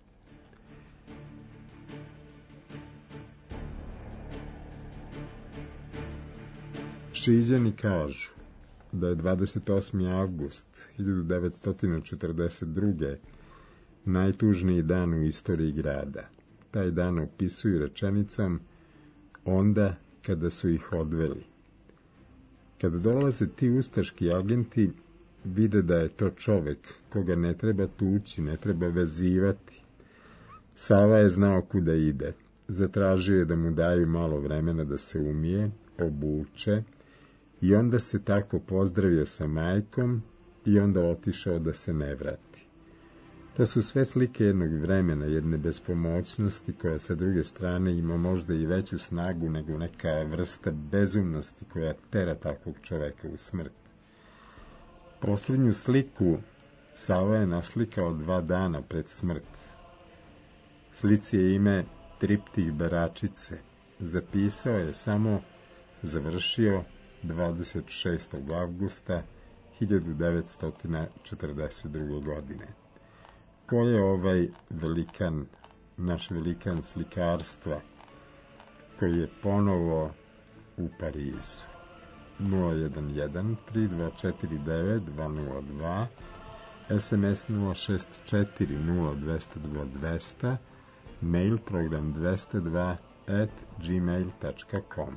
Šiđani kažu da je dvadeset osmi avgust hiljadu devetsto četrdeset druge. najtužniji dan u istoriji grada. Taj dan opisuju rečenicom onda kada su ih odveli. Kada dolaze ti ustaški agenti, vide da je to čovek koga ne treba tući, ne treba vezivati. Sava je znao kuda ide. Zatražio je da mu daju malo vremena da se umije, obuče i onda se tako pozdravio sa majkom i onda otišao da se ne vrati. To su sve slike jednog vremena, jedne bespomoćnosti koja sa druge strane ima možda i veću snagu nego neka vrsta bezumnosti koja tera takvog čoveka u smrt. Posljednju sliku Sava je naslikao dva dana pred smrt. Slici je ime Triptih Beračice. Zapisao je samo završio dvadeset šestog avgusta hiljadu devetsto četrdeset druge. godine. Ko je ovaj velikan, naš velikan slikarstva, koji je ponovo u Parizu? nula jedan jedan tri dva četiri devet dva nula dva, es em es nula šest četiri nula dva nula dva dva nula, mail program dvesta dva at gmail tačka com.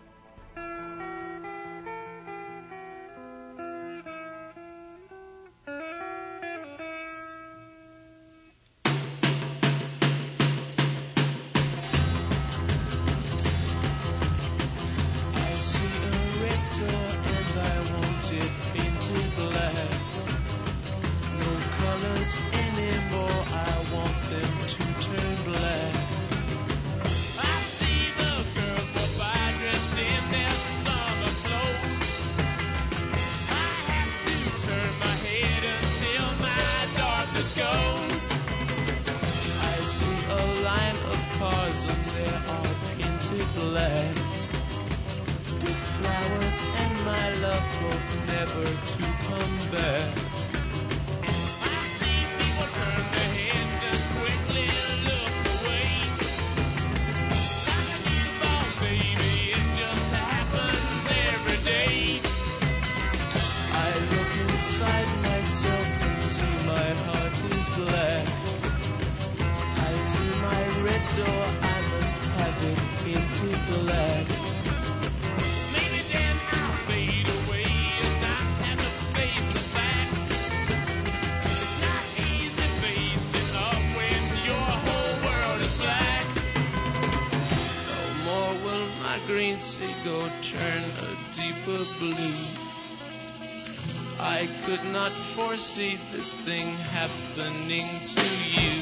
I could not foresee this thing happening to you.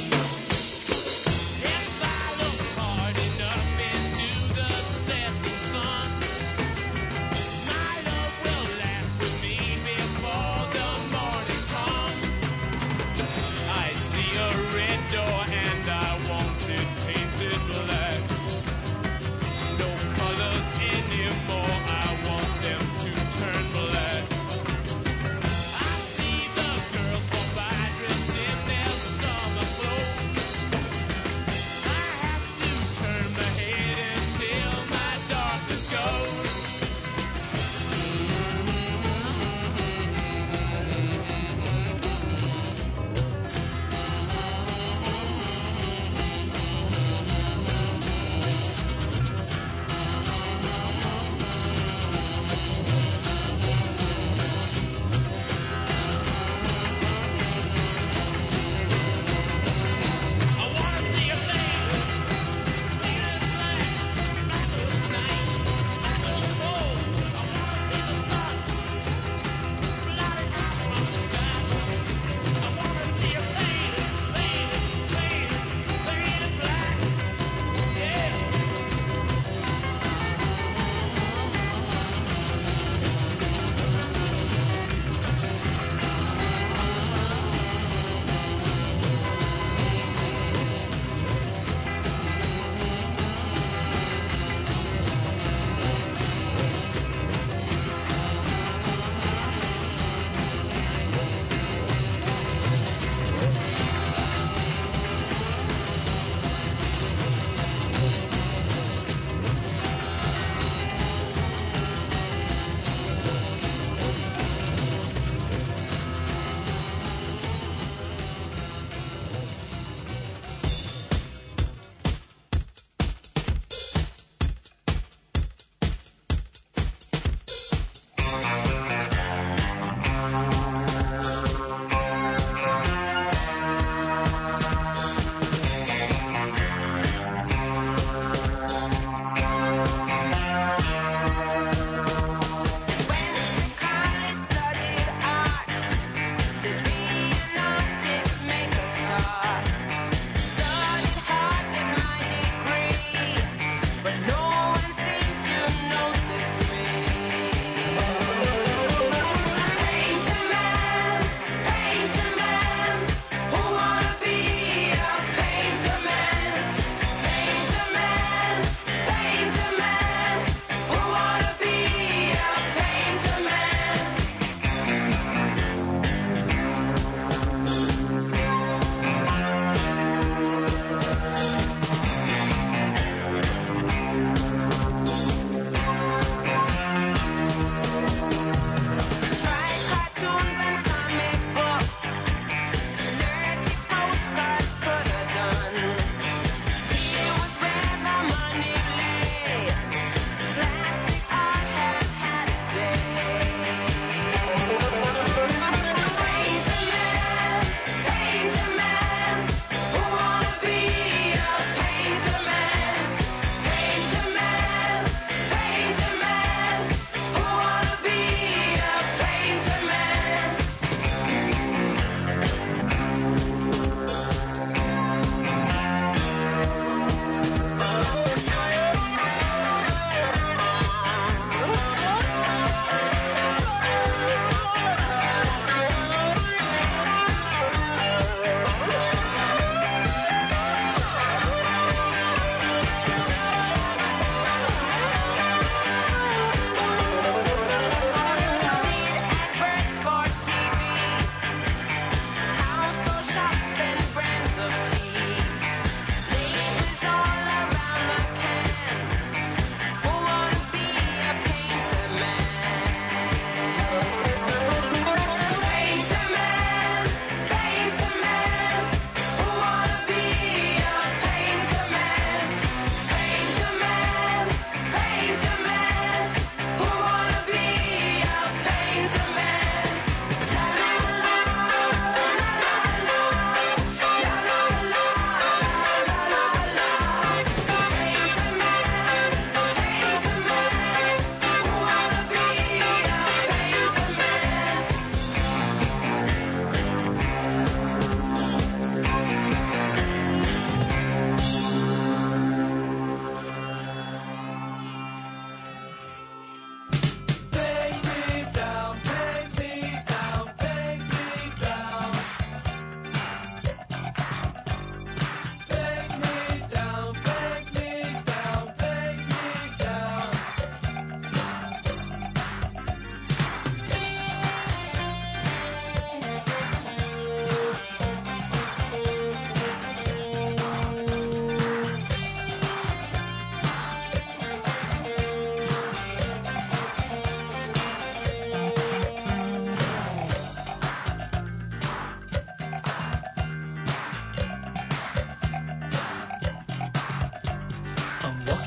If I look hard enough into the setting sun, my love will last with me before the morning comes. I see a red door and I want it painted black. No colors anymore, I want them to turn black. I see the girls walk by dressed in their summer clothes.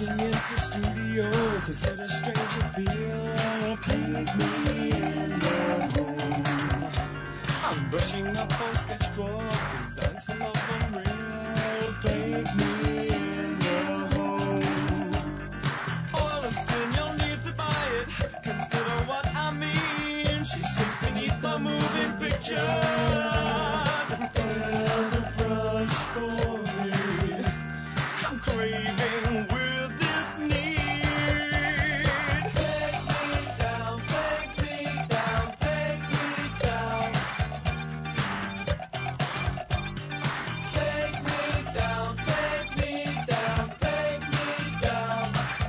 walking into studio, consider strange appeal, paint me in the home. I'm brushing up on sketchbook, designs for love unreal, paint me in the home. All of skin, you'll need to buy it, consider what I mean. She sits beneath the moving pictures, and the brush for me. I'm craving with this need. Take me down, take me down, take me down. Take me down, take me down, take me down.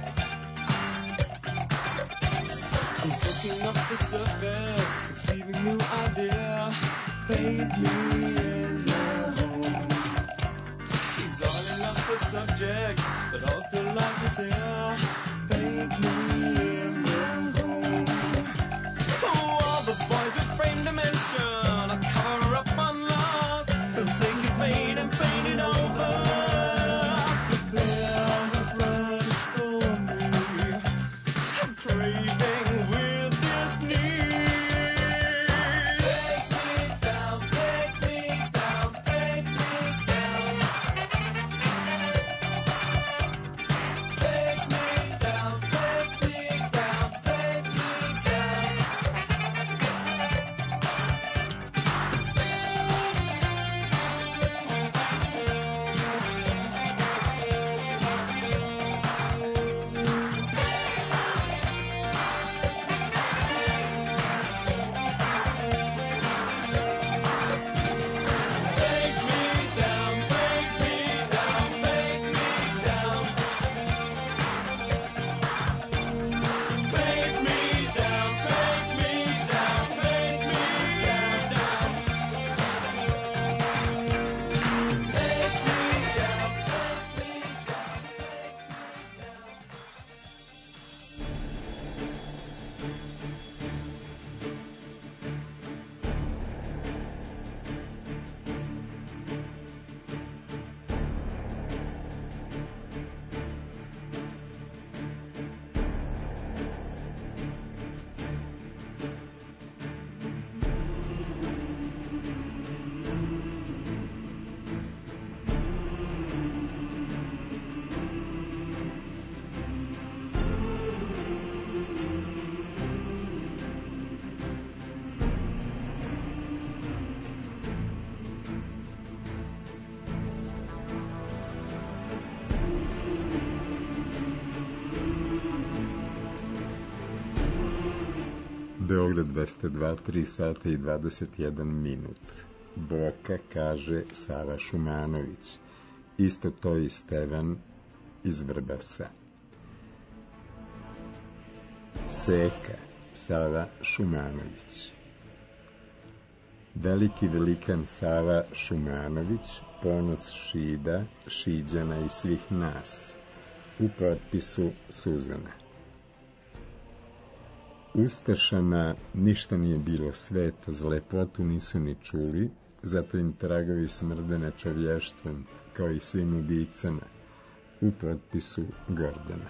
I'm soaking up the surface, conceiving new idea. Paint me in the home. She's all in love with subject, but all still life is here. Paint me in the home. Oh, all the boys with frame dimension, I cover up my loss. He'll take his paint and paint it over. Prepare the brush for me. I'm craving with this need. Take me down, take me down, take me down. Take me down, take me down, take me down. Take me down, take me down, take me down. Take me down, take me down, take me down, down. Take me down, take me down, take me down. Beograd dvesta dva, tri sata i dvadeset jedan minut. Boka, kaže Sava Šumanović. Isto to i Stevan iz Vrbasa. Seka, Sava Šumanović. Veliki velikan Sava Šumanović, ponos Šida, Šiđana i svih nas. U potpisu Suzana. Ustašama ništa nije bilo sveto, za lepotu nisu ni čuli, zato im tragovi smrde nečovještvom, kao i svim ubicama. U potpisu Gordana.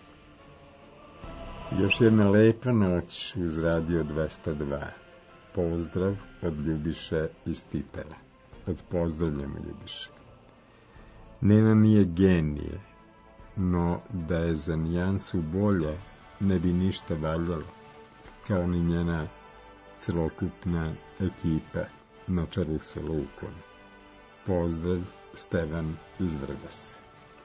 Još jedna lepa noć uz Radio dvesta dva. Pozdrav od Ljubiše iz Titela. Odpozdravljamo, Ljubiše. Nena nije genije, no da je za nijansu bolje ne bi ništa valjalo, kao ni njena celokupna ekipa na čelu sa Lukom. Pozdrav, Stevan iz Vrbasa.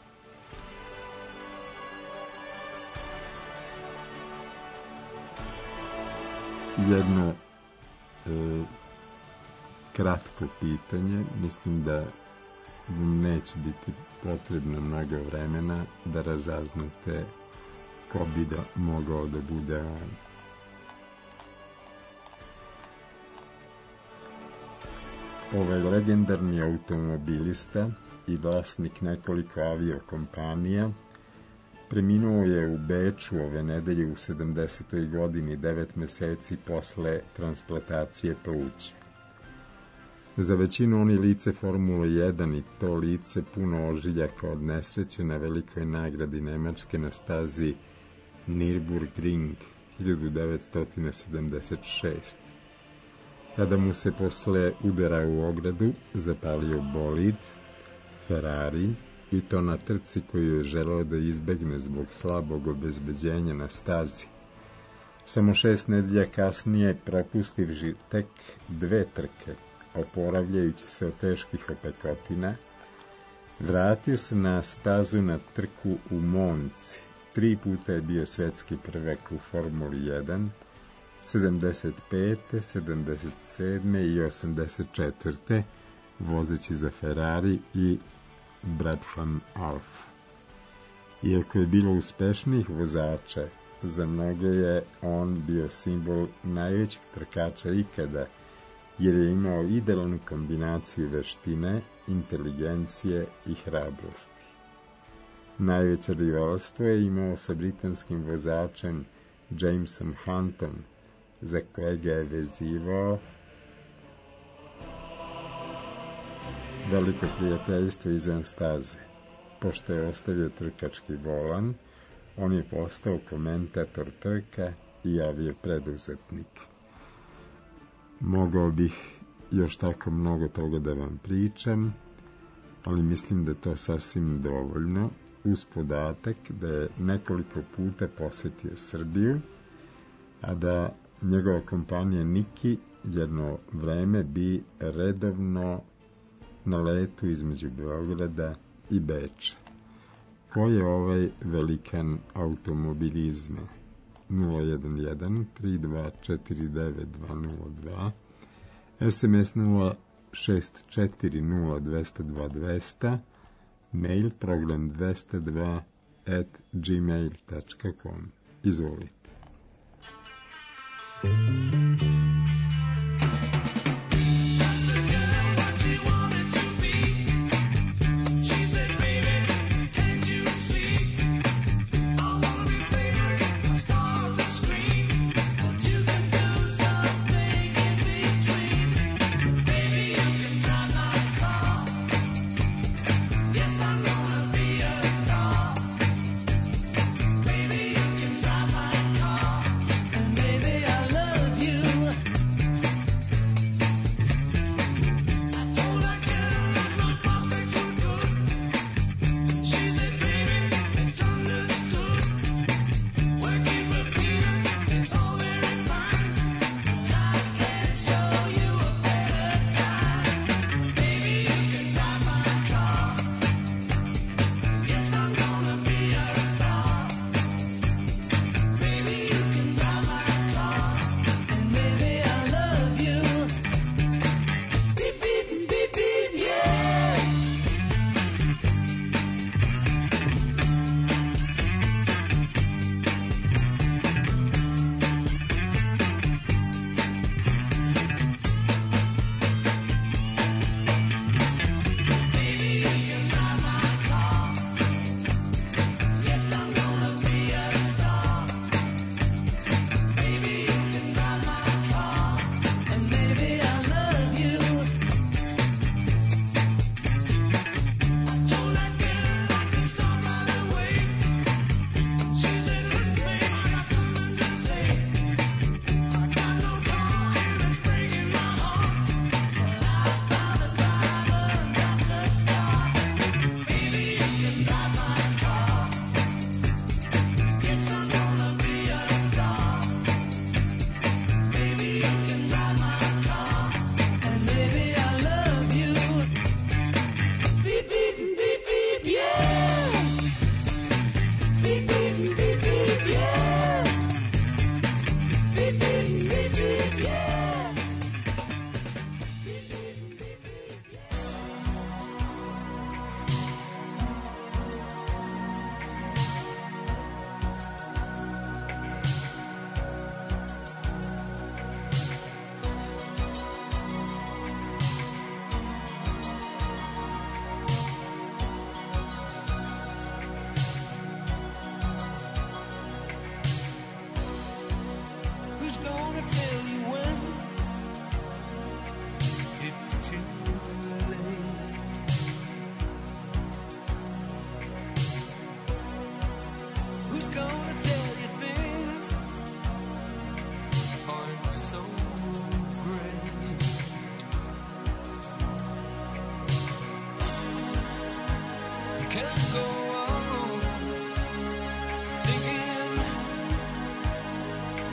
Jedno e, kratko pitanje, mislim da neće biti potrebno mnogo vremena da razaznate ko bi da mogao da bude on. Ovaj legendarni automobilista i vlasnik nekoliko aviokompanija preminuo je u Beču ove nedelje u sedamdesetoj godini, devet meseci posle transplantacije pluća. Za većinu oni lice Formule jedan i to lice puno ožiljaka od nesreće na velikoj nagradi Nemačke na stazi Nürburgring hiljadu devetsto sedamdeset šeste. Kada mu se posle udara u ogradu zapalio bolid Ferrari i to na trci koju je želeo da izbegne zbog slabog obezbeđenja na stazi. Samo šest nedelja kasnije, propustivši tek dve trke, oporavljajući se od teških opekotina, vratio se na stazu na trku u Monci. Tri puta je bio svetski prvak u Formuli jedan, sedamdeset pete, sedamdeset sedme i osamdeset četvrte vozeći za Ferrari i Brabham Alfa. Iako je bilo uspešnijih vozača, za mnoge je on bio simbol najvećeg trkača ikada, jer je imao idealnu kombinaciju veštine, inteligencije i hrabrosti. Najveće rivalstvo je imao sa britanskim vozačem Jamesom Huntom, za kojega je vezivao veliko prijateljstvo izvan staze. Pošto je ostavio trkački volan, on je postao komentator trka i avio preduzetnik. Mogao bih još tako mnogo toga da vam pričam, ali mislim da je to sasvim dovoljno, uz podatak da je nekoliko puta posetio Srbiju, a da njegova kompanija Niki jedno vreme bi redovno na letu između Beograda i Beča. Ko je ovaj velikan automobilizma? nula jedan jedan tri dva četiri devet dva nula dva, es em es nula šest četiri nula dva nula dva dva nula nula, mail program dvesta dva at gmail tačka com. Izvolite. Baby, I love you.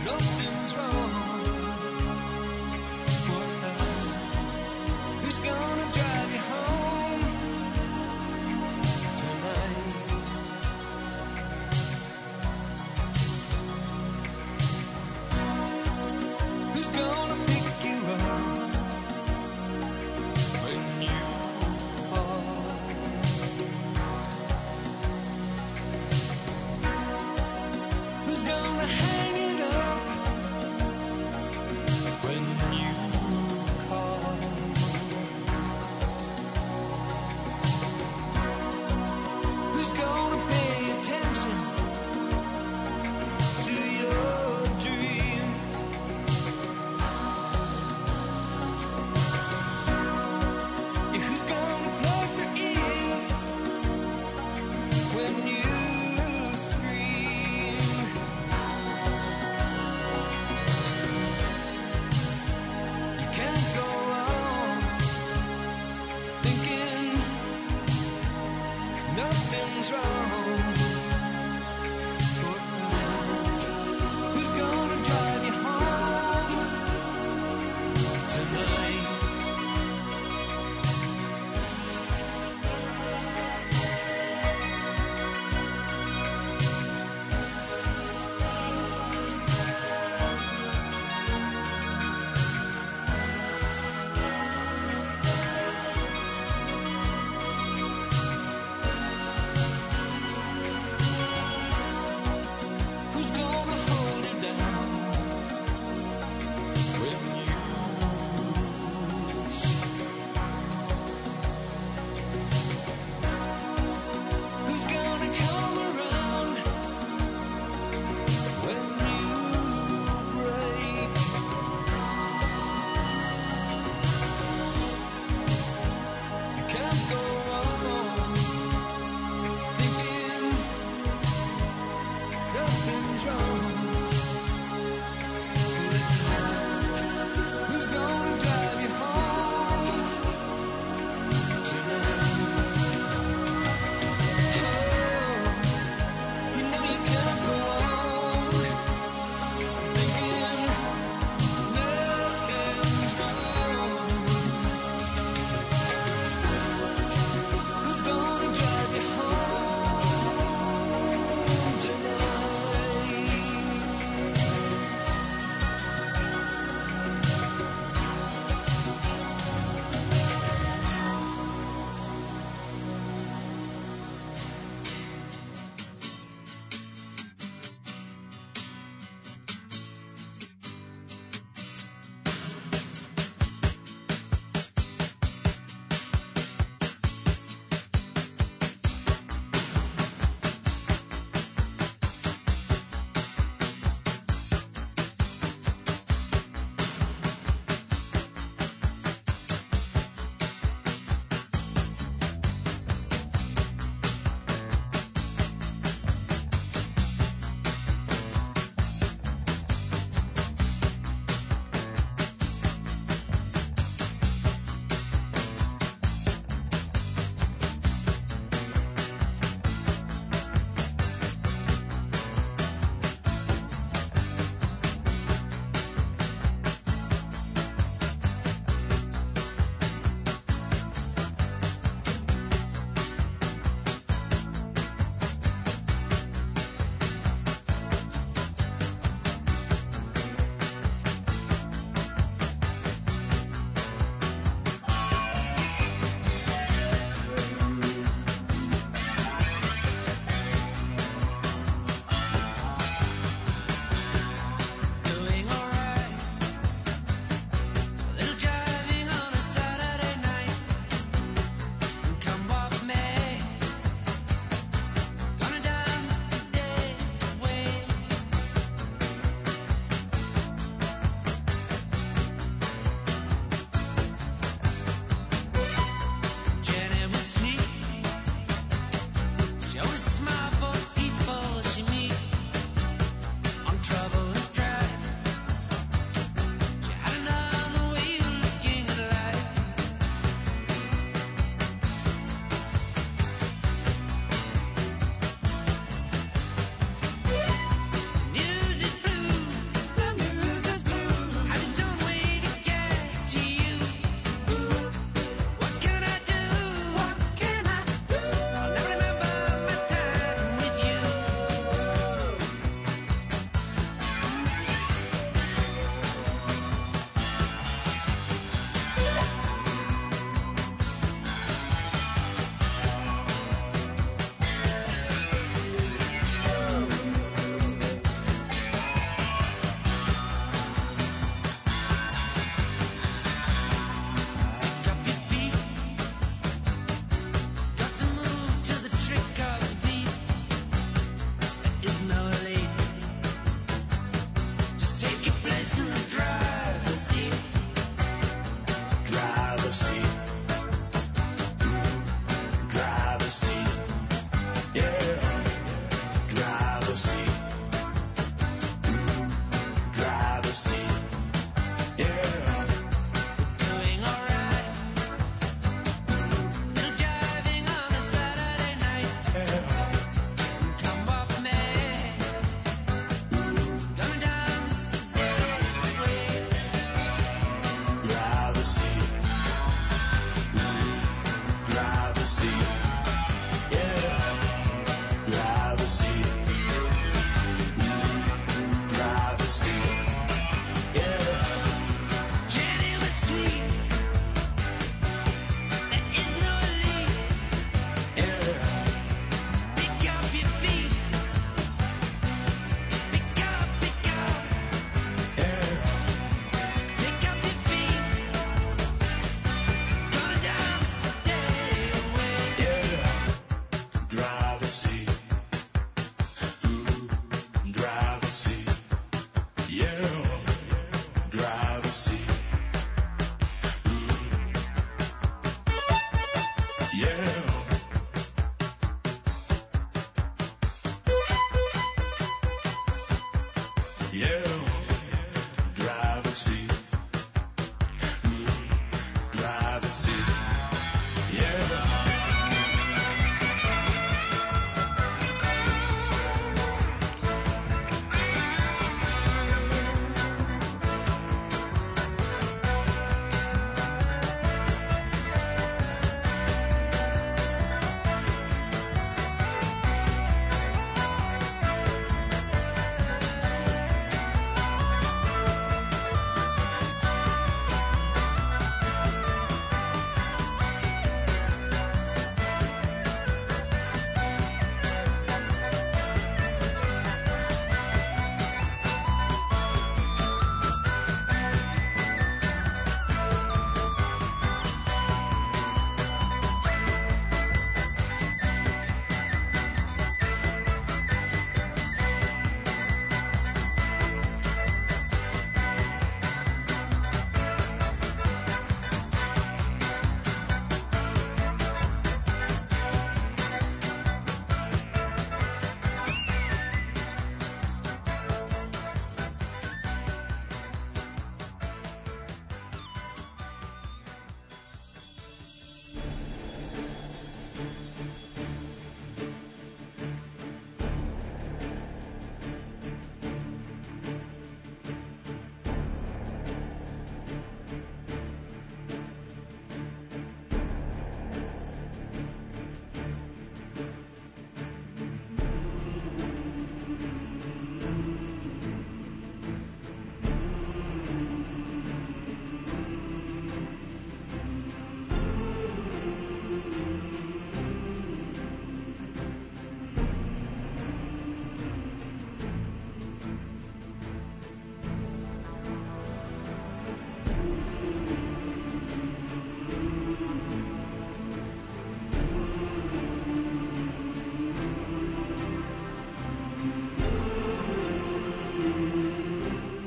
nothing's wrong. Who's gonna drive you home tonight? Who's gonna pick you up when you fall? Who's gonna hang it up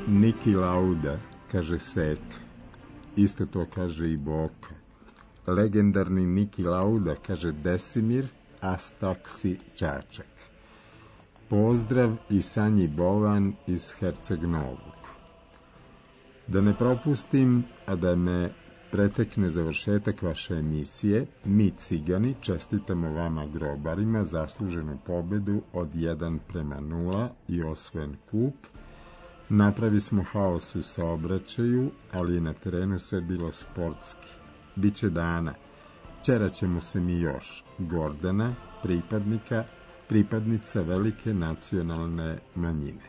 Niki Lauda, kaže Seka. Isto to kaže i Boka. Legendarni Niki Lauda, kaže Desimir Astaksi Čačak. Pozdrav i Sanji Bovan iz Herceg Novog. Da ne propustim, a da ne pretekne završetak vaše emisije, mi Cigani čestitamo vama grobarima zasluženu pobedu od jedan prema nula i osvojen kup. Napravi smo haos u saobraćaju, ali je na terenu sve bilo sportski. Biće dana. Ćeraćemo se mi još. Gordana, pripadnika, pripadnica velike nacionalne manjine.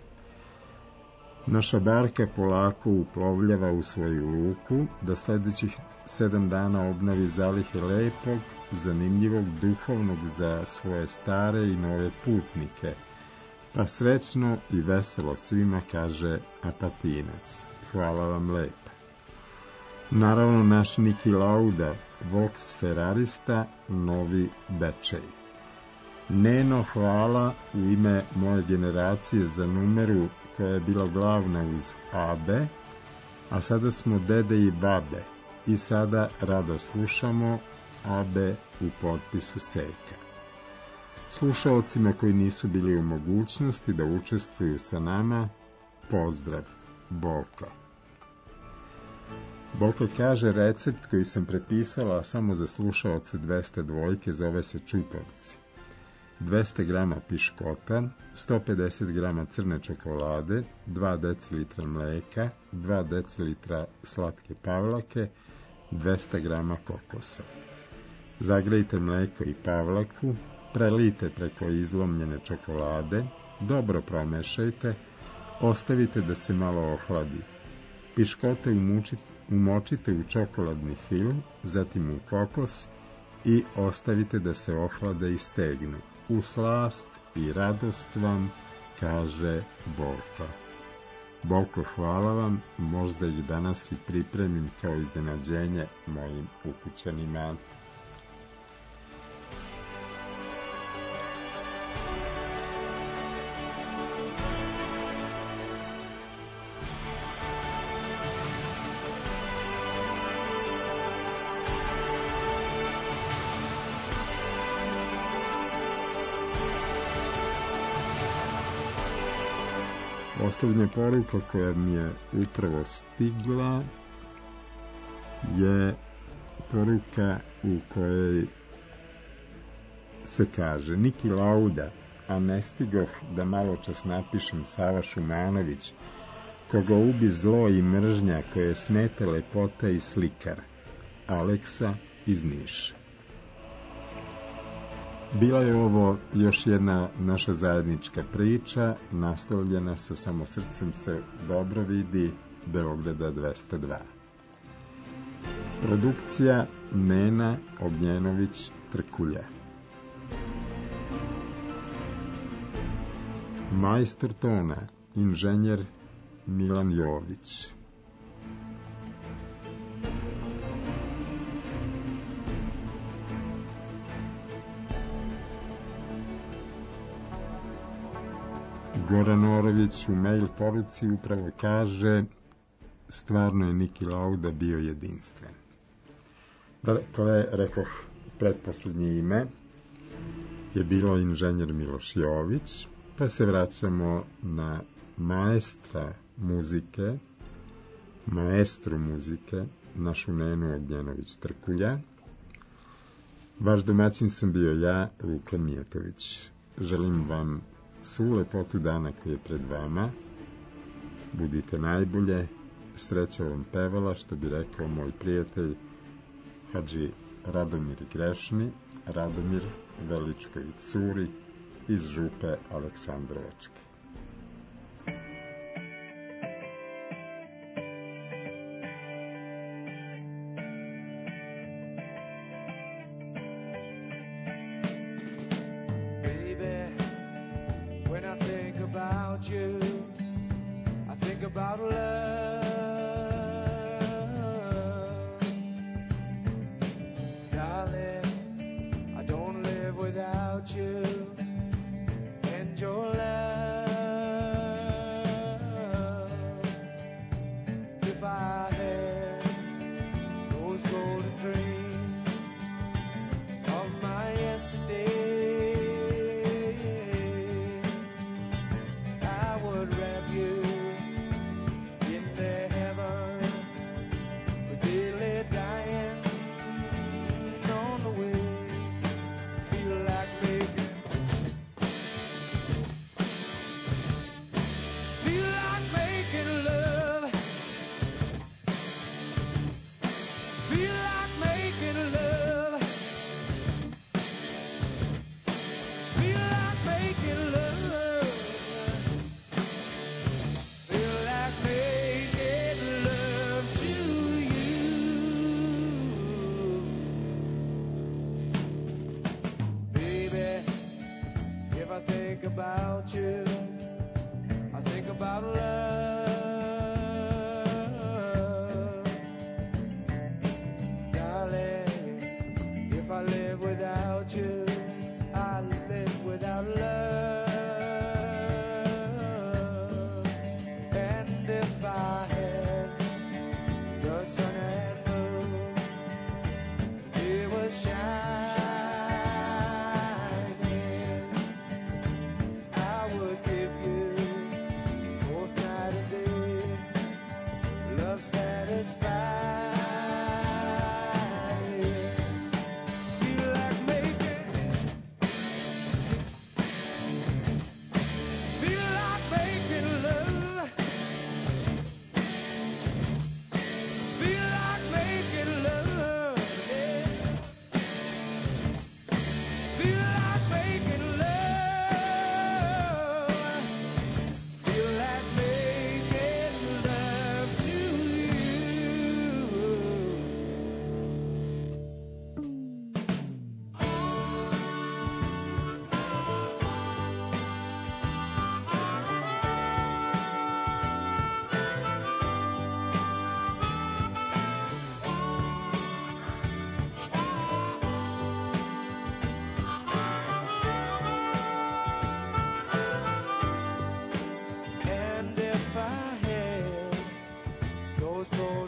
Naša barka polako uplovljava u svoju luku, da sljedećih sedam dana obnovi zalihe lepog, zanimljivog, duhovnog za svoje stare i nove putnike. Pa srećno i veselo svima, kaže Apatinac. Hvala vam lepa. Naravno, naš Niki Lauda, Vox Ferrarista, Novi Bečej. Neno, hvala u ime moje generacije za numeru koja je bila glavna uz A B, a sada smo dede i babe i sada rado slušamo A B u potpisu Seka. Slušaocima koji nisu bili u mogućnosti da učestvuju sa nama, pozdrav, Boka. Boka kaže, recept koji sam prepisala samo za slušaoce dvesta dvojke zove se čupavci. dvesta grama piškota, sto pedeset grama crne čokolade, dva decilitra mleka, dva decilitra slatke pavlake, dvesta grama kokosa. Zagrejte mleko i pavlaku, prelijte preko izlomljene čokolade, dobro promešajte, ostavite da se malo ohladi. Piškote umočite u čokoladni film, zatim u kokos i ostavite da se ohlade i stegnu. U slast i radost vam, kaže Boka. Boko, hvala vam, možda ih danas i pripremim kao iznenađenje mojim ukućanima. Poslednja poruka koja mi je upravo stigla je poruka u kojoj se kaže: Niki Lauda, a ne stigoh da malo čas napišem Sava Šumanović, koga ubi zlo i mržnja koje smete lepota i slikar. Aleksa iz Niša. Bila je ovo još jedna naša zajednička priča, naslovljena sa Samo srcem se dobro vidi, Beograda dvesta dva. Produkcija Nena Ognjenović Trkulja. Majstor tona, inženjer Milan Jović. Goran Orović u mail poruci upravo kaže: stvarno je Niki Lauda bio jedinstven. Dakle, rekoh, pretposlednje ime je bilo inženjer Miloš Jović, pa se vraćamo na maestra muzike, maestru muzike, našu Nenu Ognjenović Trkulja. Vaš domaćin sam bio ja, Luka Mijatović. Želim vam svu lepotu dana koji je pred vama. Budite najbolje, sreća vam pevala, što bi rekao moj prijatelj Hadži Radomir Grešni, Radomir Veličković Curi iz župe Aleksandrovačke. And your love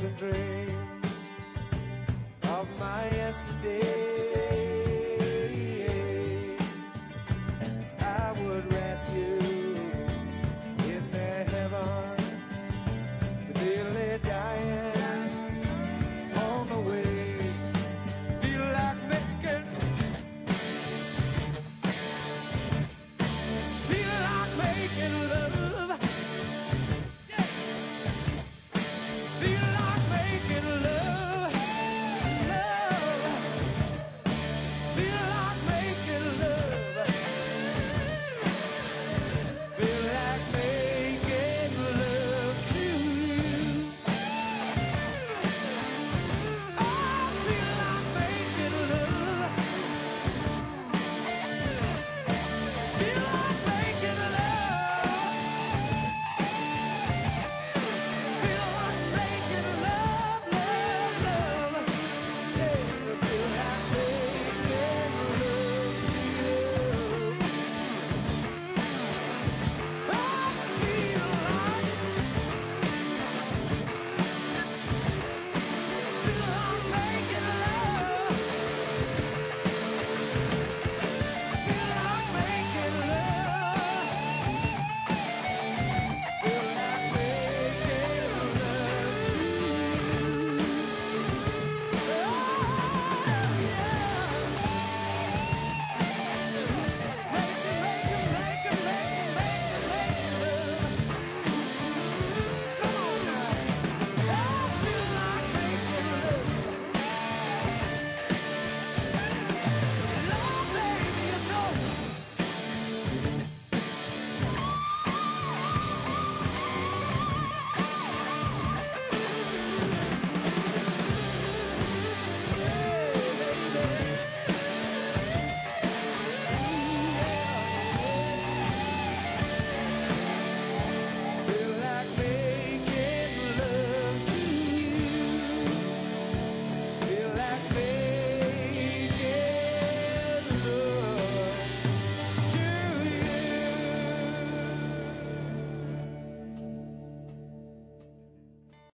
the dreams of my yesterday.